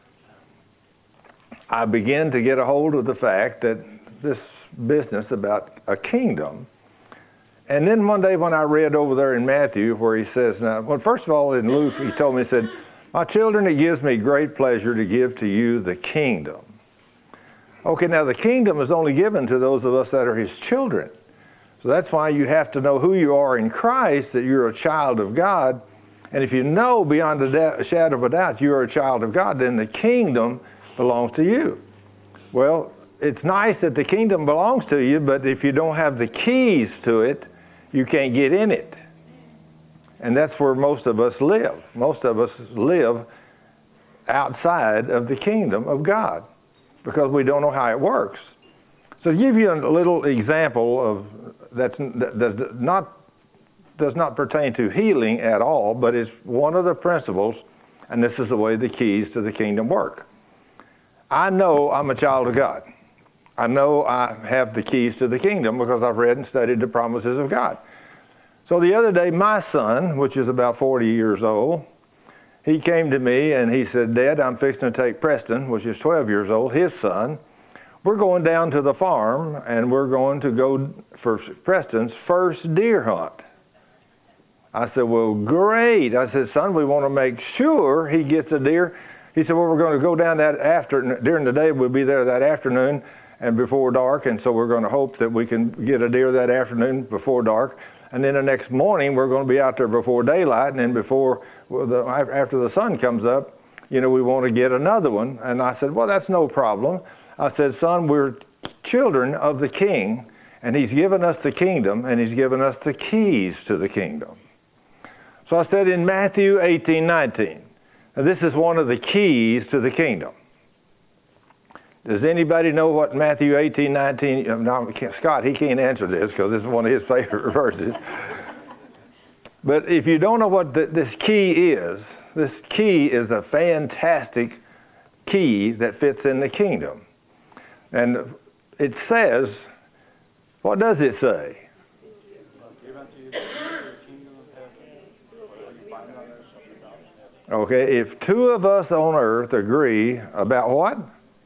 I began to get a hold of the fact that this business about a kingdom. And then one day when I read over there in Matthew where he says, first of all in Luke, he told me, he said, my children, it gives me great pleasure to give to you the kingdom. Okay, now the kingdom is only given to those of us that are his children. So that's why you have to know who you are in Christ, that you're a child of God. And if you know beyond a shadow of a doubt you're a child of God, then the kingdom belongs to you. Well, it's nice that the kingdom belongs to you, but if you don't have the keys to it, you can't get in it. And that's where most of us live. Most of us live outside of the kingdom of God because we don't know how it works. So to give you a little example of that does not pertain to healing at all, but it's one of the principles, and this is the way the keys to the kingdom work. I know I'm a child of God. I know I have the keys to the kingdom because I've read and studied the promises of God. So the other day, my son, which is about 40 years old, he came to me and he said, Dad, I'm fixing to take Preston, which is 12 years old, his son. We're going down to the farm and we're going to go for Preston's first deer hunt. I said, well, great. I said, son, we want to make sure he gets a deer. He said, well, we're going to go down during the day. We'll be there that afternoon and before dark, and so we're going to hope that we can get a deer that afternoon before dark. And then the next morning, we're going to be out there before daylight, and then after the sun comes up, we want to get another one. And I said, well, that's no problem. I said, son, we're children of the King, and he's given us the kingdom, and he's given us the keys to the kingdom. So I said in Matthew 18:19, now this is one of the keys to the kingdom. Does anybody know what Matthew 18:19? No, Scott, he can't answer this because this is one of his favorite verses. But if you don't know what this key is a fantastic key that fits in the kingdom. And it says, what does it say? Okay, if two of us on earth agree about what?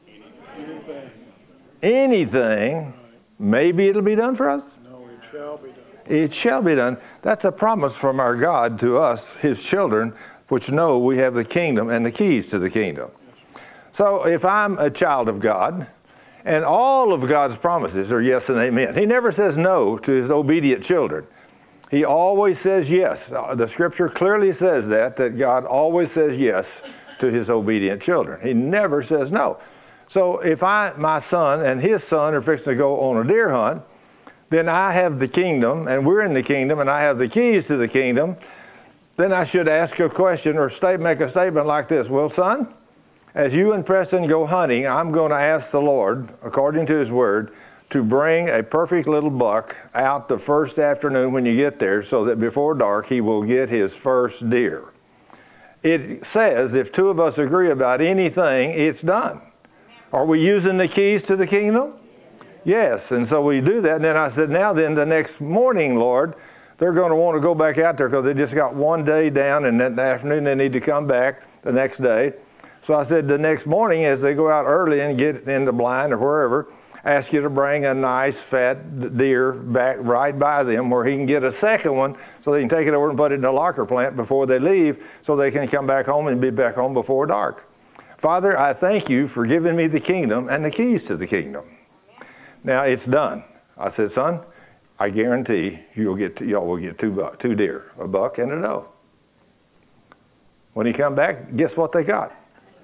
Anything, maybe it'll be done for us? No, it shall be done. It shall be done. That's a promise from our God to us, his children, which know we have the kingdom and the keys to the kingdom. So if I'm a child of God, and all of God's promises are yes and amen. He never says no to his obedient children. He always says yes. The scripture clearly says that God always says yes to his obedient children. He never says no. So if my son and his son are fixing to go on a deer hunt, then I have the kingdom, and we're in the kingdom, and I have the keys to the kingdom. then I should ask a question or make a statement like this. Well, son, as you and Preston go hunting, I'm going to ask the Lord, according to His Word, to bring a perfect little buck out the first afternoon when you get there so that before dark he will get his first deer. It says if two of us agree about anything, it's done. Are we using the keys to the kingdom? Yes. And so we do that. And then I said, now then, the next morning, Lord, they're going to want to go back out there because they just got one day down, and then the afternoon they need to come back the next day. So I said the next morning as they go out early and get in the blind or wherever, ask you to bring a nice fat deer back right by them where he can get a second one so they can take it over and put it in the locker plant before they leave so they can come back home and be back home before dark. Father, I thank you for giving me the kingdom and the keys to the kingdom. Now it's done. I said, son, I guarantee y'all will get two deer, a buck and a doe. When he come back, guess what they got?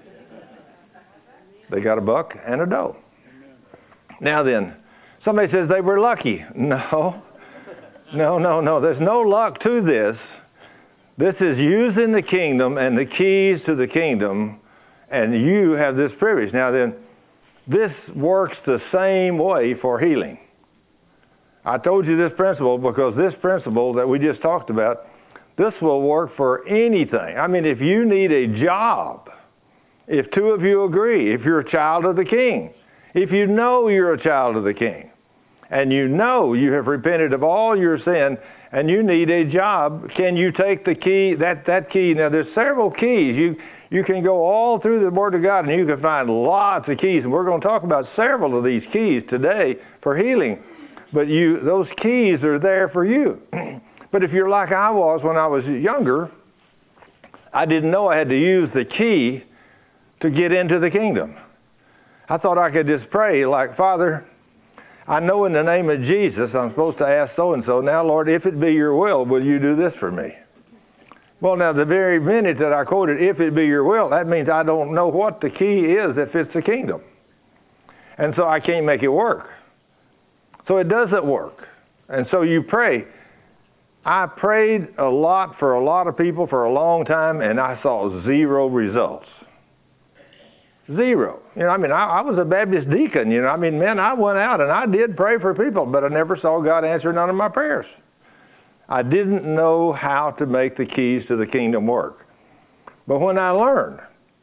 They got a buck and a doe. Now then, somebody says they were lucky. No. There's no luck to this. This is using the kingdom and the keys to the kingdom, and you have this privilege. Now then, this works the same way for healing. I told you this principle because this principle that we just talked about, this will work for anything. I mean, if you need a job, if two of you agree, if you're a child of the King, if you know you're a child of the King, and you know you have repented of all your sin, and you need a job, can you take the key, that key? Now, there's several keys. You can go all through the Word of God, and you can find lots of keys. And we're going to talk about several of these keys today for healing. But those keys are there for you. But if you're like I was when I was younger, I didn't know I had to use the key to get into the kingdom. I thought I could just pray like, Father, I know in the name of Jesus I'm supposed to ask so-and-so. Now, Lord, if it be your will you do this for me? Well, now, the very minute that I quoted, if it be your will, that means I don't know what the key is that fits the kingdom. And so I can't make it work. So it doesn't work. And so you pray. I prayed a lot for a lot of people for a long time, and I saw zero results. Zero. I was a Baptist deacon, I went out and I did pray for people, but I never saw God answer none of my prayers. I didn't know how to make the keys to the kingdom work. But when I learned,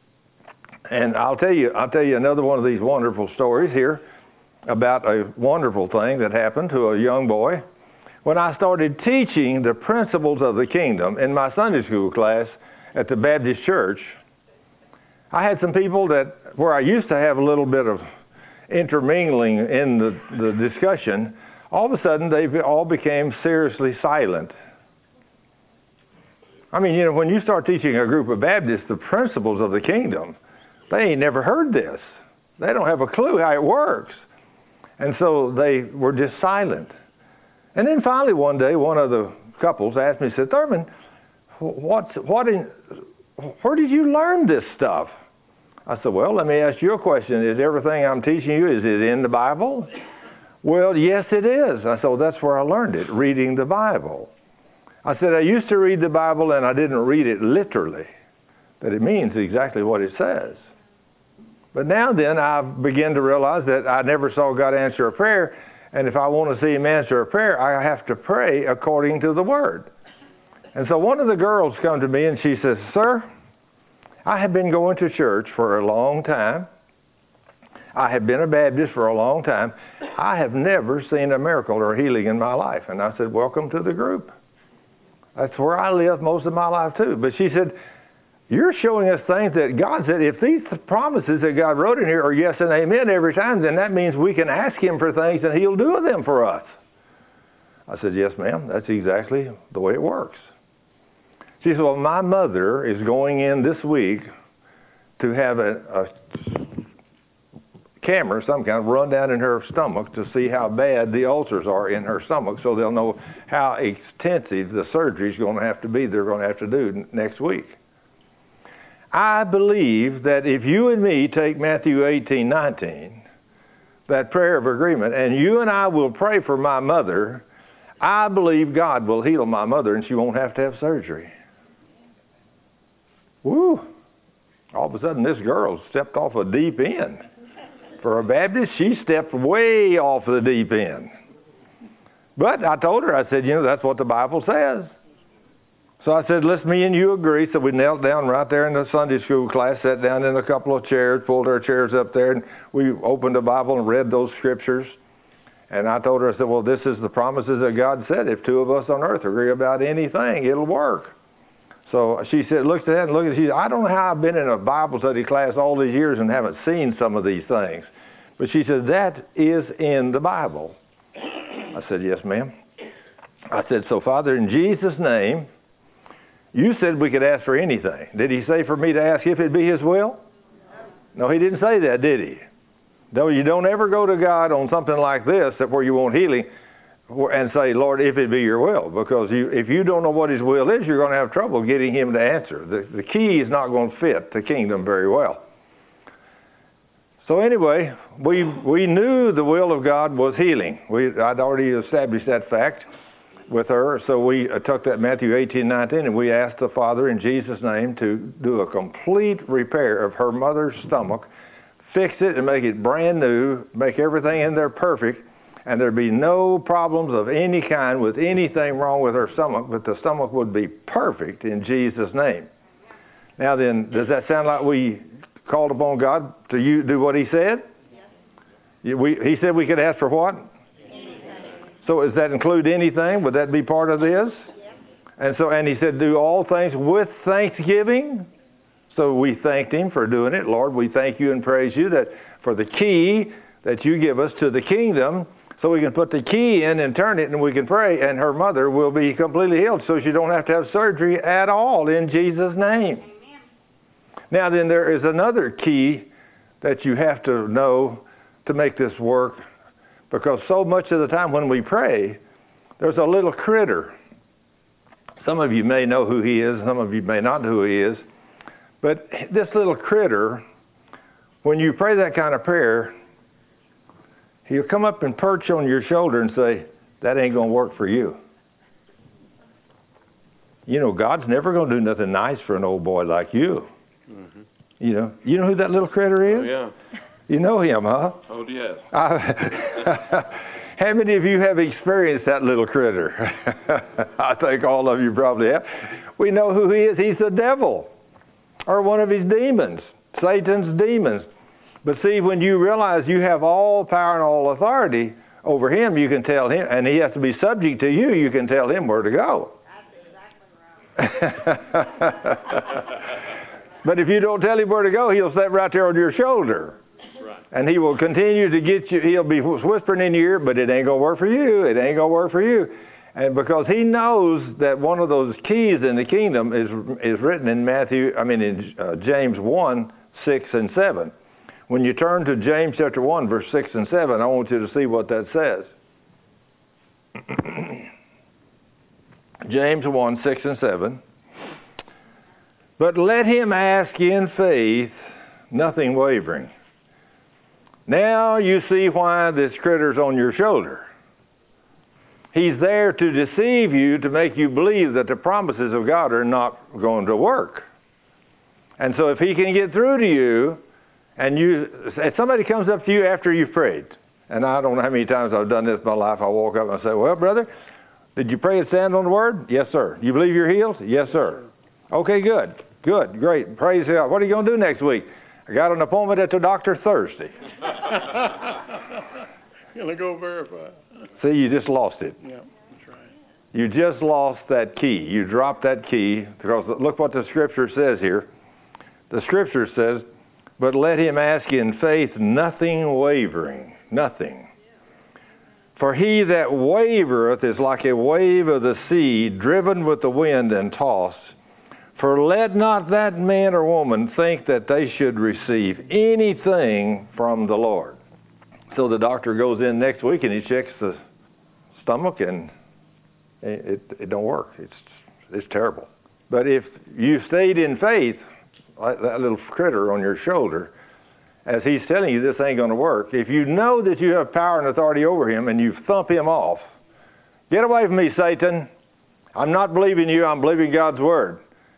and I'll tell you another one of these wonderful stories here about a wonderful thing that happened to a young boy. When I started teaching the principles of the kingdom in my Sunday school class at the Baptist church, I had some people where I used to have a little bit of intermingling in the discussion, all of a sudden they all became seriously silent. When you start teaching a group of Baptists the principles of the kingdom, they ain't never heard this. They don't have a clue how it works. And so they were just silent. And then finally one day, one of the couples asked me, said, Thurman, where did you learn this stuff? I said, well, let me ask you a question. Is everything I'm teaching you, is it in the Bible? Well, yes, it is. I said, well, that's where I learned it, reading the Bible. I said, I used to read the Bible and I didn't read it literally, that it means exactly what it says. But now then, I begin to realize that I never saw God answer a prayer, and if I want to see Him answer a prayer, I have to pray according to the Word. And so one of the girls come to me and she says, sir, I have been going to church for a long time. I have been a Baptist for a long time. I have never seen a miracle or healing in my life. And I said, welcome to the group. That's where I lived most of my life too. But she said, you're showing us things that God said, if these promises that God wrote in here are yes and amen every time, then that means we can ask Him for things and He'll do them for us. I said, yes, ma'am, that's exactly the way it works. She said, well, my mother is going in this week to have a camera, some kind, run down in her stomach to see how bad the ulcers are in her stomach so they'll know how extensive the surgery is going to have to be they're going to have to do next week. I believe that if you and me take Matthew 18:19, that prayer of agreement, and you and I will pray for my mother, I believe God will heal my mother and she won't have to have surgery. Woo! All of a sudden, this girl stepped off a deep end. For a Baptist, she stepped way off the deep end. But I told her, I said, that's what the Bible says. So I said, let's me and you agree. So we knelt down right there in the Sunday school class, sat down in a couple of chairs, pulled our chairs up there, and we opened the Bible and read those scriptures. And I told her, I said, well, this is the promises that God said. If two of us on earth agree about anything, it'll work. So she said, looked at that and looked at it. She said, I don't know how I've been in a Bible study class all these years and haven't seen some of these things. But she said, that is in the Bible. I said, yes, ma'am. I said, so Father, in Jesus' name, you said we could ask for anything. Did he say for me to ask if it be his will? No, he didn't say that, did he? No, you don't ever go to God on something like this where you want healing and say, Lord, if it be your will. Because if you don't know what his will is, you're going to have trouble getting him to answer. The key is not going to fit the kingdom very well. So anyway, we knew the will of God was healing. I'd already established that fact with her. So we took that Matthew 18:19, and we asked the Father in Jesus' name to do a complete repair of her mother's stomach, fix it and make it brand new, make everything in there perfect, and there'd be no problems of any kind with anything wrong with her stomach, but the stomach would be perfect in Jesus' name. Now then, does that sound like we called upon God to do what he said? Yes. He said we could ask for what? Anything. So does that include anything? Would that be part of this? Yes. And he said do all things with thanksgiving. So we thanked him for doing it. Lord, we thank you and praise you that for the key that you give us to the kingdom, so we can put the key in and turn it and we can pray, and her mother will be completely healed, so she don't have to have surgery at all in Jesus' name. Now then, there is another key that you have to know to make this work, because so much of the time when we pray, there's a little critter. Some of you may know who he is, some of you may not know who he is, but this little critter, when you pray that kind of prayer, he'll come up and perch on your shoulder and say, that ain't going to work for you. God's never going to do nothing nice for an old boy like you. Mm-hmm. You know who that little critter is? Oh, yeah. You know him, huh? Oh, yes. How many of you have experienced that little critter? I think all of you probably have. We know who he is. He's the devil, or one of his demons, Satan's demons. But see, when you realize you have all power and all authority over him, you can tell him, and he has to be subject to you, you can tell him where to go. That's exactly right. But if you don't tell him where to go, he'll sit right there on your shoulder. Right. And he will continue to get you. He'll be whispering in your ear, but it ain't going to work for you. It ain't going to work for you. And because he knows that one of those keys in the kingdom is written in James 1, 6, and 7. When you turn to James chapter 1, verse 6 and 7, I want you to see what that says. James 1, 6 and 7. But let him ask in faith, nothing wavering. Now you see why this critter's on your shoulder. He's there to deceive you, to make you believe that the promises of God are not going to work. And so if he can get through to you, and if somebody comes up to you after you've prayed, and I don't know how many times I've done this in my life, I walk up and I say, well, brother, did you pray and stand on the word? Yes, sir. You believe you're healed? Yes, sir. Okay, good. Good, great. Praise God. What are you going to do next week? I got an appointment at the doctor Thursday. Going to go verify. See, you just lost it. Yeah, that's right. You just lost that key. You dropped that key, because look what the scripture says here. The scripture says, but let him ask in faith, nothing wavering. Nothing. For he that wavereth is like a wave of the sea, driven with the wind and tossed. For let not that man or woman think that they should receive anything from the Lord. So the doctor goes in next week and he checks the stomach, and it don't work. It's terrible. But if you stayed in faith, like that little critter on your shoulder, as he's telling you this ain't going to work, if you know that you have power and authority over him and you thump him off, get away from me, Satan. I'm not believing you. I'm believing God's word.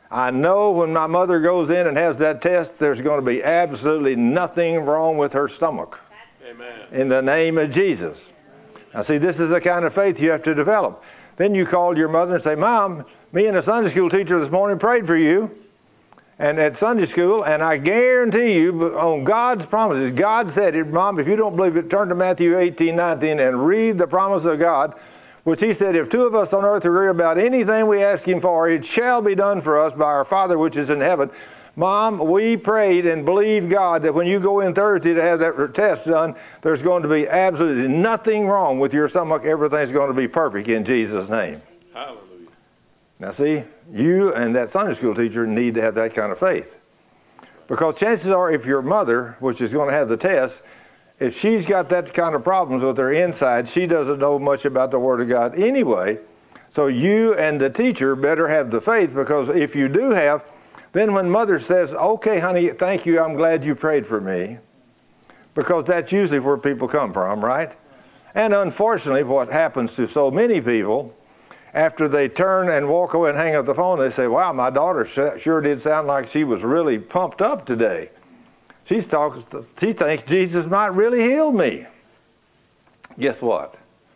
I know when my mother goes in and has that test, there's going to be absolutely nothing wrong with her stomach. Amen. In the name of Jesus. Now see, this is the kind of faith you have to develop. Then you call your mother and say, Mom, me and a Sunday school teacher this morning prayed for you. And at Sunday school, and I guarantee you, on God's promises, God said it, Mom, if you don't believe it, turn to Matthew 18:19 and read the promise of God, which he said, if two of us on earth agree about anything we ask him for, it shall be done for us by our Father which is in heaven. Mom, we prayed and believed God that when you go in Thursday to have that test done, there's going to be absolutely nothing wrong with your stomach. Everything's going to be perfect in Jesus' name. Hallelujah. Now see, you and that Sunday school teacher need to have that kind of faith. Because chances are if your mother, which is going to have the test, if she's got that kind of problems with her inside, she doesn't know much about the Word of God anyway. So you and the teacher better have the faith, because if you do have, then when mother says, okay, honey, thank you, I'm glad you prayed for me. Because that's usually where people come from, right? And unfortunately, what happens to so many people, after they turn and walk away and hang up the phone, they say, wow, my daughter sure did sound like she was really pumped up today. She thinks Jesus might really heal me. Guess what?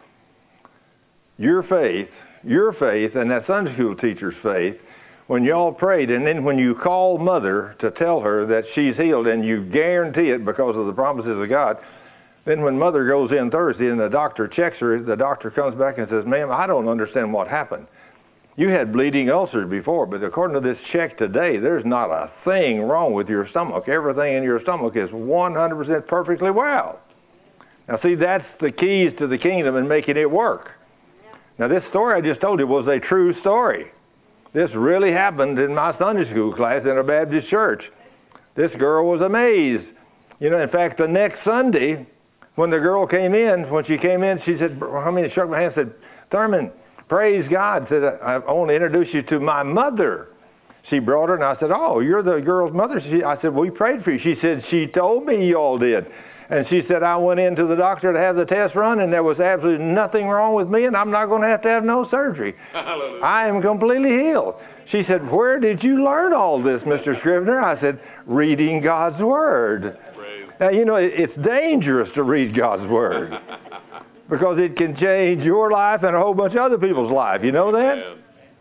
Your faith, and that Sunday school teacher's faith, when y'all prayed, and then when you call mother to tell her that she's healed, and you guarantee it because of the promises of God, then when mother goes in Thursday and the doctor checks her, the doctor comes back and says, ma'am, I don't understand what happened. You had bleeding ulcers before, but according to this check today, there's not a thing wrong with your stomach. Everything in your stomach is 100% perfectly well. Now see, that's the keys to the kingdom and making it work. Now this story I just told you was a true story. This really happened in my Sunday school class in a Baptist church. This girl was amazed. You know, in fact, the next Sunday, when the girl came in, she said, shook my hand and said, Thurman, praise God. Said, I want to introduce you to my mother. She brought her, and I said, oh, you're the girl's mother? I said, we prayed for you. She said, she told me you all did. And she said, I went in to the doctor to have the test run, and there was absolutely nothing wrong with me, and I'm not going to have no surgery. Hallelujah. I am completely healed. She said, where did you learn all this, Mr. Scrivener? I said, reading God's Word. Now, you know, it's dangerous to read God's Word because it can change your life and a whole bunch of other people's life. You know that?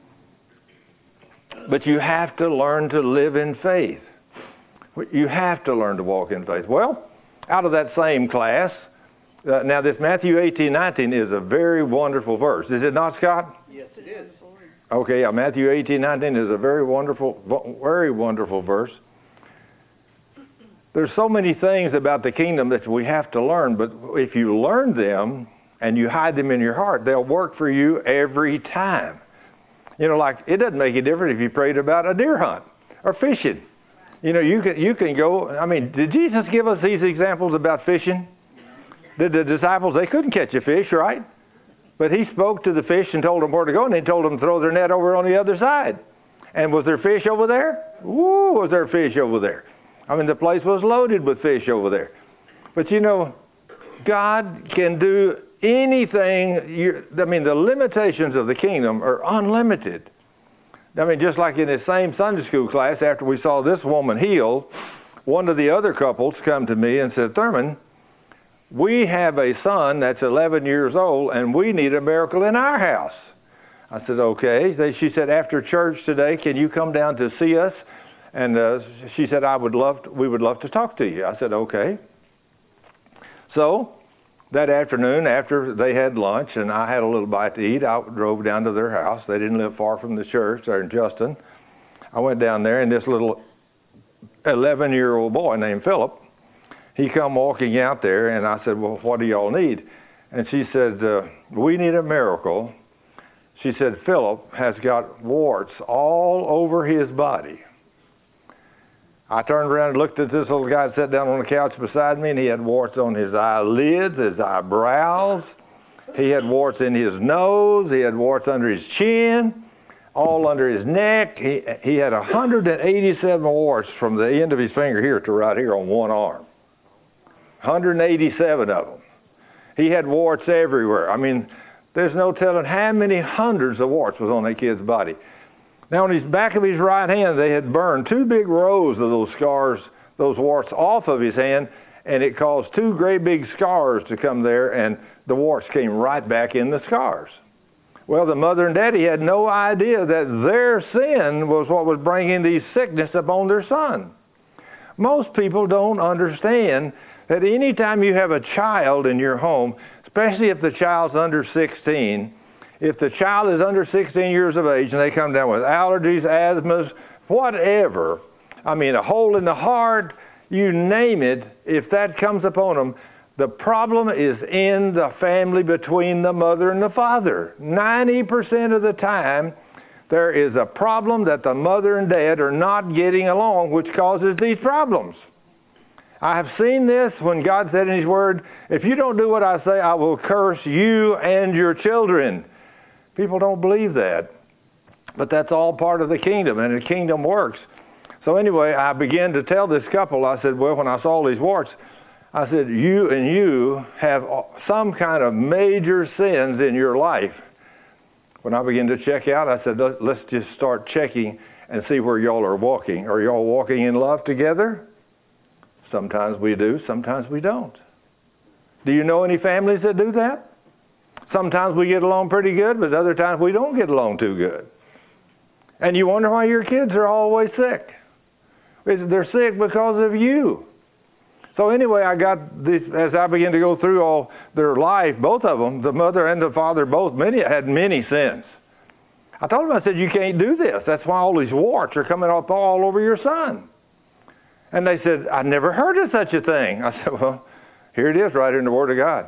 But you have to learn to live in faith. You have to learn to walk in faith. Well, out of that same class, now this Matthew 18:19 is a very wonderful verse. Is it not, Scott? Yes, it is. Okay, Matthew 18:19 is a very wonderful verse. There's so many things about the kingdom that we have to learn, but if you learn them and you hide them in your heart, they'll work for you every time. You know, like it doesn't make a difference if you prayed about a deer hunt or fishing. You know, you can go, I mean, did Jesus give us these examples about fishing? Did the disciples, they couldn't catch a fish, right? But he spoke to the fish and told them where to go, and he told them to throw their net over on the other side. And was there fish over there? Woo, was there fish over there? I mean, the place was loaded with fish over there. But you know, God can do anything. The limitations of the kingdom are unlimited. I mean, just like in the same Sunday school class, after we saw this woman healed, one of the other couples come to me and said, Thurman, we have a son that's 11 years old, and we need a miracle in our house. I said, okay. She said, after church today, can you come down to see us? And she said, we would love to talk to you. I said, okay. So that afternoon, after they had lunch and I had a little bite to eat, I drove down to their house. They didn't live far from the church. They're in Justin. I went down there, and this little 11-year-old boy named Philip, he come walking out there, and I said, well, what do y'all need? And she said, we need a miracle. She said, Philip has got warts all over his body. I turned around and looked at this little guy that sat down on the couch beside me, and he had warts on his eyelids, his eyebrows. He had warts in his nose. He had warts under his chin, all under his neck. He had 187 warts from the end of his finger here to right here on one arm. 187 of them. He had warts everywhere. I mean, there's no telling how many hundreds of warts was on that kid's body. Now, on his back of his right hand, they had burned 2 big rows of those scars, those warts off of his hand, and it caused 2 great big scars to come there, and the warts came right back in the scars. Well, the mother and daddy had no idea that their sin was what was bringing these sickness upon their son. Most people don't understand that any time you have a child in your home, especially if the child's under 16, if the child is under 16 years of age and they come down with allergies, asthmas, whatever, I mean, a hole in the heart, you name it, if that comes upon them, the problem is in the family between the mother and the father. 90% of the time, there is a problem that the mother and dad are not getting along, which causes these problems. I have seen this when God said in His Word, if you don't do what I say, I will curse you and your children. People don't believe that. But that's all part of the kingdom, and the kingdom works. So anyway, I began to tell this couple, I said, well, when I saw these warts, I said, you have some kind of major sins in your life. When I began to check out, I said, let's just start checking and see where y'all are walking. Are y'all walking in love together? Sometimes we do, sometimes we don't. Do you know any families that do that? Sometimes we get along pretty good, but other times we don't get along too good. And you wonder why your kids are always sick. They're sick because of you. So anyway, I got this, as I began to go through all their life, both of them, the mother and the father, both had many sins. I told them, I said, you can't do this. That's why all these warts are coming up all over your son. And they said, I never heard of such a thing. I said, well, here it is right in the Word of God.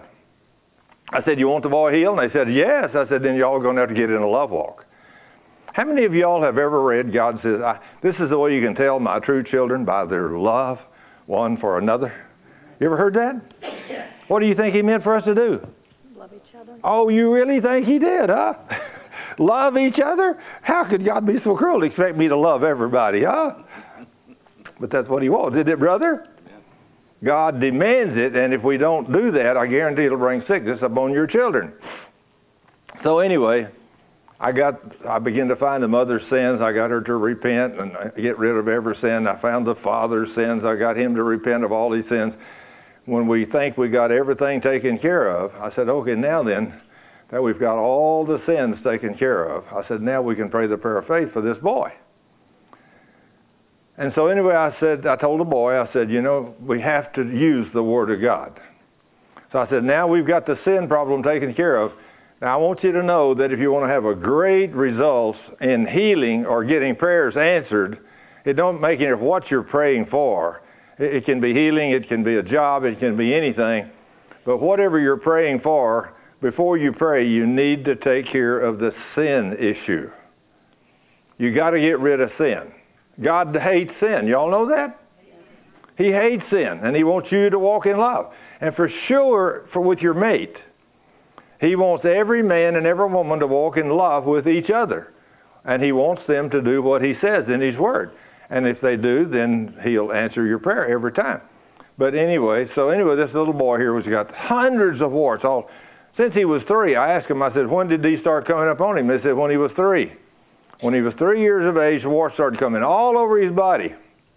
I said, you want the boy healed? And they said, yes. I said, then y'all are going to have to get in a love walk. How many of y'all have ever read, God says, this is the way you can tell my true children, by their love one for another? You ever heard that? What do you think He meant for us to do? Love each other. Oh, you really think He did, huh? Love each other? How could God be so cruel to expect me to love everybody, huh? But that's what He wants, isn't it, brother? God demands it, and if we don't do that, I guarantee it'll bring sickness upon your children. So anyway, I began to find the mother's sins. I got her to repent and get rid of every sin. I found the father's sins. I got him to repent of all these sins. When we think we got everything taken care of, I said, okay, now then, that we've got all the sins taken care of, I said, now we can pray the prayer of faith for this boy. And so anyway, I told the boy, I said, we have to use the Word of God. So I said, now we've got the sin problem taken care of. Now I want you to know that if you want to have a great results in healing or getting prayers answered, it don't make any difference what you're praying for. It can be healing, it can be a job, it can be anything. But whatever you're praying for, before you pray, you need to take care of the sin issue. You got to get rid of sin. God hates sin. Y'all know that? He hates sin, and He wants you to walk in love. And for sure, with your mate, He wants every man and every woman to walk in love with each other. And He wants them to do what He says in His Word. And if they do, then He'll answer your prayer every time. But anyway, this little boy here has got hundreds of warts. Since he was 3, I asked him, I said, when did these start coming up on him? They said, when he was 3. When he was 3 years of age, the warts started coming all over his body.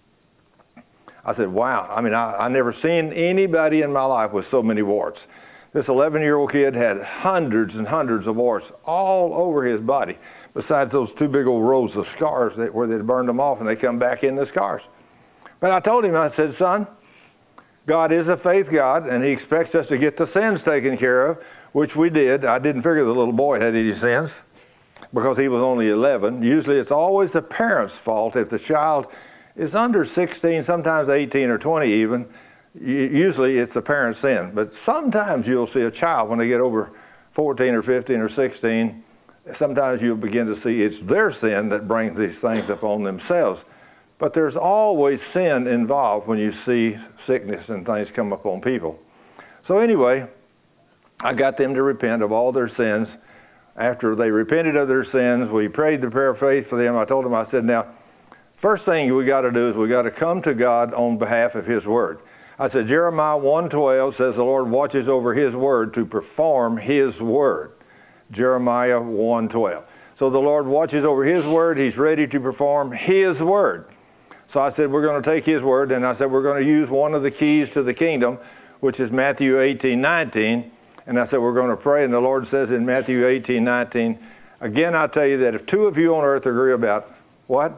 I said, wow. I mean, I never seen anybody in my life with so many warts. This 11-year-old kid had hundreds and hundreds of warts all over his body, besides those 2 big old rows of scars where they'd burned them off and they come back in the scars. But I told him, I said, son, God is a faith God, and He expects us to get the sins taken care of, which we did. I didn't figure the little boy had any sins, because he was only 11. Usually it's always the parent's fault. If the child is under 16, sometimes 18 or 20 even, usually it's the parent's sin. But sometimes you'll see a child, when they get over 14 or 15 or 16, sometimes you'll begin to see it's their sin that brings these things upon themselves. But there's always sin involved when you see sickness and things come upon people. So anyway, I got them to repent of all their sins. After they repented of their sins, we prayed the prayer of faith for them. I told them, I said, now, first thing we got to do is we got to come to God on behalf of His Word. I said, Jeremiah 1:12 says the Lord watches over His Word to perform His Word. Jeremiah 1:12. So the Lord watches over His word. He's ready to perform His word. So I said, we're going to take His word, and I said, we're going to use one of the keys to the kingdom, which is Matthew 18:19. And I said, we're going to pray. And the Lord says in Matthew 18:19, again, I tell you that if two of you on earth agree about what?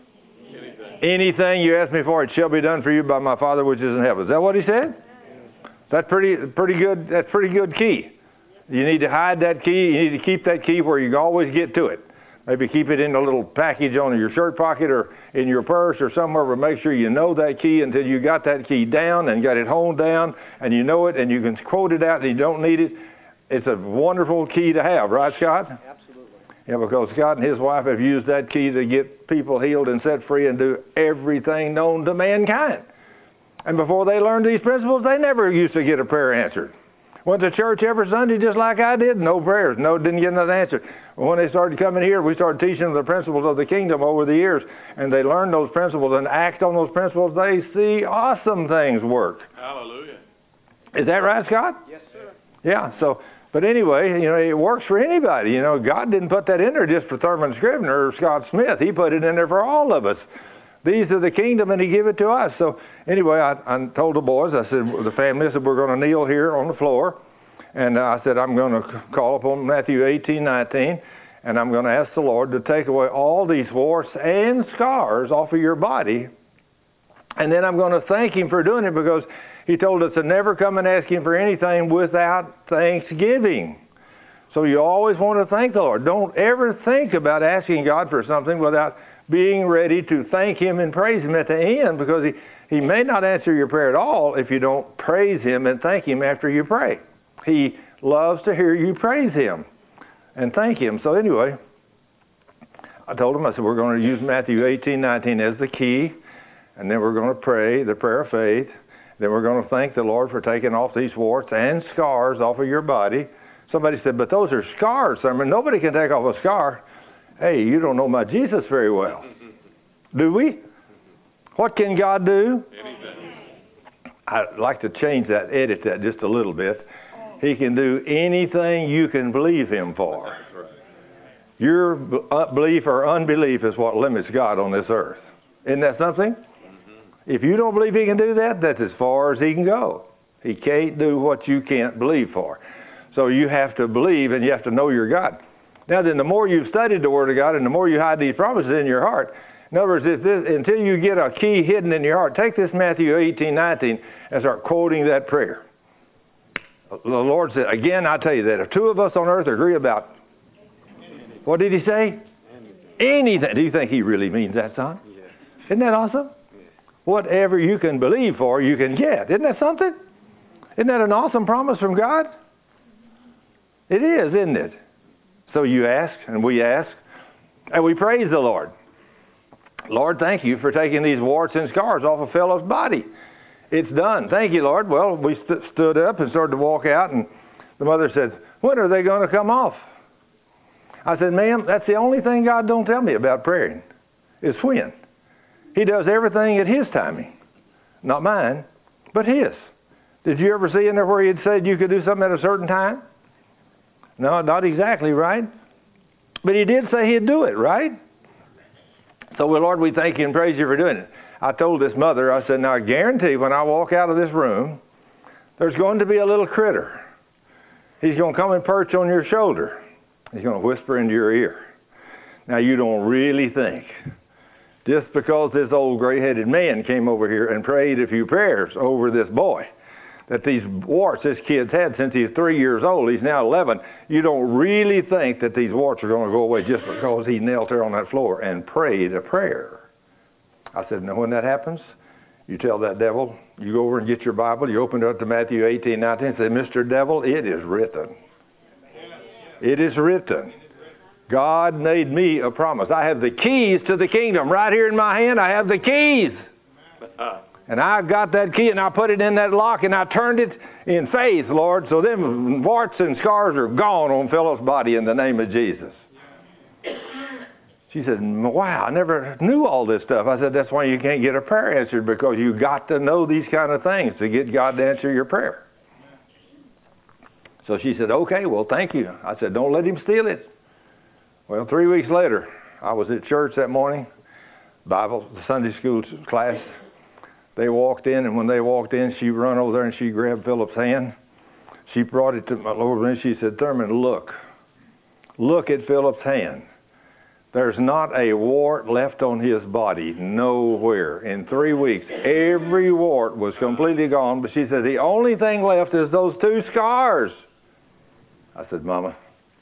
Anything you ask me for, it shall be done for you by my Father which is in heaven. Is that what He said? That's pretty good. That's pretty good key. You need to hide that key. You need to keep that key where you can always get to it. Maybe keep it in a little package on your shirt pocket or in your purse or somewhere, but make sure you know that key until you got that key down and got it honed down and you know it and you can quote it out and you don't need it. It's a wonderful key to have, right, Scott? Absolutely. Yeah, because Scott and his wife have used that key to get people healed and set free and do everything known to mankind. And before they learned these principles, they never used to get a prayer answered. Went to church every Sunday just like I did, no prayers, didn't get nothing answered. When they started coming here, we started teaching them the principles of the kingdom over the years, and they learn those principles and act on those principles. They see awesome things work. Hallelujah. Is that right, Scott? Yes, sir. Yeah, but anyway, it works for anybody. God didn't put that in there just for Thurman Scrivener or Scott Smith. He put it in there for all of us. These are the kingdom, and He gave it to us. So anyway, I told the boys, I said, the family, I said, we're going to kneel here on the floor. And I said, I'm going to call upon Matthew 18:19, and I'm going to ask the Lord to take away all these warts and scars off of your body. And then I'm going to thank Him for doing it because He told us to never come and ask Him for anything without thanksgiving. So you always want to thank the Lord. Don't ever think about asking God for something without being ready to thank Him and praise Him at the end, because He may not answer your prayer at all if you don't praise Him and thank Him after you pray. He loves to hear you praise Him and thank Him. So anyway, I told him, I said, we're going to use Matthew 18:19 as the key, and then we're going to pray the prayer of faith. Then we're going to thank the Lord for taking off these warts and scars off of your body. Somebody said, but those are scars, Thurman. Nobody can take off a scar. Hey, you don't know my Jesus very well. Do we? What can God do? Anything. I'd like to change that, edit that just a little bit. He can do anything you can believe Him for. That's right. Your belief or unbelief is what limits God on this earth. Isn't that something? If you don't believe He can do that, that's as far as He can go. He can't do what you can't believe for. So you have to believe, and you have to know your God. Now then, the more you've studied the Word of God and the more you hide these promises in your heart, in other words, until you get a key hidden in your heart, take this Matthew 18:19 and start quoting that prayer. The Lord said, again, I tell you that if two of us on earth agree about, what did He say? Anything. Do you think He really means that, son? Yes. Isn't that awesome? Whatever you can believe for, you can get. Isn't that something? Isn't that an awesome promise from God? It is, isn't it? So you ask, and we ask, and we praise the Lord. Lord, thank you for taking these warts and scars off a fellow's body. It's done. Thank you, Lord. Well, we stood up and started to walk out, and the mother said, when are they going to come off? I said, ma'am, that's the only thing God don't tell me about praying, is when. He does everything at His timing. Not mine, but His. Did you ever see in there where He had said you could do something at a certain time? No, not exactly, right? But He did say He'd do it, right? So, well, Lord, we thank You and praise You for doing it. I told this mother, I said, now I guarantee when I walk out of this room, there's going to be a little critter. He's going to come and perch on your shoulder. He's going to whisper into your ear. Now, you don't really think, just because this old gray-headed man came over here and prayed a few prayers over this boy, that these warts this kid's had since he's 3 years old, he's now 11, you don't really think that these warts are going to go away just because he knelt there on that floor and prayed a prayer. I said, now when that happens, you tell that devil, you go over and get your Bible, you open it up to Matthew 18:19, and say, Mr. Devil, it is written. It is written. God made me a promise. I have the keys to the kingdom right here in my hand. I have the keys. And I got that key and I put it in that lock and I turned it in faith, Lord. So them warts and scars are gone on Philip's body in the name of Jesus. She said, wow, I never knew all this stuff. I said, that's why you can't get a prayer answered, because you got to know these kind of things to get God to answer your prayer. So she said, okay, well, thank you. I said, don't let him steal it. Well, 3 weeks later, I was at church that morning, Sunday school class. They walked in, and when they walked in, she run over there and she grabbed Philip's hand. She brought it to my Lord, and she said, Thurman, look at Philip's hand. There's not a wart left on his body, nowhere. In 3 weeks, every wart was completely gone. But she said, the only thing left is those 2 scars. I said, Mama,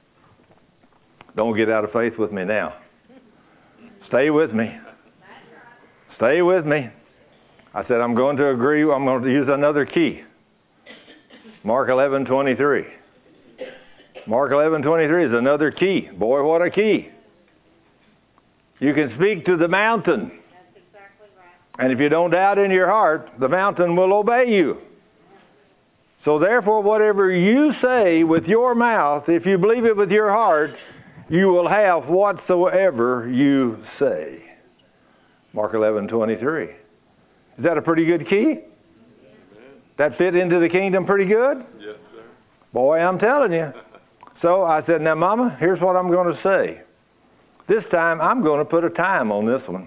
don't get out of faith with me now. Stay with me. Stay with me. I said, I'm going to agree. I'm going to use another key. Mark 11:23. Mark 11:23 is another key. Boy, what a key. You can speak to the mountain. That's exactly right. And if you don't doubt in your heart, the mountain will obey you. So therefore, whatever you say with your mouth, if you believe it with your heart, you will have whatsoever you say. Mark 11:23. Is that a pretty good key? That fit into the kingdom pretty good? Yes, sir. Boy, I'm telling you. So I said, now, Mama, here's what I'm going to say. This time, I'm going to put a time on this one.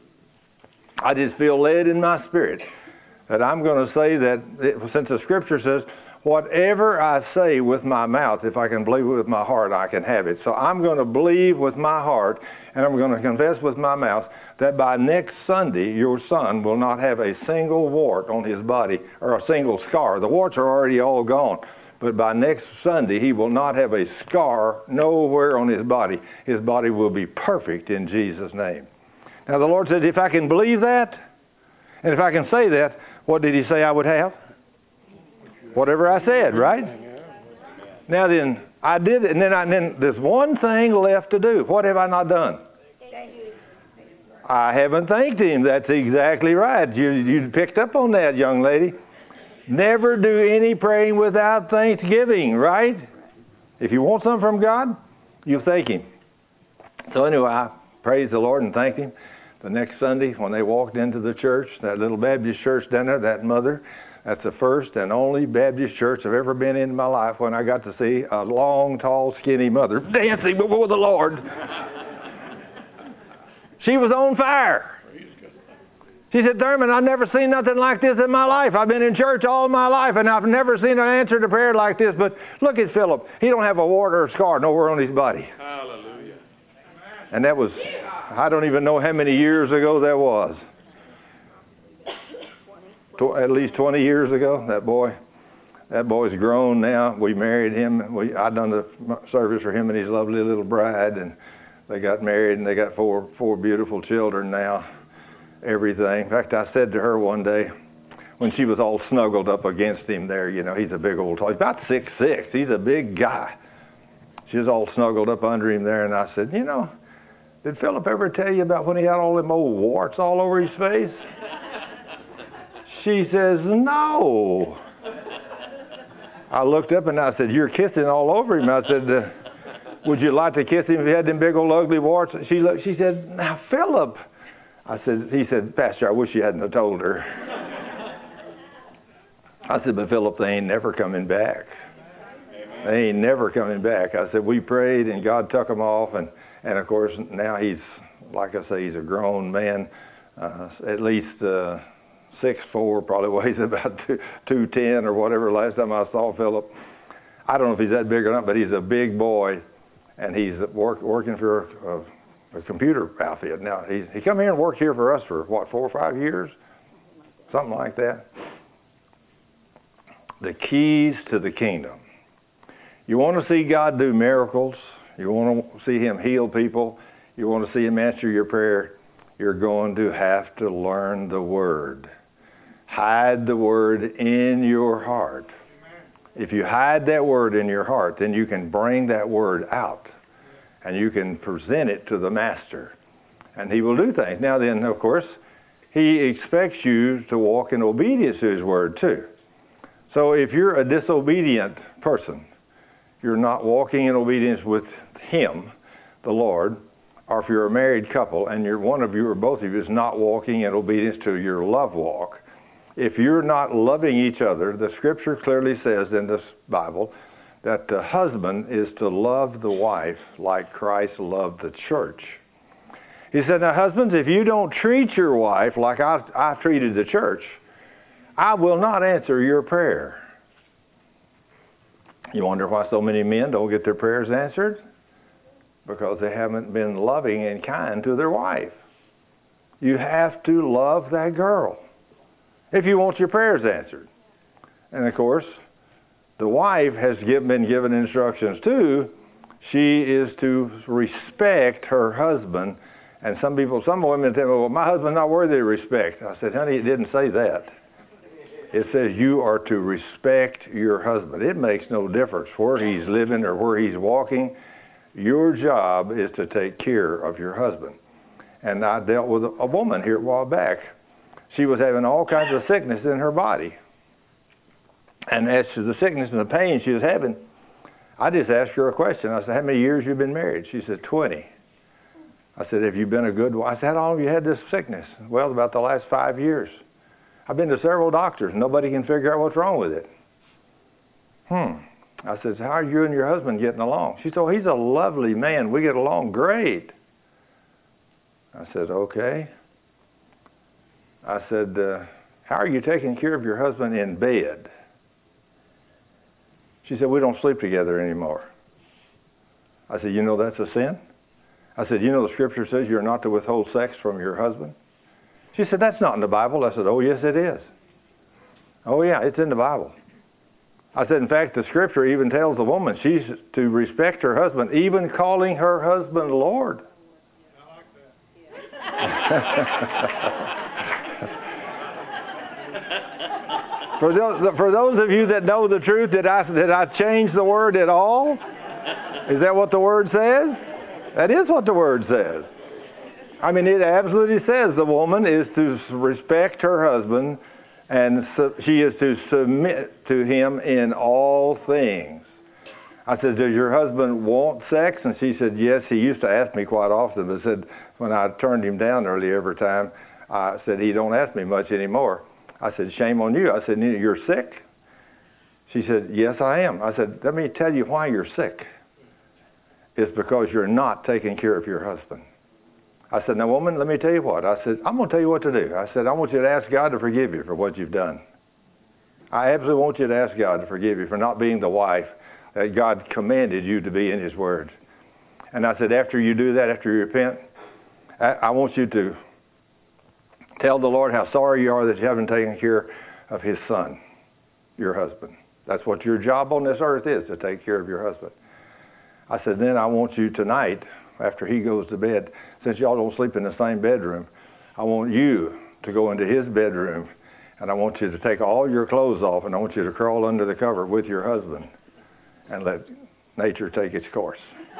I just feel led in my spirit that I'm going to say that, since the Scripture says, whatever I say with my mouth, if I can believe it with my heart, I can have it. So I'm going to believe with my heart, and I'm going to confess with my mouth that by next Sunday, your son will not have a single wart on his body or a single scar. The warts are already all gone. But by next Sunday, he will not have a scar nowhere on his body. His body will be perfect in Jesus' name. Now, the Lord said, if I can believe that, and if I can say that, what did he say I would have? Whatever I said, right? Now then, I did it, and then there's one thing left to do. What have I not done? I haven't thanked him. That's exactly right. You picked up on that, young lady. Never do any praying without thanksgiving, right? If you want something from God, you thank him. So anyway, I praised the Lord and thanked him. The next Sunday, when they walked into the church, that little Baptist church down there, that mother, that's the first and only Baptist church I've ever been in my life when I got to see a long, tall, skinny mother dancing before the Lord. She was on fire. She said, Thurman, I've never seen nothing like this in my life. I've been in church all my life, and I've never seen an answer to prayer like this. But look at Philip. He don't have a wart or a scar nowhere on his body. Hallelujah. And that was, I don't even know how many years ago that was. At least 20 years ago, that boy's grown now. We married him. I done the service for him and his lovely little bride, and they got married, and they got four beautiful children now. Everything. In fact, I said to her one day, when she was all snuggled up against him there, you know, he's a big old, he's about 6'6". He's a big guy. She was all snuggled up under him there, and I said, you know, did Philip ever tell you about when he had all them old warts all over his face? She says, no. I looked up and I said, you're kissing all over him. I said, would you like to kiss him if he had them big old ugly warts? She said, now, Philip. He said, Pastor, I wish you hadn't have told her. I said, but Philip, they ain't never coming back. Amen. They ain't never coming back. I said, we prayed and God took them off. And of course, now he's, like I say, he's a grown man, at least 6'4", probably weighs about 210 or whatever last time I saw Philip. I don't know if he's that big or not, but he's a big boy. And he's working for a computer outfit. Now, he come here and worked here for us for, 4 or 5 years? Something like that. The keys to the kingdom. You want to see God do miracles. You want to see him heal people. You want to see him answer your prayer. You're going to have to learn the word. Hide the word in your heart. If you hide that word in your heart, then you can bring that word out. And you can present it to the master. And he will do things. Now then, of course, he expects you to walk in obedience to his word too. So if you're a disobedient person, you're not walking in obedience with him, the Lord, or if you're a married couple and one of you or both of you is not walking in obedience to your love walk, if you're not loving each other, the scripture clearly says in this Bible that the husband is to love the wife like Christ loved the church. He said, now husbands, if you don't treat your wife like I've treated the church, I will not answer your prayer. You wonder why so many men don't get their prayers answered? Because they haven't been loving and kind to their wife. You have to love that girl if you want your prayers answered. And of course, the wife has been given instructions too. She is to respect her husband. And some women tell me, well, my husband's not worthy of respect. I said, honey, it didn't say that. It says you are to respect your husband. It makes no difference where he's living or where he's walking. Your job is to take care of your husband. And I dealt with a woman here a while back. She was having all kinds of sickness in her body. And as to the sickness and the pain she was having, I just asked her a question. I said, how many years you been married? She said, 20. I said, have you been a good wife? I said, how long have you had this sickness? Well, about the last 5 years. I've been to several doctors. Nobody can figure out what's wrong with it. I said, how are you and your husband getting along? She said, oh, he's a lovely man. We get along great. I said, okay. I said, how are you taking care of your husband in bed? She said, we don't sleep together anymore. I said, you know that's a sin? I said, you know the scripture says you're not to withhold sex from your husband? She said, that's not in the Bible. I said, oh, yes, it is. Oh, yeah, it's in the Bible. I said, in fact, the scripture even tells the woman she's to respect her husband, even calling her husband Lord. I like that. For those of you that know the truth, did I change the word at all? Is that what the word says? That is what the word says. I mean, it absolutely says the woman is to respect her husband, and she is to submit to him in all things. I said, does your husband want sex? And she said, yes. He used to ask me quite often, but said when I turned him down early every time, I said, he don't ask me much anymore. I said, shame on you. I said, you're sick? She said, yes, I am. I said, let me tell you why you're sick. It's because you're not taking care of your husband. I said, now, woman, let me tell you what. I said, I'm going to tell you what to do. I said, I want you to ask God to forgive you for what you've done. I absolutely want you to ask God to forgive you for not being the wife that God commanded you to be in His Word. And I said, after you do that, after you repent, I want you to tell the Lord how sorry you are that you haven't taken care of His son, your husband. That's what your job on this earth is, to take care of your husband. I said, then I want you tonight, after he goes to bed, since y'all don't sleep in the same bedroom, I want you to go into his bedroom, and I want you to take all your clothes off, and I want you to crawl under the cover with your husband and let nature take its course.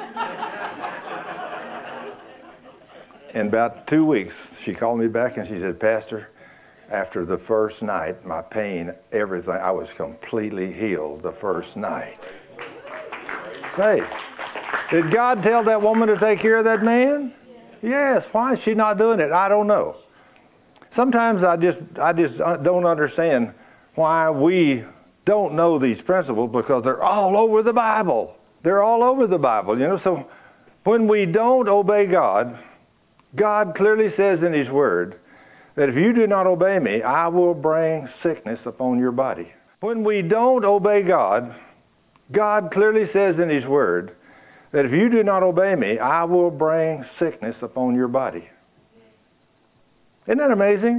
In about 2 weeks, she called me back and she said, Pastor, after the first night, my pain, everything, I was completely healed the first night. Say, did God tell that woman to take care of that man? Yes. Why is she not doing it? I don't know. Sometimes I just don't understand why we don't know these principles, because they're all over the Bible. They're all over the Bible, you know. So when we don't obey God, God clearly says in His Word that if you do not obey me, I will bring sickness upon your body. When we don't obey God, God clearly says in His Word that if you do not obey me, I will bring sickness upon your body. Isn't that amazing?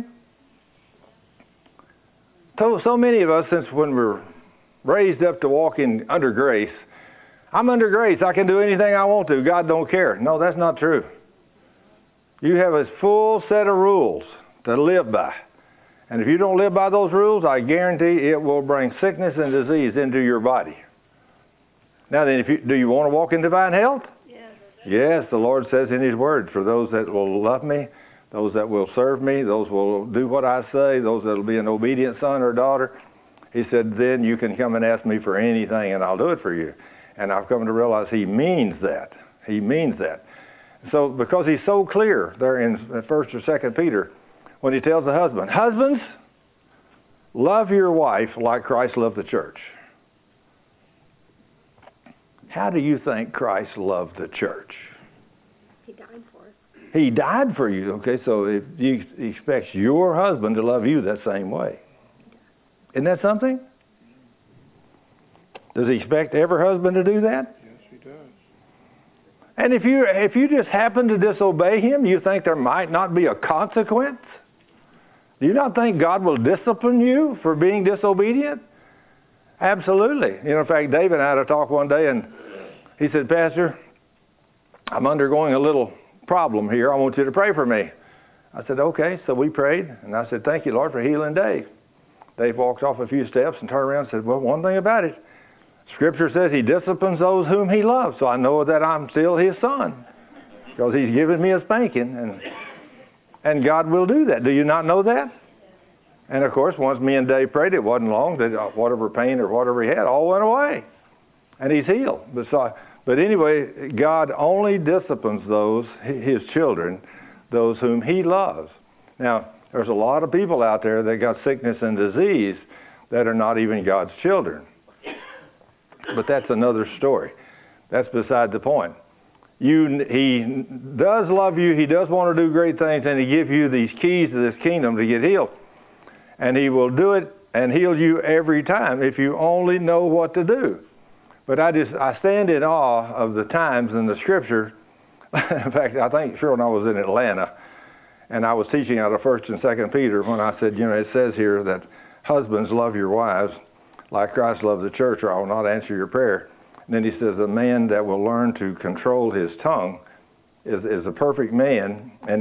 So many of us, since when we're raised up to walk under grace, I'm under grace. I can do anything I want to. God don't care. No, that's not true. You have a full set of rules to live by. And if you don't live by those rules, I guarantee it will bring sickness and disease into your body. Now then, do you want to walk in divine health? Yes. Yes, the Lord says in His Word, for those that will love me, those that will serve me, those will do what I say, those that will be an obedient son or daughter, He said, then you can come and ask me for anything and I'll do it for you. And I've come to realize He means that. He means that. So because He's so clear there in 1 or 2 Peter, when He tells the husband, husbands, love your wife like Christ loved the church. How do you think Christ loved the church? He died for us. He died for you. Okay, so if you expect your husband to love you that same way. Isn't that something? Does he expect every husband to do that? Yes, he does. And if you just happen to disobey him, you think there might not be a consequence? Do you not think God will discipline you for being disobedient? Absolutely. You know, in fact, David and I had a talk one day, and he said, Pastor, I'm undergoing a little problem here. I want you to pray for me. I said, okay. So we prayed, and I said, thank you, Lord, for healing Dave. Dave walked off a few steps and turned around and said, well, one thing about it, Scripture says he disciplines those whom he loves, so I know that I'm still his son because he's given me a spanking, and God will do that. Do you not know that? And, of course, once me and Dave prayed, it wasn't long that whatever pain or whatever he had all went away, and he's healed. But anyway, God only disciplines those, his children, those whom he loves. Now, there's a lot of people out there that got sickness and disease that are not even God's children. But that's another story. That's beside the point. He does love you. He does want to do great things, and he gives you these keys to this kingdom to get healed. And he will do it and heal you every time if you only know what to do. But I stand in awe of the times in the Scripture. In fact, I think sure when I was in Atlanta, and I was teaching out of 1st and 2nd Peter when I said, it says here that husbands love your wives like Christ loved the church, or I will not answer your prayer. And then he says, a man that will learn to control his tongue is a perfect man. And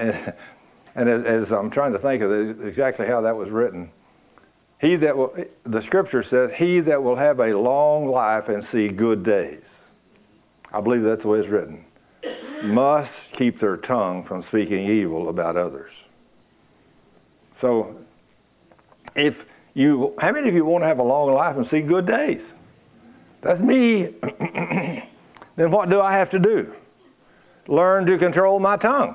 as I'm trying to think of exactly how that was written, the Scripture says, he that will have a long life and see good days. I believe that's the way it's written. Must keep their tongue from speaking evil about others. So, how many of you want to have a long life and see good days? That's me. Then what do I have to do? Learn to control my tongue.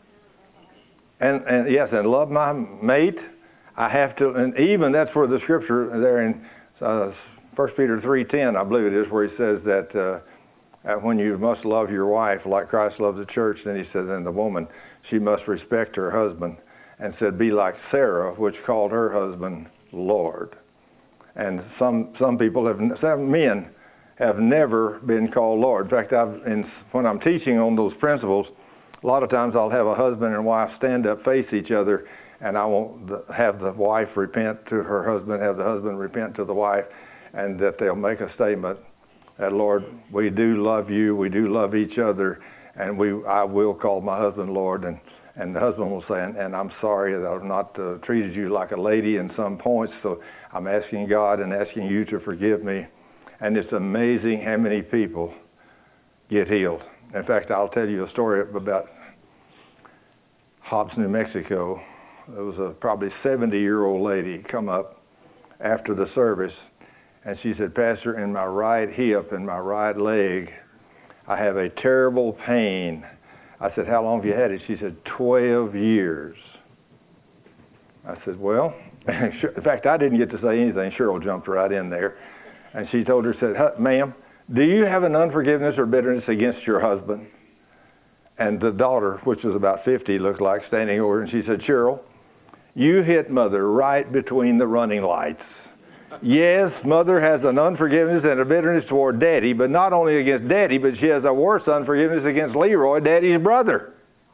And yes, and love my mate. I have to, and even that's where the Scripture there in 1 Peter 3:10, I believe it is, where he says that when you must love your wife like Christ loved the church, then he says, and the woman, she must respect her husband, and said, be like Sarah, which called her husband Lord. And some men have never been called Lord. In fact, when I'm teaching on those principles, a lot of times I'll have a husband and wife stand up, face each other, and I won't have the wife repent to her husband, have the husband repent to the wife, and that they'll make a statement that, Lord, we do love you, we do love each other, and I will call my husband Lord. And the husband will say, and I'm sorry that I've not treated you like a lady in some points, so I'm asking God and asking you to forgive me. And it's amazing how many people get healed. In fact, I'll tell you a story about Hobbs, New Mexico. There was a probably 70-year-old lady come up after the service, and she said, Pastor, in my right hip and my right leg, I have a terrible pain. I said, how long have you had it? She said, 12 years. I said, well, in fact, I didn't get to say anything. Cheryl jumped right in there. And she told her, said, ma'am, do you have an unforgiveness or bitterness against your husband? And the daughter, which was about 50, looked like, standing over, and she said, Cheryl, you hit Mother right between the running lights. Yes, Mother has an unforgiveness and a bitterness toward Daddy, but not only against Daddy, but she has a worse unforgiveness against Leroy, Daddy's brother.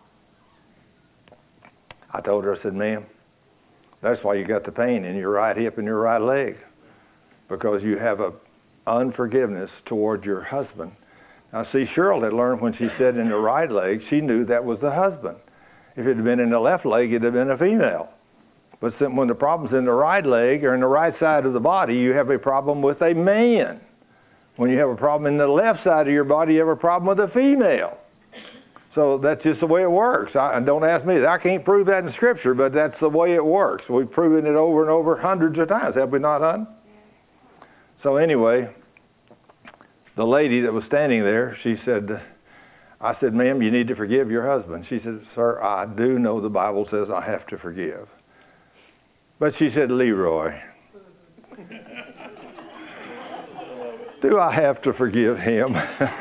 I told her, I said, ma'am, that's why you got the pain in your right hip and your right leg, because you have a unforgiveness toward your husband. Now, see, Cheryl had learned when she said in the right leg, she knew that was the husband. If it had been in the left leg, it would have been a female. But when the problem's in the right leg or in the right side of the body, you have a problem with a man. When you have a problem in the left side of your body, you have a problem with a female. So that's just the way it works. Don't ask me. I can't prove that in Scripture, but that's the way it works. We've proven it over and over hundreds of times, have we not, hon? So anyway, the lady that was standing there, she said, I said, ma'am, you need to forgive your husband. She said, sir, I do know the Bible says I have to forgive. But she said, Leroy. Do I have to forgive him?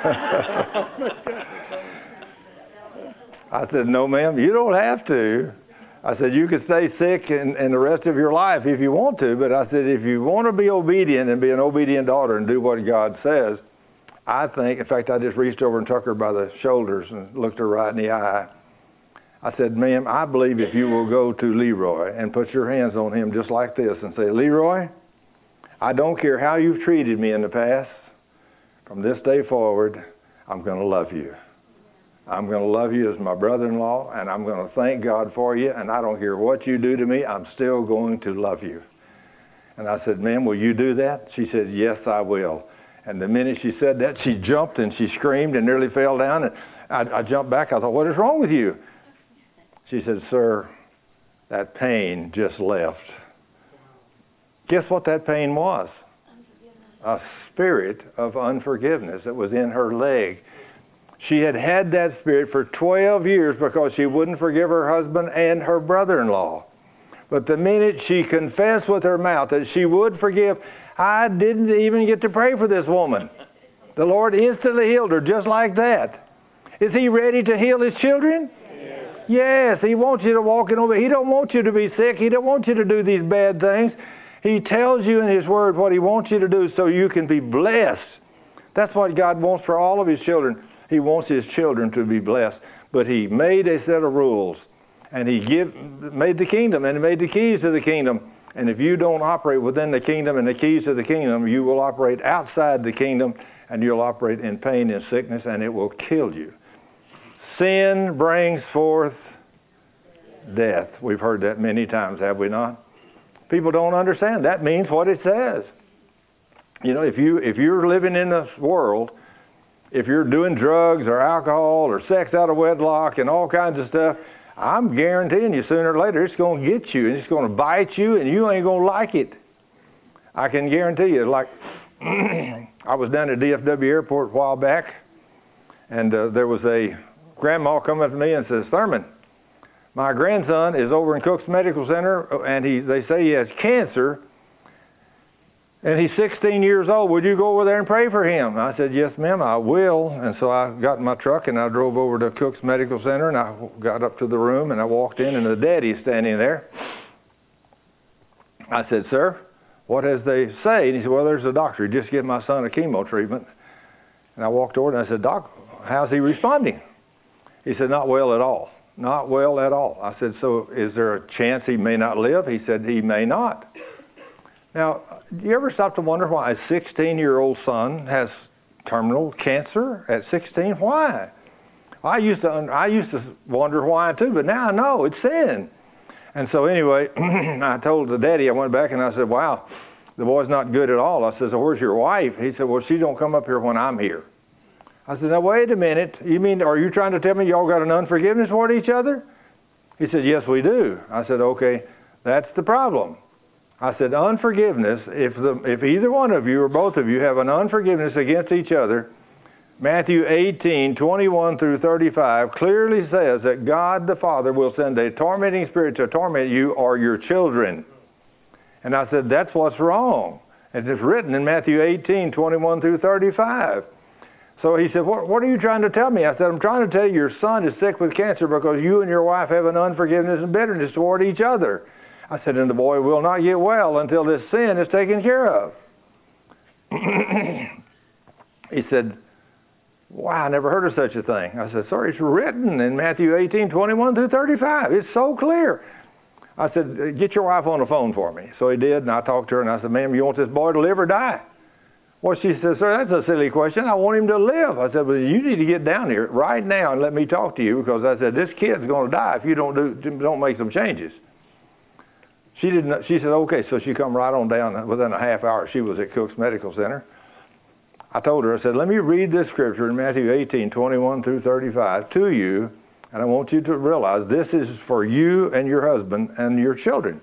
I said, no, ma'am, you don't have to. I said, you can stay sick and the rest of your life if you want to. But I said, if you want to be obedient and be an obedient daughter and do what God says, I think, in fact, I just reached over and took her by the shoulders and looked her right in the eye. I said, ma'am, I believe if you will go to Leroy and put your hands on him just like this and say, Leroy, I don't care how you've treated me in the past. From this day forward, I'm going to love you. I'm going to love you as my brother-in-law, and I'm going to thank God for you, and I don't care what you do to me, I'm still going to love you. And I said, ma'am, will you do that? She said, yes, I will. And the minute she said that, she jumped and she screamed and nearly fell down. And I jumped back. I thought, what is wrong with you? She said, sir, that pain just left. Guess what that pain was? A spirit of unforgiveness that was in her leg. She had had that spirit for 12 years because she wouldn't forgive her husband and her brother-in-law. But the minute she confessed with her mouth that she would forgive, I didn't even get to pray for this woman. The Lord instantly healed her just like that. Is he ready to heal his children? Yes, he wants you to walk in over. He don't want you to be sick. He don't want you to do these bad things. He tells you in his word what he wants you to do so you can be blessed. That's what God wants for all of his children. He wants his children to be blessed. But he made a set of rules. And he made the kingdom and made the keys to the kingdom. And if you don't operate within the kingdom and the keys to the kingdom, you will operate outside the kingdom and you'll operate in pain and sickness and it will kill you. Sin brings forth death. We've heard that many times, have we not? People don't understand. That means what it says. You know, if you're living in this world, if you're doing drugs or alcohol or sex out of wedlock and all kinds of stuff, I'm guaranteeing you sooner or later it's going to get you and it's going to bite you and you ain't going to like it. I can guarantee you. Like I was down at DFW Airport a while back and there was a grandma come up to me and says, Thurman, my grandson is over in Cook's Medical Center and they say he has cancer and he's 16 years old. Would you go over there and pray for him? I said, yes, ma'am, I will. And so I got in my truck and I drove over to Cook's Medical Center and I got up to the room and I walked in and the daddy's standing there. I said, sir, what has they say? And he said, well, there's a doctor. He just gave my son a chemo treatment. And I walked over and I said, Doc, how's he responding? He said, not well at all. Not well at all. I said, so is there a chance he may not live? He said, he may not. Now, do you ever stop to wonder why a 16-year-old son has terminal cancer at 16? Why? I used to wonder why too, but now I know it's sin. And so anyway, I told the daddy, I went back and I said, wow, the boy's not good at all. I said, so where's your wife? He said, well, she don't come up here when I'm here. I said, now wait a minute. You mean, are you trying to tell me y'all got an unforgiveness toward each other? He said, yes, we do. I said, okay, that's the problem. I said, unforgiveness, if either one of you or both of you have an unforgiveness against each other, Matthew 18:21 through 35 clearly says that God the Father will send a tormenting spirit to torment you or your children. And I said, that's what's wrong. And it's written in Matthew 18:21 through 35. So he said, what are you trying to tell me? I said, I'm trying to tell you your son is sick with cancer because you and your wife have an unforgiveness and bitterness toward each other. I said, and the boy will not get well until this sin is taken care of. He said, wow, I never heard of such a thing. I said, sir, it's written in Matthew 18:21 through 35. It's so clear. I said, get your wife on the phone for me. So he did, and I talked to her, and I said, ma'am, you want this boy to live or die? Well, she said, sir, that's a silly question. I want him to live. I said, well, you need to get down here right now and let me talk to you because I said, this kid's going to die if you don't make some changes. She didn't. She said, okay. So she come right on down. Within a half hour, she was at Cook's Medical Center. I told her, I said, let me read this scripture in Matthew 18:21 through 35 to you, and I want you to realize this is for you and your husband and your children.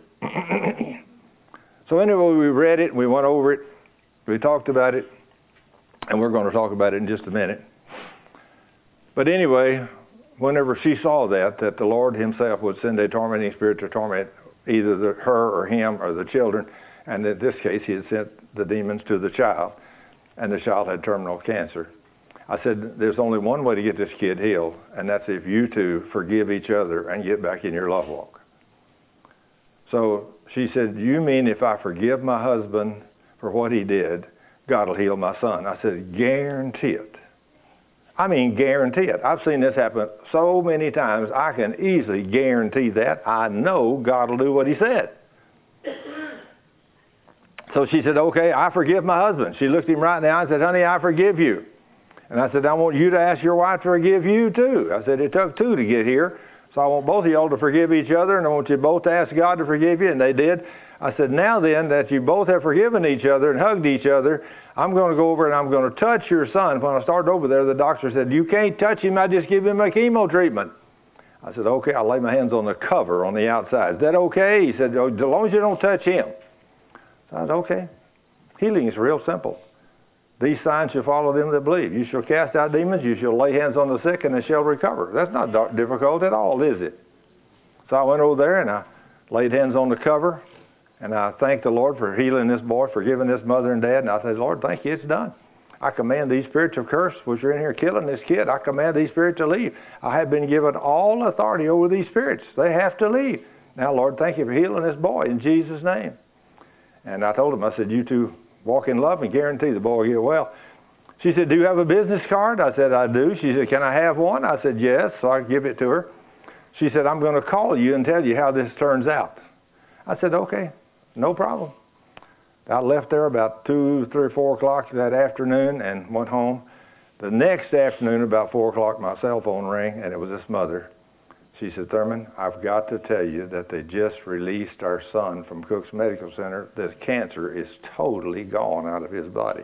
So anyway, we read it, we went over it, we talked about it, and we're going to talk about it in just a minute. But anyway, whenever she saw that the Lord himself would send a tormenting spirit to torment either her or him or the children, and in this case he had sent the demons to the child. and the child had terminal cancer. I said, there's only one way to get this kid healed, and that's if you two forgive each other and get back in your love walk. So she said, you mean if I forgive my husband for what he did, God will heal my son? I said, guarantee it. I mean, guarantee it. I've seen this happen so many times, I can easily guarantee that. I know God will do what he said. So she said, okay, I forgive my husband. She looked him right in the eye and said, honey, I forgive you. And I said, I want you to ask your wife to forgive you too. I said, it took two to get here. So I want both of y'all to forgive each other, and I want you both to ask God to forgive you. And they did. I said, now then, that you both have forgiven each other and hugged each other, I'm going to go over and I'm going to touch your son. When I started over there, the doctor said, you can't touch him. I just give him a chemo treatment. I said, okay, I'll lay my hands on the cover on the outside. Is that okay? He said, oh, as long as you don't touch him. So I said, okay. Healing is real simple. These signs shall follow them that believe. You shall cast out demons. You shall lay hands on the sick, and they shall recover. That's not difficult at all, is it? So I went over there, and I laid hands on the cover, and I thanked the Lord for healing this boy, forgiving this mother and dad. And I said, Lord, thank you, it's done. I command these spirits of curse, which are in here killing this kid, I command these spirits to leave. I have been given all authority over these spirits. They have to leave. Now, Lord, thank you for healing this boy in Jesus' name. And I told him, I said, you two walk in love and guarantee the boy will get well. She said, do you have a business card? I said, I do. She said, can I have one? I said, yes. So I give it to her. She said, I'm going to call you and tell you how this turns out. I said, okay, no problem. I left there about 2, 3, 4 o'clock that afternoon and went home. The next afternoon, about 4 o'clock, my cell phone rang, and it was this mother. She said, Thurman, I've got to tell you that they just released our son from Cook's Medical Center. The cancer is totally gone out of his body.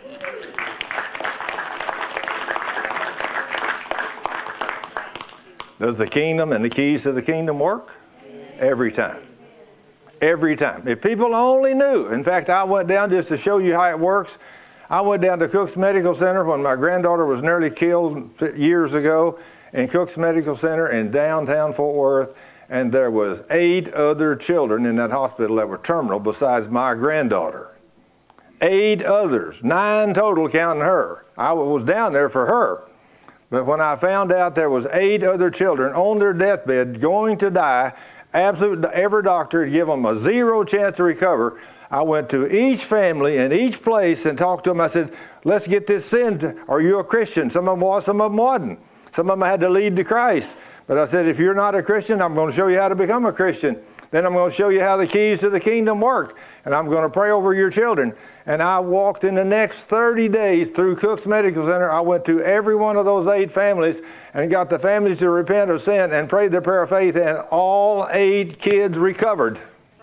Does the kingdom and the keys to the kingdom work? Every time. Every time. If people only knew. In fact, I went down just to show you how it works. I went down to Cook's Medical Center when my granddaughter was nearly killed years ago in Cook's Medical Center in downtown Fort Worth, and there was 8 other children in that hospital that were terminal besides my granddaughter. 8 others, 9 total counting her. I was down there for her. But when I found out there was 8 other children on their deathbed going to die, every doctor had given them a 0 chance to recover, I went to each family and each place and talked to them. I said, let's get this in. Are you a Christian? Some of them was, some of them wasn't. Some of them had to lead to Christ. But I said, if you're not a Christian, I'm going to show you how to become a Christian. Then I'm going to show you how the keys to the kingdom work. And I'm going to pray over your children. And I walked in the next 30 days through Cook's Medical Center. I went to every one of those 8 families and got the families to repent of sin and prayed the prayer of faith. And all 8 kids recovered.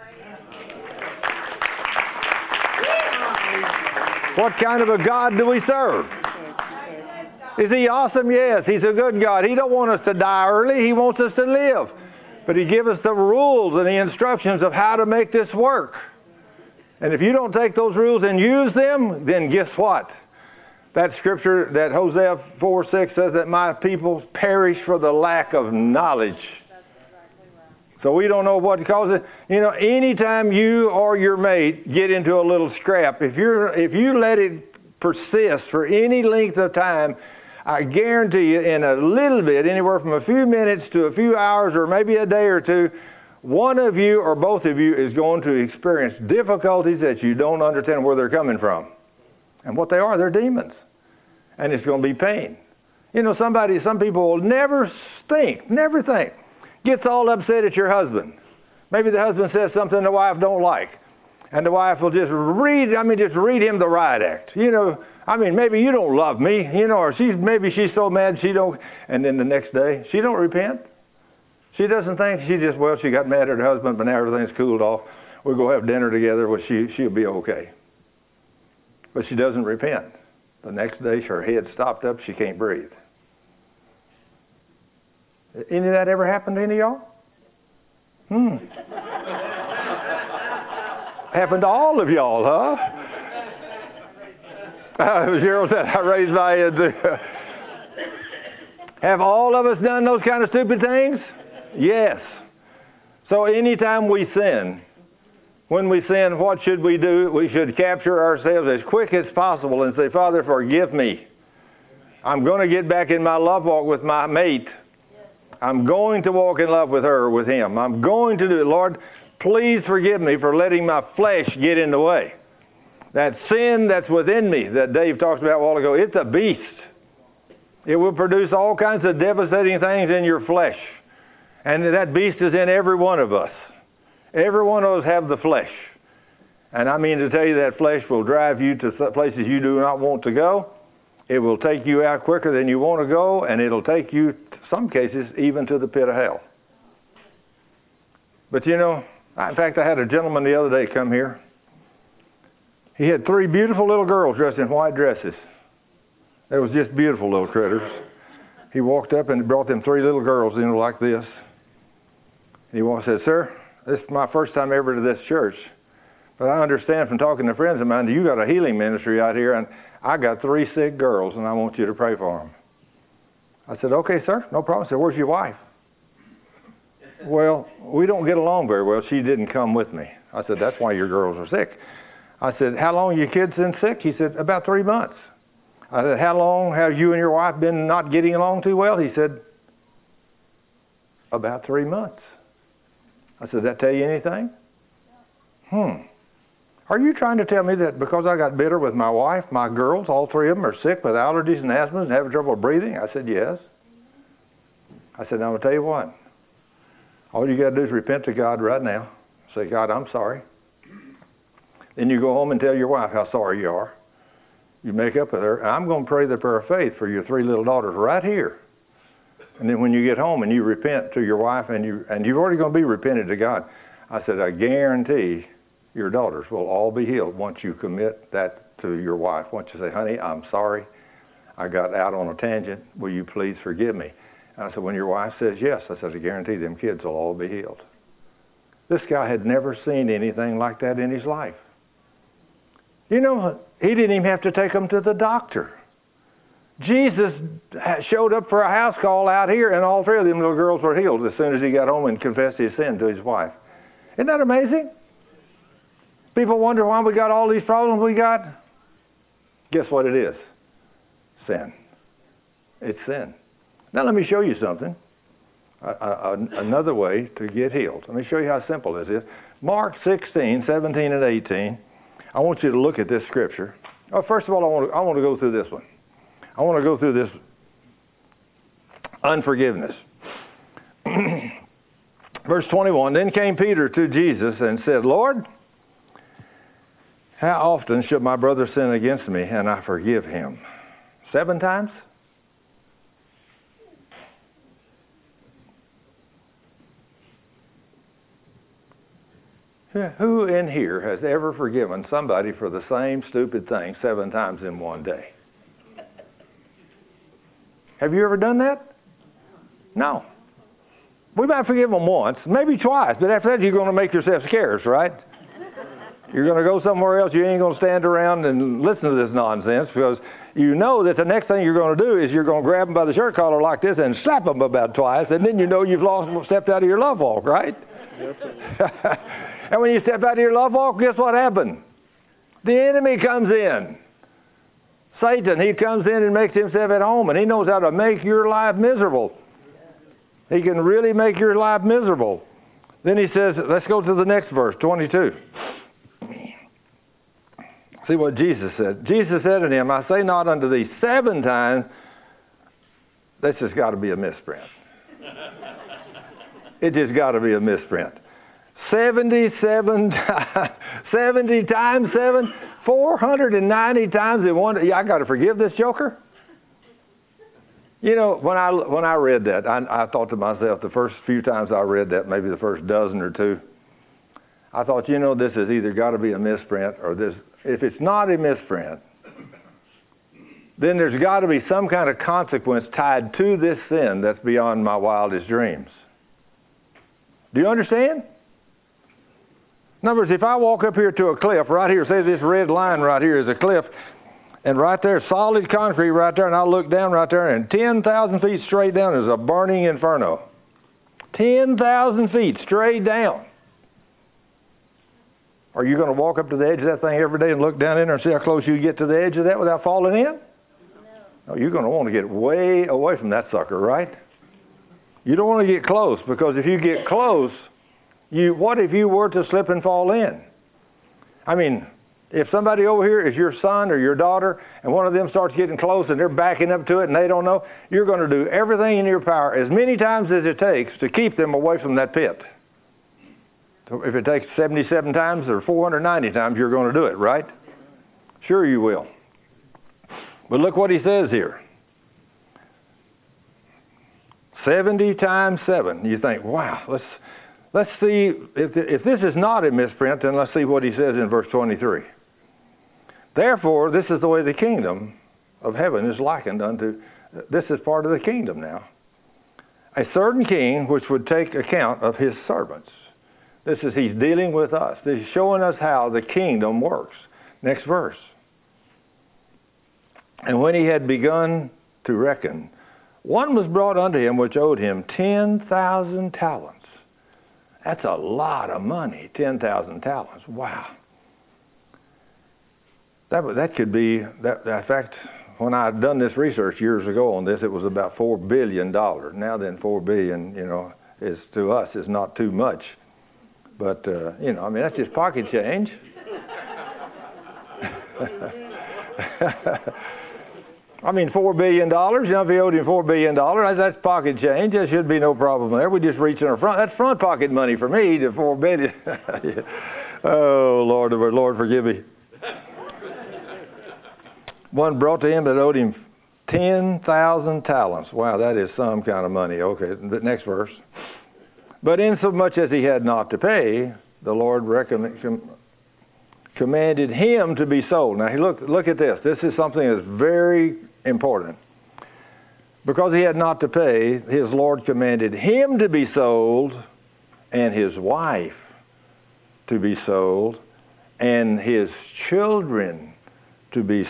What kind of a God do we serve? Is he awesome? Yes, he's a good God. He don't want us to die early. He wants us to live. But he gives us the rules and the instructions of how to make this work. And if you don't take those rules and use them, then guess what? That scripture that Hosea 4:6 says that my people perish for the lack of knowledge. So we don't know what causes it. You know, anytime you or your mate get into a little scrap, if you let it persist for any length of time, I guarantee you in a little bit, anywhere from a few minutes to a few hours or maybe a day or two, one of you or both of you is going to experience difficulties that you don't understand where they're coming from. And what they are, they're demons. And it's going to be pain. You know, some people will never think, gets all upset at your husband. Maybe the husband says something the wife don't like. And the wife will just read him the riot act. You know, maybe you don't love me, you know, or maybe she's so mad she don't, and then the next day, she don't repent. She doesn't think, she got mad at her husband, but now everything's cooled off. We'll go have dinner together, well, she'll be okay. But she doesn't repent. The next day, her head stopped up, she can't breathe. Any of that ever happened to any of y'all? Happened to all of y'all, huh? Cheryl said, I raised my head too. Have all of us done those kind of stupid things? Yes. So anytime we sin, When we sin, what should we do? We should capture ourselves as quick as possible and say, Father, forgive me. I'm going to get back in my love walk with my mate. I'm going to walk in love with her or with him. I'm going to do it. Lord, please forgive me for letting my flesh get in the way. That sin that's within me that Dave talked about a while ago, it's a beast. It will produce all kinds of devastating things in your flesh. And that beast is in every one of us. Every one of us have the flesh. And I mean to tell you that flesh will drive you to places you do not want to go. It will take you out quicker than you want to go, and it'll take you, in some cases, even to the pit of hell. But you know, in fact, I had a gentleman the other day come here. He had 3 beautiful little girls dressed in white dresses. They was just beautiful little critters. He walked up and brought them 3 little girls, you know, like this. And he said, Sir, this is my first time ever to this church. But I understand from talking to friends of mine that you got a healing ministry out here, and I got 3 sick girls, and I want you to pray for them. I said, okay, sir, no problem. I said, where's your wife? Well, we don't get along very well. She didn't come with me. I said, that's why your girls are sick. I said, how long your kids been sick? He said, about 3 months. I said, how long have you and your wife been not getting along too well? He said, about 3 months. I said, that tell you anything? Are you trying to tell me that because I got bitter with my wife, my girls, all 3 of them are sick with allergies and asthma and having trouble breathing? I said, yes. I said, now I'm going to tell you what. All you got to do is repent to God right now. Say, God, I'm sorry. Then you go home and tell your wife how sorry you are. You make up with her. And I'm going to pray the prayer of faith for your 3 little daughters right here. And then when you get home and you repent to your wife and you're already going to be repented to God, I said, I guarantee your daughters will all be healed once you commit that to your wife. Once you say, honey, I'm sorry. I got out on a tangent. Will you please forgive me? And I said, when your wife says yes, I said, I guarantee them kids will all be healed. This guy had never seen anything like that in his life. You know, he didn't even have to take them to the doctor. Jesus showed up for a house call out here, and all 3 of them little girls were healed as soon as he got home and confessed his sin to his wife. Isn't that amazing? People wonder why we got all these problems we got. Guess what it is? Sin. It's sin. Now let me show you something. Another way to get healed. Let me show you how simple this is. Mark 16, 17, and 18. I want you to look at this scripture. Oh, first of all, I want to go through this one. I want to go through this unforgiveness. Verse 21, then came Peter to Jesus and said, Lord, how often should my brother sin against me and I forgive him? 7 times? Who in here has ever forgiven somebody for the same stupid thing 7 times in one day? Have you ever done that? No. We might forgive them once, maybe twice, but after that you're going to make yourself scarce, right? You're going to go somewhere else. You ain't going to stand around and listen to this nonsense because you know that the next thing you're going to do is you're going to grab them by the shirt collar like this and slap them about twice, and then you know you've stepped out of your love walk, right? And when you step out of your love walk, guess what happened? The enemy comes in. Satan, he comes in and makes himself at home, and he knows how to make your life miserable. He can really make your life miserable. Then he says, let's go to the next verse, 22. See what Jesus said. Jesus said to him, I say not unto thee 7 times. That's just got to be a misprint. It just got to be a misprint. 77 70 times 7, 490 times in one. I got to forgive this joker. You know, when I read that, I thought to myself the first few times I read that, maybe the first dozen or 2, I thought, you know, this has either got to be a misprint or this. If it's not a misprint, then there's got to be some kind of consequence tied to this sin that's beyond my wildest dreams. Do you understand? In other words, if I walk up here to a cliff right here, say this red line right here is a cliff, and right there, solid concrete right there, and I look down right there, and 10,000 feet straight down is a burning inferno. 10,000 feet straight down. Are you going to walk up to the edge of that thing every day and look down in there and see how close you get to the edge of that without falling in? No, you're going to want to get way away from that sucker, right? You don't want to get close, because if you get close, what if you were to slip and fall in? I mean, if somebody over here is your son or your daughter, and one of them starts getting close and they're backing up to it and they don't know, you're going to do everything in your power, as many times as it takes, to keep them away from that pit. So if it takes 77 times or 490 times, you're going to do it, right? Sure you will. But look what he says here. 70 times 7. You think, wow, let's see. If this is not a misprint, then let's see what he says in verse 23. Therefore, this is the way the kingdom of heaven is likened unto. This is part of the kingdom now. A certain king which would take account of his servants. He's dealing with us. He's showing us how the kingdom works. Next verse. And when he had begun to reckon, one was brought unto him which owed him 10,000 talents. That's a lot of money, 10,000 talents. Wow. That could be, in fact, when I had done this research years ago on this, it was about $4 billion. Now then, $4 billion, is to us is not too much. But, that's just pocket change. I mean, $4 billion, if he owed him $4 billion, that's pocket change. There should be no problem there. We just reach in our front. That's front pocket money for me, the $4 billion. Yeah. Oh, Lord, forgive me. One brought to him that owed him 10,000 talents. Wow, that is some kind of money. Okay, the next verse. But insomuch as he had not to pay, the Lord commanded him to be sold. Now, look at this. This is something that's very important. Because he had not to pay, his Lord commanded him to be sold, and his wife to be sold, and his children to be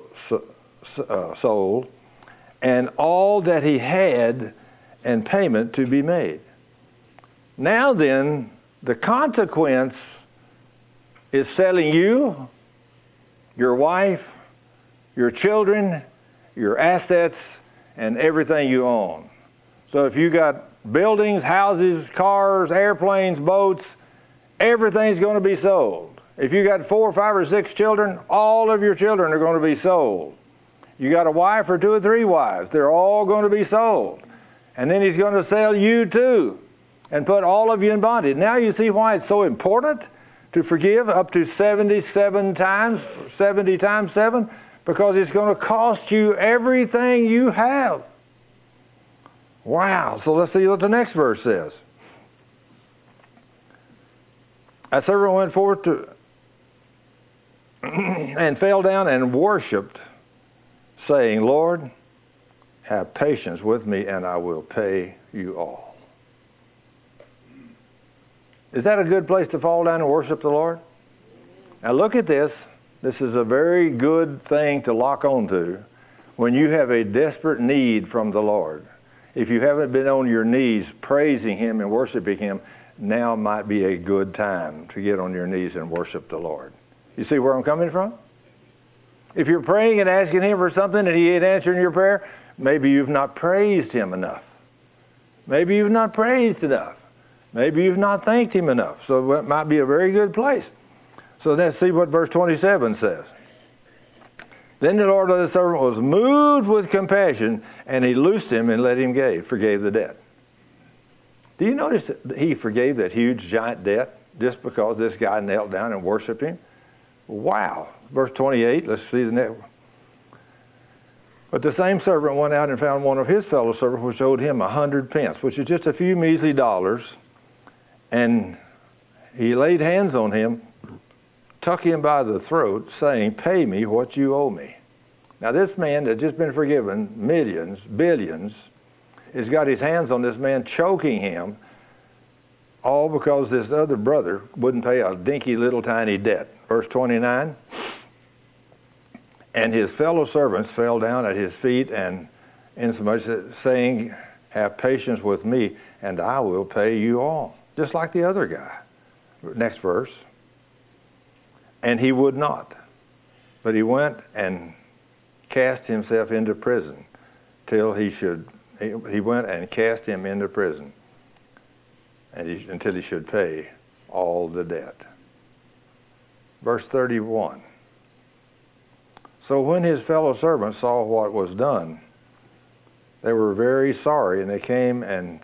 sold, and all that he had, and payment to be made. Now then, the consequence is selling you, your wife, your children, your assets, and everything you own. So if you got buildings, houses, cars, airplanes, boats, everything's going to be sold. If you got 4, 5, or 6 children, all of your children are going to be sold. You got a wife or 2 or 3 wives, they're all going to be sold. And then he's going to sell you too and put all of you in bondage. Now you see why it's so important to forgive up to 77 times, 70 times 7, because it's going to cost you everything you have. Wow. So let's see what the next verse says. A servant went forth and fell down and worshipped, saying, Lord, have patience with me, and I will pay you all. Is that a good place to fall down and worship the Lord? Now look at this. This is a very good thing to lock onto when you have a desperate need from the Lord. If you haven't been on your knees praising Him and worshiping Him, now might be a good time to get on your knees and worship the Lord. You see where I'm coming from? If you're praying and asking Him for something and He ain't answering your prayer, maybe you've not praised Him enough. Maybe you've not praised enough. Maybe you've not thanked Him enough. So it might be a very good place. So let's see what verse 27 says. Then the Lord of the servant was moved with compassion, and He loosed him and let him forgave the debt. Do you notice that He forgave that huge, giant debt just because this guy knelt down and worshiped Him? Wow. Verse 28, let's see the next one. But the same servant went out and found one of his fellow servants which owed him 100 pence, which is just a few measly dollars. And he laid hands on him, took him by the throat, saying, pay me what you owe me. Now this man that just been forgiven millions, billions, has got his hands on this man, choking him, all because this other brother wouldn't pay a dinky little tiny debt. Verse 29, and his fellow servants fell down at his feet, and insomuch saying, have patience with me, and I will pay you all. Just like the other guy. Next verse. And he would not. But he went and cast himself into prison till he went and cast him into prison until he should pay all the debt. Verse 31. So when his fellow servants saw what was done, they were very sorry, and they came and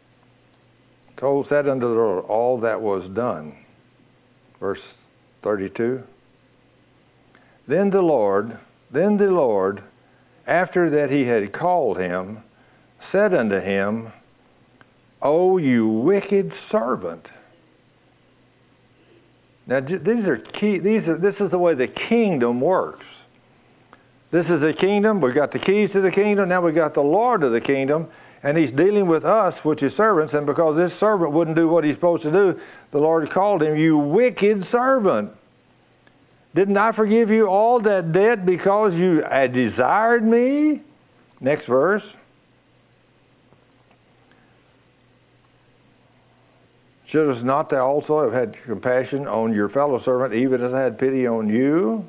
said unto the Lord all that was done. Verse 32. Then the Lord, after that he had called him, said unto him, O you wicked servant. Now these are key. This is the way the kingdom works. This is the kingdom. We've got the keys to the kingdom. Now we've got the Lord of the kingdom, and he's dealing with us, which is servants. And because this servant wouldn't do what he's supposed to do, the Lord called him, you wicked servant. Didn't I forgive you all that debt because you desired me? Next verse. Shouldst not thou also have had compassion on your fellow servant, even as I had pity on you?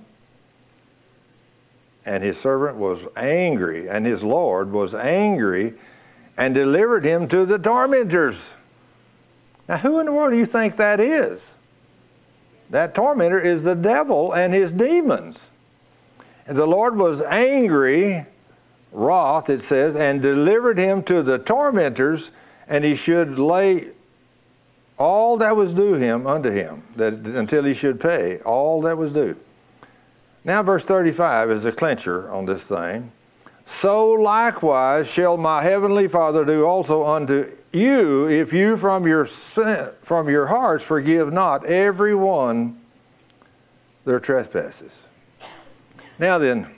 And his servant was angry, and his Lord was angry, and delivered him to the tormentors. Now, who in the world do you think that is? That tormentor is the devil and his demons. And the Lord was angry, wroth, it says, and delivered him to the tormentors, and he should lay all that was due him unto him, until he should pay all that was due. Now verse 35 is a clincher on this thing. So likewise shall my heavenly Father do also unto you, if you from your hearts forgive not every one their trespasses. Now then,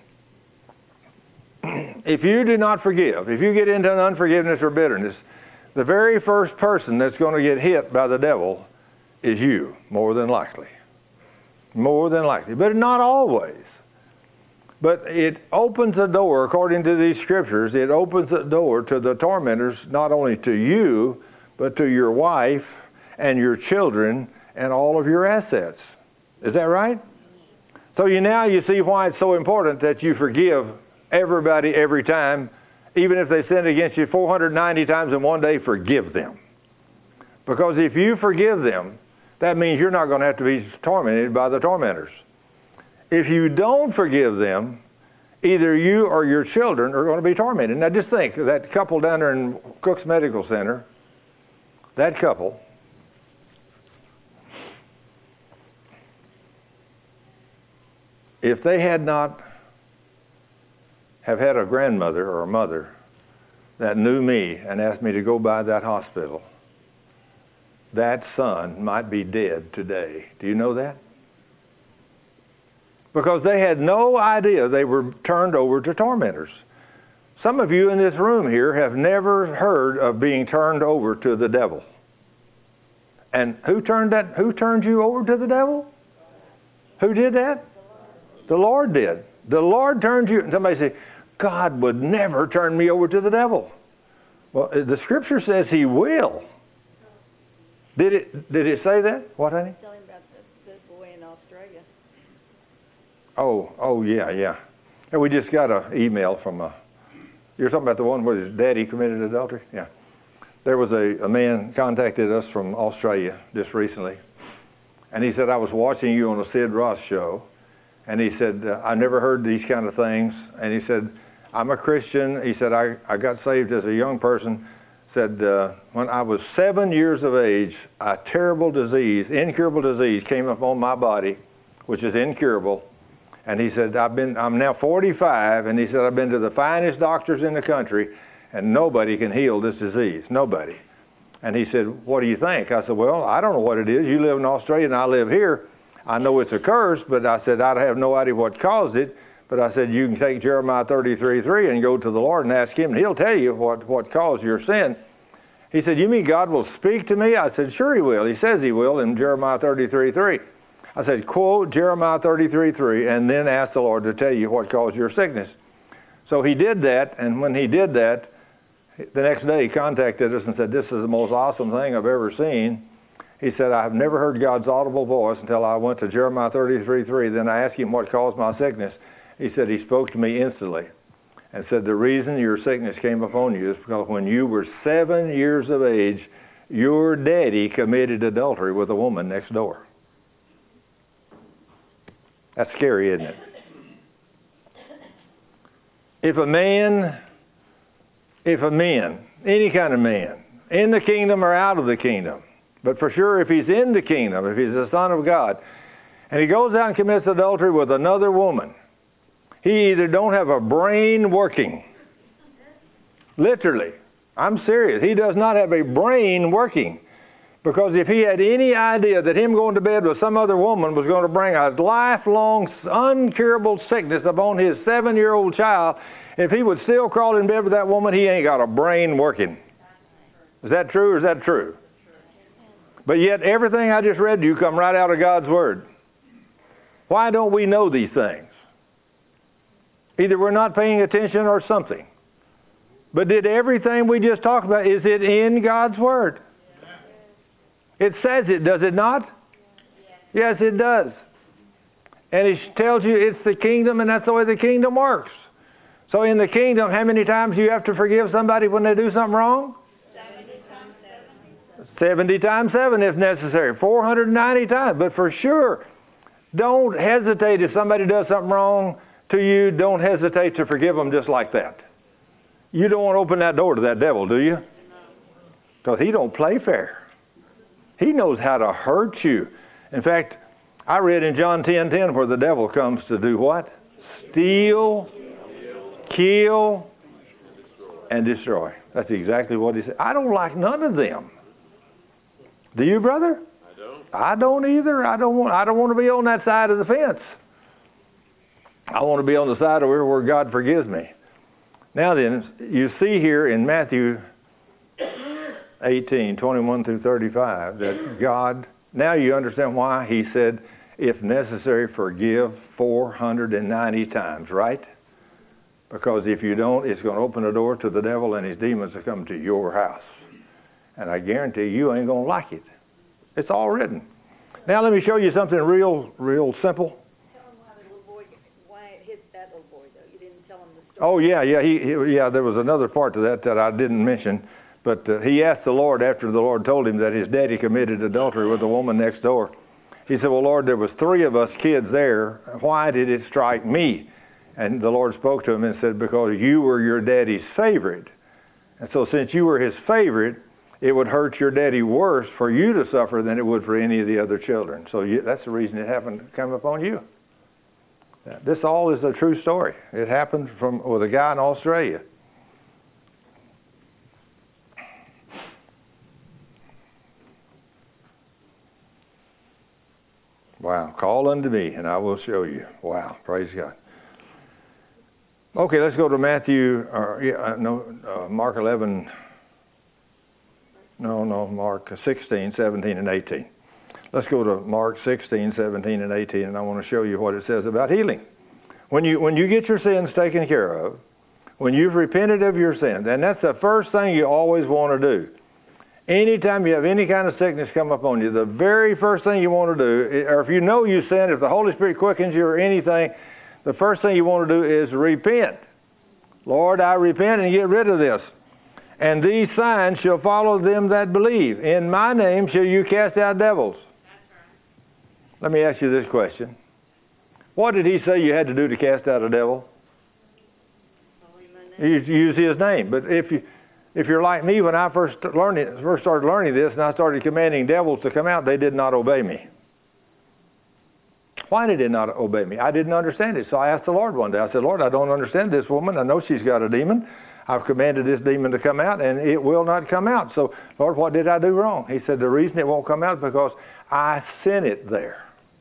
if you do not forgive, if you get into an unforgiveness or bitterness, the very first person that's going to get hit by the devil is you, more than likely. More than likely. But not always. But it opens the door, according to these scriptures, it opens the door to the tormentors, not only to you, but to your wife and your children and all of your assets. Is that right? So now you see why it's so important that you forgive everybody every time. Even if they sin against you 490 times in one day, forgive them. Because if you forgive them, that means you're not going to have to be tormented by the tormentors. If you don't forgive them, either you or your children are going to be tormented. Now just think, that couple down there in Cook's Medical Center, that couple, if they had not have had a grandmother or a mother that knew me and asked me to go by that hospital, that son might be dead today. Do you know that? Because they had no idea they were turned over to tormentors. Some of you in this room here have never heard of being turned over to the devil. And who turned you over to the devil? Who did that? The Lord did. The Lord turned you. Somebody say, God would never turn me over to the devil. Well, the scripture says he will. Did it say that? What, honey? Tell him about the boy in Australia. Oh, yeah. And we just got an email from you're talking about the one where his daddy committed adultery? Yeah. There was a man contacted us from Australia just recently. And he said, I was watching you on the Sid Roth show. And he said, I never heard these kind of things. And he said, I'm a Christian. He said, I got saved as a young person. Said, when I was 7 years of age, a terrible disease, incurable disease, came upon my body, which is incurable. And he said, I'm now 45, and he said, I've been to the finest doctors in the country, and nobody can heal this disease. Nobody. And he said, what do you think? I said, well, I don't know what it is. You live in Australia, and I live here. I know it's a curse, but I said, I have no idea what caused it. But I said, you can take Jeremiah 33:3 and go to the Lord and ask him, and he'll tell you what caused your sin. He said, you mean God will speak to me? I said, sure he will. He says he will in Jeremiah 33:3. I said, quote Jeremiah 33:3 and then ask the Lord to tell you what caused your sickness. So he did that, and when he did that, the next day he contacted us and said, this is the most awesome thing I've ever seen. He said, I have never heard God's audible voice until I went to Jeremiah 33:3. Then I asked him what caused my sickness. He said, he spoke to me instantly and said, the reason your sickness came upon you is because when you were 7 years of age, your daddy committed adultery with a woman next door. That's scary, isn't it? If a man, any kind of man, in the kingdom or out of the kingdom, but for sure if he's in the kingdom, if he's the Son of God, and he goes out and commits adultery with another woman, he either don't have a brain working. Literally. I'm serious. He does not have a brain working. Because if he had any idea that him going to bed with some other woman was going to bring a lifelong, uncurable sickness upon his 7-year-old child, if he would still crawl in bed with that woman, he ain't got a brain working. Is that true or is that true? But yet everything I just read to you come right out of God's Word. Why don't we know these things? Either we're not paying attention or something. But did everything we just talked about, is it in God's Word? It says it, does it not? Yes, it does. And it tells you it's the kingdom, and that's the way the kingdom works. So in the kingdom, how many times do you have to forgive somebody when they do something wrong? 70 times 7 if necessary. 490 times. But for sure, don't hesitate if somebody does something wrong to you. Don't hesitate to forgive them just like that. You don't want to open that door to that devil, do you? Because he don't play fair. He knows how to hurt you. In fact, I read in John 10:10 where the devil comes to do what? Steal, kill, and destroy. That's exactly what he said. I don't like none of them. Do you, brother? I don't either. I don't want to be on that side of the fence. I want to be on the side of where God forgives me. Now then, you see here in Matthew 18:21 through 35 that God, now you understand why he said, if necessary, forgive 490 times, right? Because if you don't, it's going to open the door to the devil and his demons to come to your house. And I guarantee you ain't going to like it. It's all written. Now let me show you something real simple. Tell him why it hit that little boy, though. You didn't tell him the story. Oh, yeah. There was another part to that I didn't mention. But he asked the Lord after the Lord told him that his daddy committed adultery with the woman next door. He said, well, Lord, there was 3 of us kids there. Why did it strike me? And the Lord spoke to him and said, because you were your daddy's favorite. And so since you were his favorite, it would hurt your daddy worse for you to suffer than it would for any of the other children. So that's the reason it happened to come upon you. This all is a true story. It happened with a guy in Australia. Wow. Call unto me, and I will show you. Wow. Praise God. Okay, let's go to Mark 11. Mark 16, 17, and 18. Let's go to Mark 16, 17, and 18, and I want to show you what it says about healing. When you get your sins taken care of, when you've repented of your sins, and that's the first thing you always want to do. Anytime you have any kind of sickness come upon you, the very first thing you want to do, or if you know you sinned, if the Holy Spirit quickens you or anything, the first thing you want to do is repent. Lord, I repent and get rid of this. And these signs shall follow them that believe. In my name shall you cast out devils. Let me ask you this question. What did he say you had to do to cast out a devil? You use his name. But if you're like me, when I first started learning this and I started commanding devils to come out, they did not obey me. Why did they not obey me? I didn't understand it. So I asked the Lord one day. I said, Lord, I don't understand this woman. I know she's got a demon. I've commanded this demon to come out, and it will not come out. So, Lord, what did I do wrong? He said, the reason it won't come out is because I sent it there.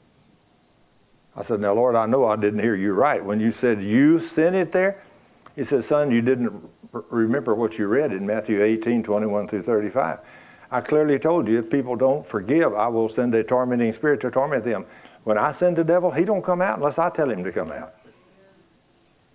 I said, now, Lord, I know I didn't hear you right. When you said you sent it there, he said, son, you didn't remember what you read in Matthew 18, 21 through 35. I clearly told you, if people don't forgive, I will send a tormenting spirit to torment them. When I send the devil, he don't come out unless I tell him to come out.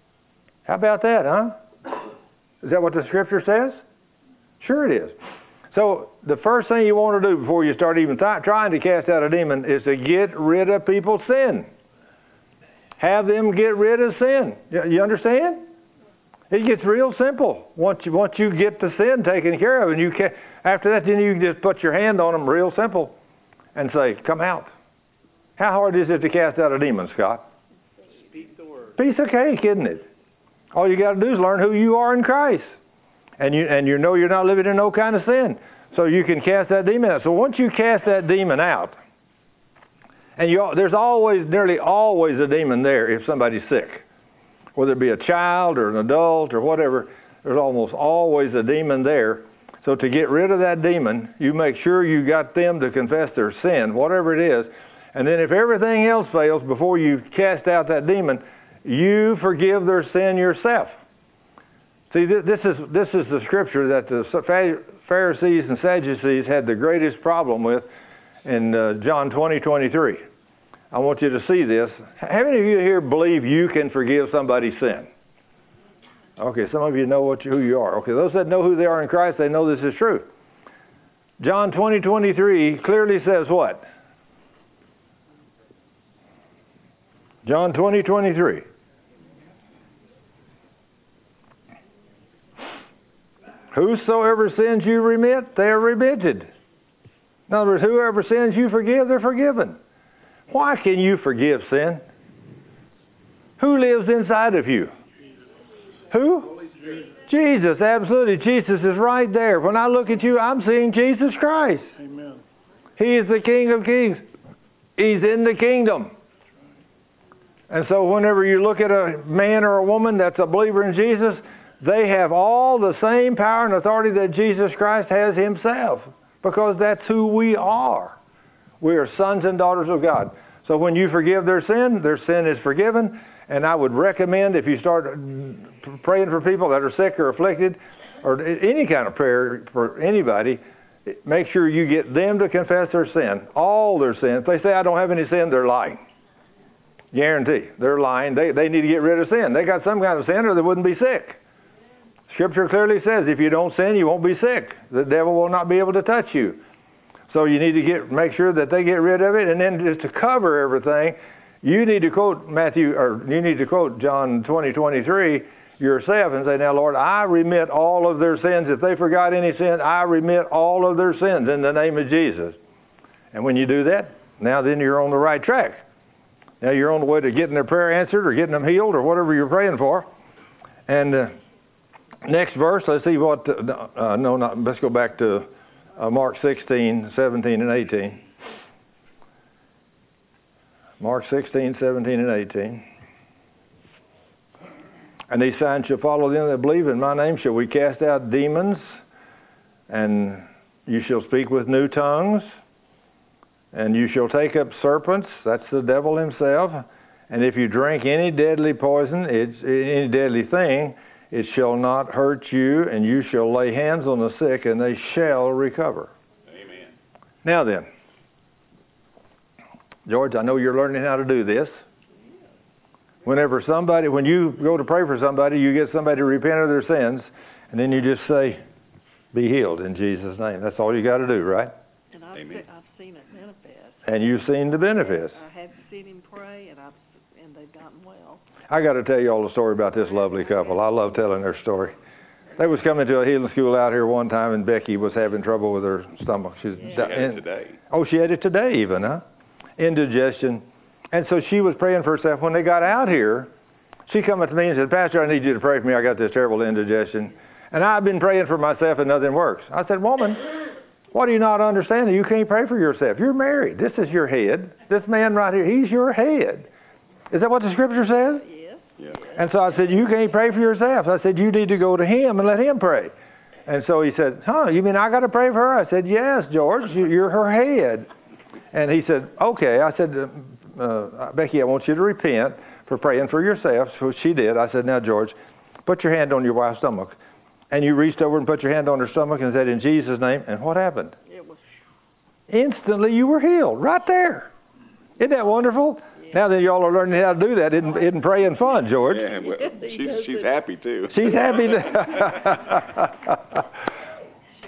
How about that, huh? Is that what the Scripture says? Sure it is. So the first thing you want to do before you start even trying to cast out a demon is to get rid of people's sin. Have them get rid of sin. You understand? It gets real simple once you get the sin taken care of, and you can. After that, then you can just put your hand on them, real simple, and say, "Come out." How hard is it to cast out a demon, Scott? Speak the word. Piece of cake, isn't it? All you got to do is learn who you are in Christ, and you know you're not living in no kind of sin, so you can cast that demon out. So once you cast that demon out, and there's nearly always a demon there if somebody's sick. Whether it be a child or an adult or whatever, there's almost always a demon there. So to get rid of that demon, you make sure you got them to confess their sin, whatever it is. And then if everything else fails before you cast out that demon, you forgive their sin yourself. See, this is the scripture that the Pharisees and Sadducees had the greatest problem with in John 20:23. I want you to see this. How many of you here believe you can forgive somebody's sin? Okay, some of you know who you are. Okay, those that know who they are in Christ, they know this is true. John 20:23 clearly says what? John 20:23. Whosoever sins you remit, they are remitted. In other words, whoever sins you forgive, they're forgiven. Why can you forgive sin? Who lives inside of you? Who? Jesus, absolutely. Jesus is right there. When I look at you, I'm seeing Jesus Christ. Amen. He is the King of Kings. He's in the kingdom. And so whenever you look at a man or a woman that's a believer in Jesus, they have all the same power and authority that Jesus Christ has himself, because that's who we are. We are sons and daughters of God. So when you forgive their sin is forgiven. And I would recommend, if you start praying for people that are sick or afflicted, or any kind of prayer for anybody, make sure you get them to confess their sin, all their sin. If they say, "I don't have any sin," they're lying. Guarantee. They're lying. They need to get rid of sin. They got some kind of sin or they wouldn't be sick. Scripture clearly says if you don't sin, you won't be sick. The devil will not be able to touch you. So you need to make sure that they get rid of it. And then just to cover everything, you need to quote John 20:23 yourself and say, "Now, Lord, I remit all of their sins. If they forgot any sin, I remit all of their sins in the name of Jesus." And when you do that, now then you're on the right track. Now you're on the way to getting their prayer answered or getting them healed or whatever you're praying for. And next verse, let's see what, let's go back to Mark 16, 17, and 18. Mark 16, 17, and 18. "And these signs shall follow them that believe in my name. Shall we cast out demons? And you shall speak with new tongues. And you shall take up serpents," that's the devil himself. "And if you drink any deadly poison, any deadly thing, it shall not hurt you. And you shall lay hands on the sick, and they shall recover." Amen. Now then, George, I know you're learning how to do this. When you go to pray for somebody, you get somebody to repent of their sins, and then you just say, "Be healed in Jesus' name." That's all you got to do, right? And I've seen it manifest. And you've seen the benefits. I have seen him pray, and they've gotten well. I got to tell you all a story about this lovely couple. I love telling their story. They was coming to a healing school out here one time, and Becky was having trouble with her stomach. She had it today. Oh, she had it today even, huh? Indigestion. And so she was praying for herself. When they got out here, she come up to me and said, "Pastor, I need you to pray for me. I got this terrible indigestion. And I've been praying for myself and nothing works." I said, "Woman, what do you not understand? You can't pray for yourself. You're married. This is your head. This man right here, he's your head." Is that what the scripture says? Yes. Yeah. And so I said, "You can't pray for yourself." I said, "You need to go to him and let him pray." And so he said, "You mean I got to pray for her?" I said, "Yes, George, you're her head." And he said, "Okay." I said, "Becky, I want you to repent for praying for yourself." So she did. I said, "Now, George, put your hand on your wife's stomach." And you reached over and put your hand on her stomach and said, "In Jesus' name." And what happened? It was. Instantly you were healed right there. Isn't that wonderful? Yeah. Now that y'all are learning how to do that, isn't praying fun, George? Yeah, well, she's happy too. She's happy. Sharon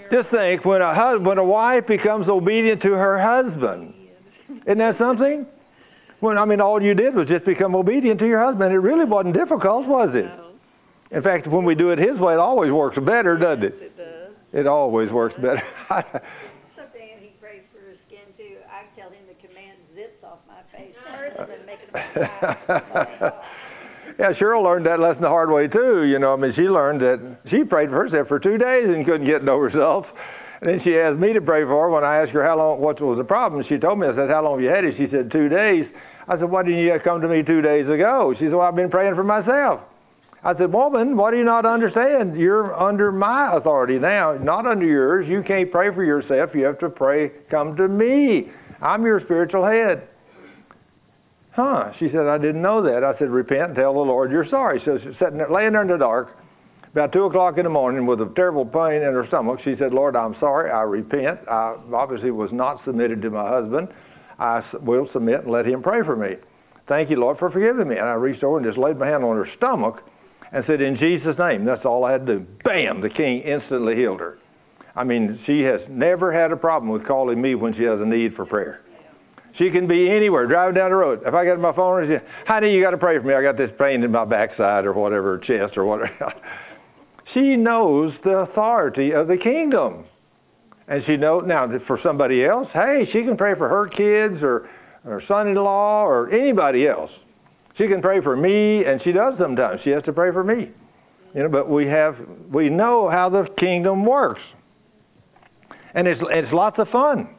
Just think, when a wife becomes obedient to her husband, isn't that something? All you did was just become obedient to your husband. It really wasn't difficult, was it? No, In fact, when we do it his way, it always works better, doesn't it? it does. It always works better. Something he prays for his skin too. I tell him to command zits off my face first and then make it about Yeah, Cheryl learned that lesson the hard way too. She learned that she prayed for herself for 2 days and couldn't get no results. And then she asked me to pray for her. When I asked her what was the problem, she told me, I said, how long have you had it? She said, 2 days. I said, why didn't you come to me 2 days ago? She said, well, I've been praying for myself. I said, woman, what do you not understand? You're under my authority now, not under yours. You can't pray for yourself. You have to pray, come to me. I'm your spiritual head. She said, I didn't know that. I said, repent and tell the Lord you're sorry. So she's sitting there, laying there in the dark, about 2 o'clock in the morning with a terrible pain in her stomach. She said, Lord, I'm sorry. I repent. I obviously was not submitted to my husband. I will submit and let him pray for me. Thank you, Lord, for forgiving me. And I reached over and just laid my hand on her stomach and said, in Jesus' name. That's all I had to do. Bam! The king instantly healed her. She has never had a problem with calling me when she has a need for prayer. She can be anywhere, driving down the road. If I get my phone and she says, honey, you got to pray for me. I got this pain in my backside or whatever, chest or whatever. She knows the authority of the kingdom. And she knows, now for somebody else, hey, she can pray for her kids or son-in-law or anybody else. She can pray for me, and she does sometimes. She has to pray for me. But we know how the kingdom works. And it's lots of fun.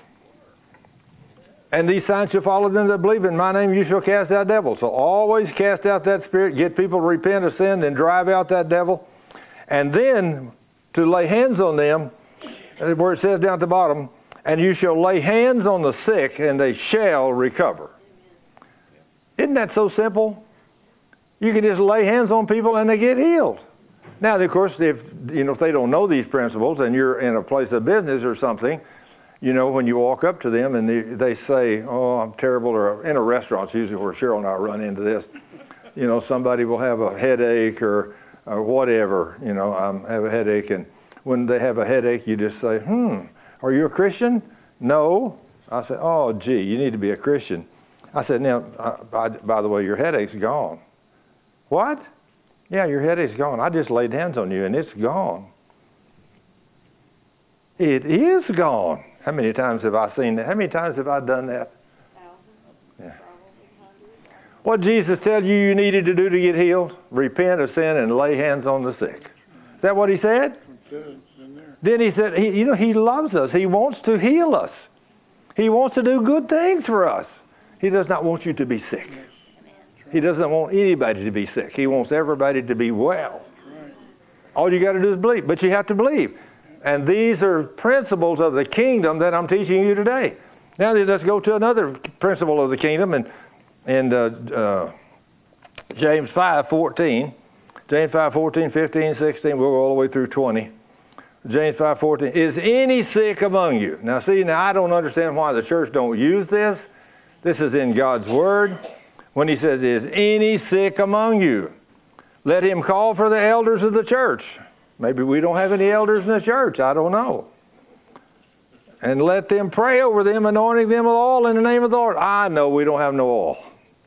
And these signs shall follow them that believe in my name, you shall cast out devils. So always cast out that spirit, get people to repent of sin, and drive out that devil. And then to lay hands on them, where it says down at the bottom, and you shall lay hands on the sick, and they shall recover. Isn't that so simple? You can just lay hands on people, and they get healed. Now, of course, if they don't know these principles, and you're in a place of business or something, when you walk up to them and they say, oh, I'm terrible, or in a restaurant, it's usually where Cheryl and I run into this, somebody will have a headache or whatever, I have a headache, and when they have a headache, you just say, are you a Christian? No. I said, oh, gee, you need to be a Christian. I said, now, by the way, your headache's gone. What? Yeah, your headache's gone. I just laid hands on you, and it's gone. It is gone. How many times have I seen that? How many times have I done that? Yeah. What did Jesus tell you needed to do to get healed? Repent of sin and lay hands on the sick. Is that what he said? Then he said, he loves us. He wants to heal us. He wants to do good things for us. He does not want you to be sick. He doesn't want anybody to be sick. He wants everybody to be well. All you got to do is believe. But you have to believe. And these are principles of the kingdom that I'm teaching you today. Now let's go to another principle of the kingdom. And James 5:14. James 5:14, 15, 16. We'll go all the way through 20. James 5:14. Is any sick among you? Now I don't understand why the church don't use this. This is in God's word. When he says, is any sick among you? Let him call for the elders of the church. Maybe we don't have any elders in the church. I don't know. And let them pray over them, anointing them with oil in the name of the Lord. I know we don't have no oil.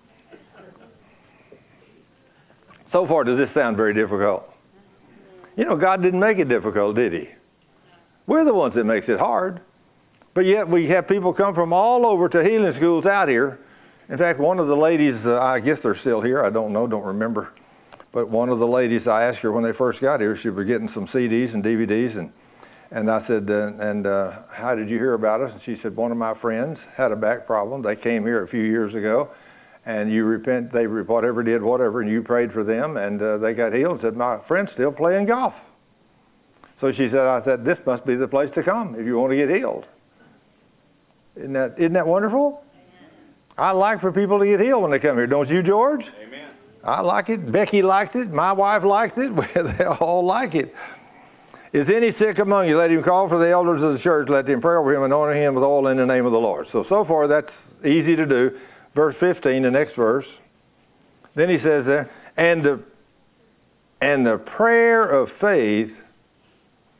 So far, does this sound very difficult? God didn't make it difficult, did he? We're the ones that makes it hard. But yet we have people come from all over to healing schools out here. In fact, one of the ladies, I guess they're still here. I don't know, don't remember. But one of the ladies, I asked her when they first got here, she was getting some CDs and DVDs. And I said, how did you hear about us? And she said, one of my friends had a back problem. They came here a few years ago. And they whatever did whatever, and you prayed for them, and they got healed. And said, my friend's still playing golf. So she said, I said, this must be the place to come if you want to get healed. Isn't that wonderful? I like for people to get healed when they come here. Don't you, George? Amen. I like it. Becky likes it. My wife likes it. They all like it. Is any sick among you? Let him call for the elders of the church. Let them pray over him, anointing him with oil in the name of the Lord. So far, that's easy to do. Verse 15, the next verse. Then he says there, and the prayer of faith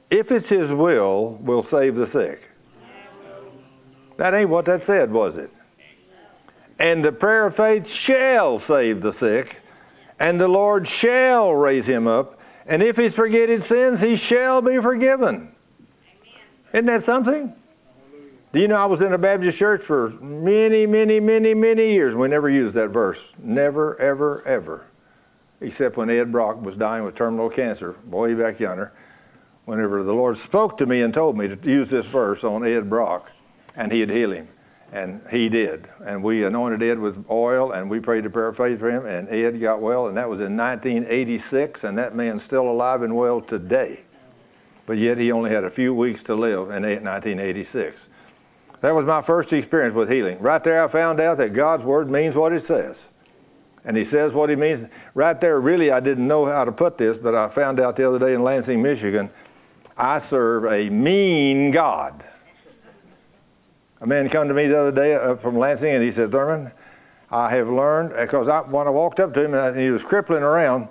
if it's his will save the sick. That ain't what that said, was it? And the prayer of faith shall save the sick, and the Lord shall raise him up. And if he's forgetted sins, he shall be forgiven. Isn't that something? Do you know I was in a Baptist church for many, many, many, many years. We never used that verse. Never, ever, ever. Except when Ed Brock was dying with terminal cancer, way back yonder. Whenever the Lord spoke to me and told me to use this verse on Ed Brock, and he'd heal him. And he did. And we anointed Ed with oil, and we prayed a prayer of faith for him, and Ed got well, and that was in 1986, and that man's still alive and well today. But yet he only had a few weeks to live in 1986. That was my first experience with healing. Right there I found out that God's Word means what it says. And he says what he means. Right there, really, I didn't know how to put this, but I found out the other day in Lansing, Michigan, I serve a mean God. A man come to me the other day from Lansing, and he said, Thurman, I have learned, because when I walked up to him, and he was crippling around,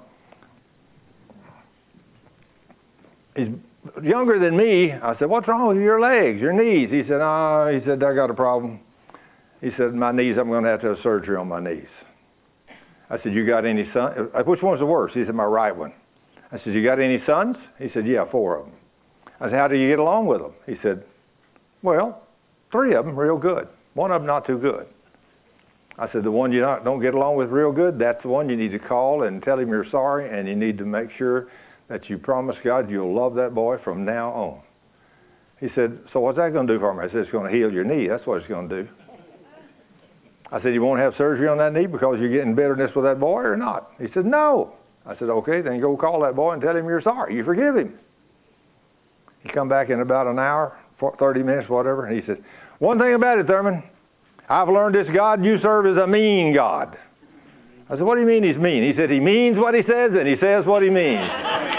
he's younger than me. I said, what's wrong with your legs, your knees? He said, I got a problem. He said, my knees, I'm going to have surgery on my knees. I said, you got any sons? Which one's the worst? He said, my right one. I said, you got any sons? He said, yeah, 4 of them. I said, how do you get along with them? He said, well, 3 of them real good. 1 of them not too good. I said, the one you don't get along with real good, that's the one you need to call and tell him you're sorry, and you need to make sure that you promise God you'll love that boy from now on. He said, so what's that going to do for me? I said, it's going to heal your knee. That's what it's going to do. I said, you won't have surgery on that knee because you're getting bitterness with that boy or not? He said, no. I said, okay, then go call that boy and tell him you're sorry. You forgive him. He come back in about an hour, 30 minutes, whatever, and he said, one thing about it, Thurman, I've learned this God you serve is a mean God. I said, what do you mean he's mean? He said, he means what he says, and he says what he means.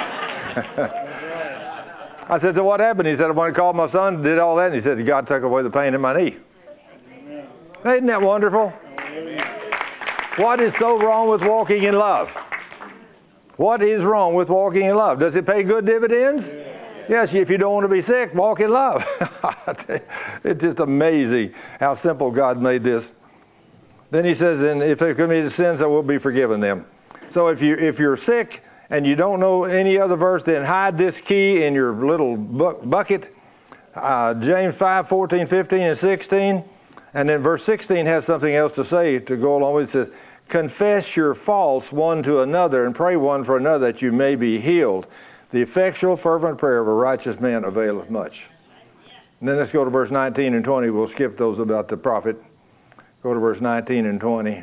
I said, so what happened? He said, when I called my son, did all that, and he said, God took away the pain in my knee. Isn't that wonderful? What is so wrong with walking in love? What is wrong with walking in love? Does it pay good dividends? Yes, if you don't want to be sick, walk in love. It's just amazing how simple God made this. Then he says, and if they commit sins, I will be forgiven them. So if you're sick and you don't know any other verse, then hide this key in your little bucket. James 5, 14, 15, and 16. And then verse 16 has something else to say to go along with it. It says, confess your faults one to another and pray one for another that you may be healed. The effectual fervent prayer of a righteous man availeth much. And then let's go to verse 19 and 20. We'll skip those about the prophet. Go to verse 19 and 20.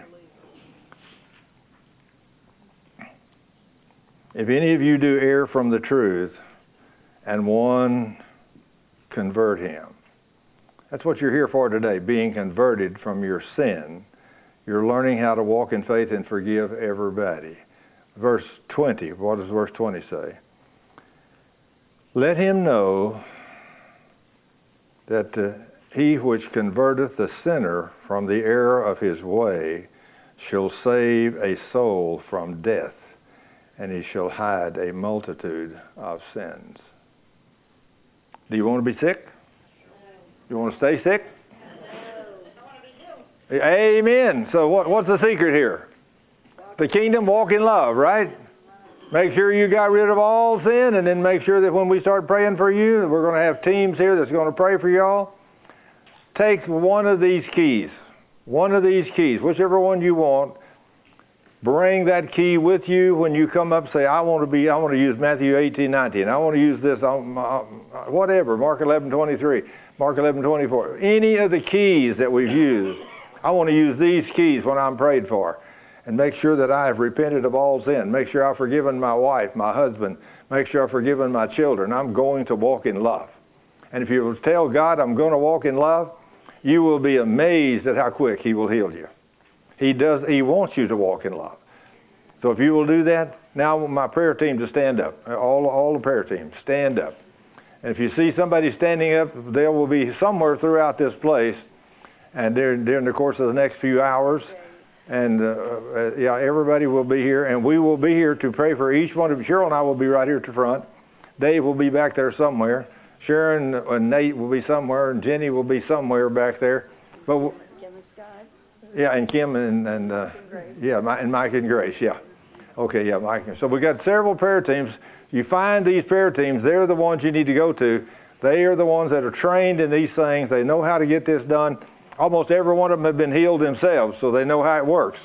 If any of you do err from the truth, and one convert him. That's what you're here for today, being converted from your sin. You're learning how to walk in faith and forgive everybody. Verse 20, what does verse 20 say? Let him know that he which converteth the sinner from the error of his way shall save a soul from death, and he shall hide a multitude of sins. Do you want to be sick? You want to stay sick? Amen. So what's the secret here? The kingdom, walk in love, right? Make sure you got rid of all sin, and then make sure that when we start praying for you, we're going to have teams here that's going to pray for y'all. Take one of these keys. One of these keys, whichever one you want. Bring that key with you when you come up. Say, I want to use Matthew 18:19. I want to use this, whatever, Mark 11:23, Mark 11:24. Any of the keys that we've used, I want to use these keys when I'm prayed for. And make sure that I have repented of all sin. Make sure I've forgiven my wife, my husband. Make sure I've forgiven my children. I'm going to walk in love. And if you will tell God I'm going to walk in love, you will be amazed at how quick He will heal you. He wants you to walk in love. So if you will do that, now I want my prayer team to stand up. All the prayer teams, stand up. And if you see somebody standing up, they will be somewhere throughout this place and during the course of the next few hours. And everybody will be here, and we will be here to pray for each one of you. Cheryl and I will be right here at the front. Dave will be back there somewhere. Sharon and Nate will be somewhere, and Jenny will be somewhere back there. But Kim and Scott. yeah, and Kim and yeah, and Mike and Grace. Yeah, okay, yeah, Mike. So we got several prayer teams. You find these prayer teams; they're the ones you need to go to. They are the ones that are trained in these things. They know how to get this done. Almost every one of them have been healed themselves, so they know how it works.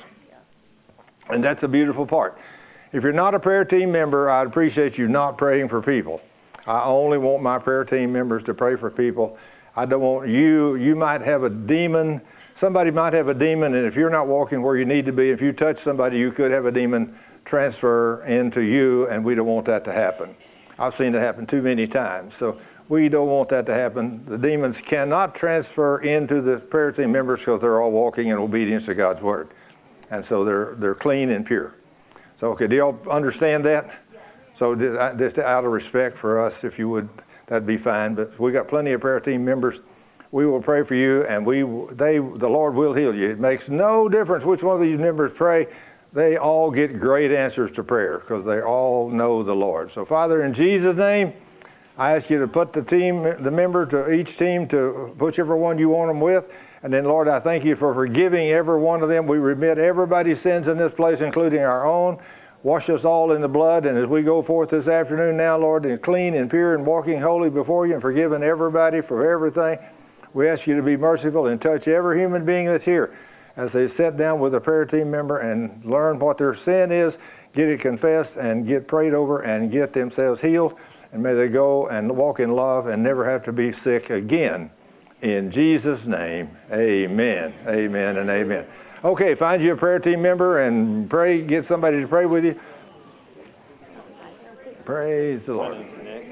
And that's a beautiful part. If you're not a prayer team member, I'd appreciate you not praying for people. I only want my prayer team members to pray for people. I don't want you might have a demon. Somebody might have a demon, and if you're not walking where you need to be, if you touch somebody, you could have a demon transfer into you, and we don't want that to happen. I've seen it happen too many times. So we don't want that to happen. The demons cannot transfer into the prayer team members because they're all walking in obedience to God's word. And so they're clean and pure. So, okay, do y'all understand that? So just out of respect for us, if you would, that'd be fine. But we got plenty of prayer team members. We will pray for you, and the Lord will heal you. It makes no difference which one of these members pray. They all get great answers to prayer because they all know the Lord. So, Father, in Jesus' name, I ask you to put the member to each team to whichever one you want them with. And then, Lord, I thank you for forgiving every one of them. We remit everybody's sins in this place, including our own. Wash us all in the blood. And as we go forth this afternoon now, Lord, and clean and pure and walking holy before you and forgiving everybody for everything, we ask you to be merciful and touch every human being that's here as they sit down with a prayer team member and learn what their sin is, get it confessed, and get prayed over and get themselves healed. And may they go and walk in love and never have to be sick again. In Jesus' name, amen, amen, and amen. Okay, find you a prayer team member and pray. Get somebody to pray with you. Praise the Lord.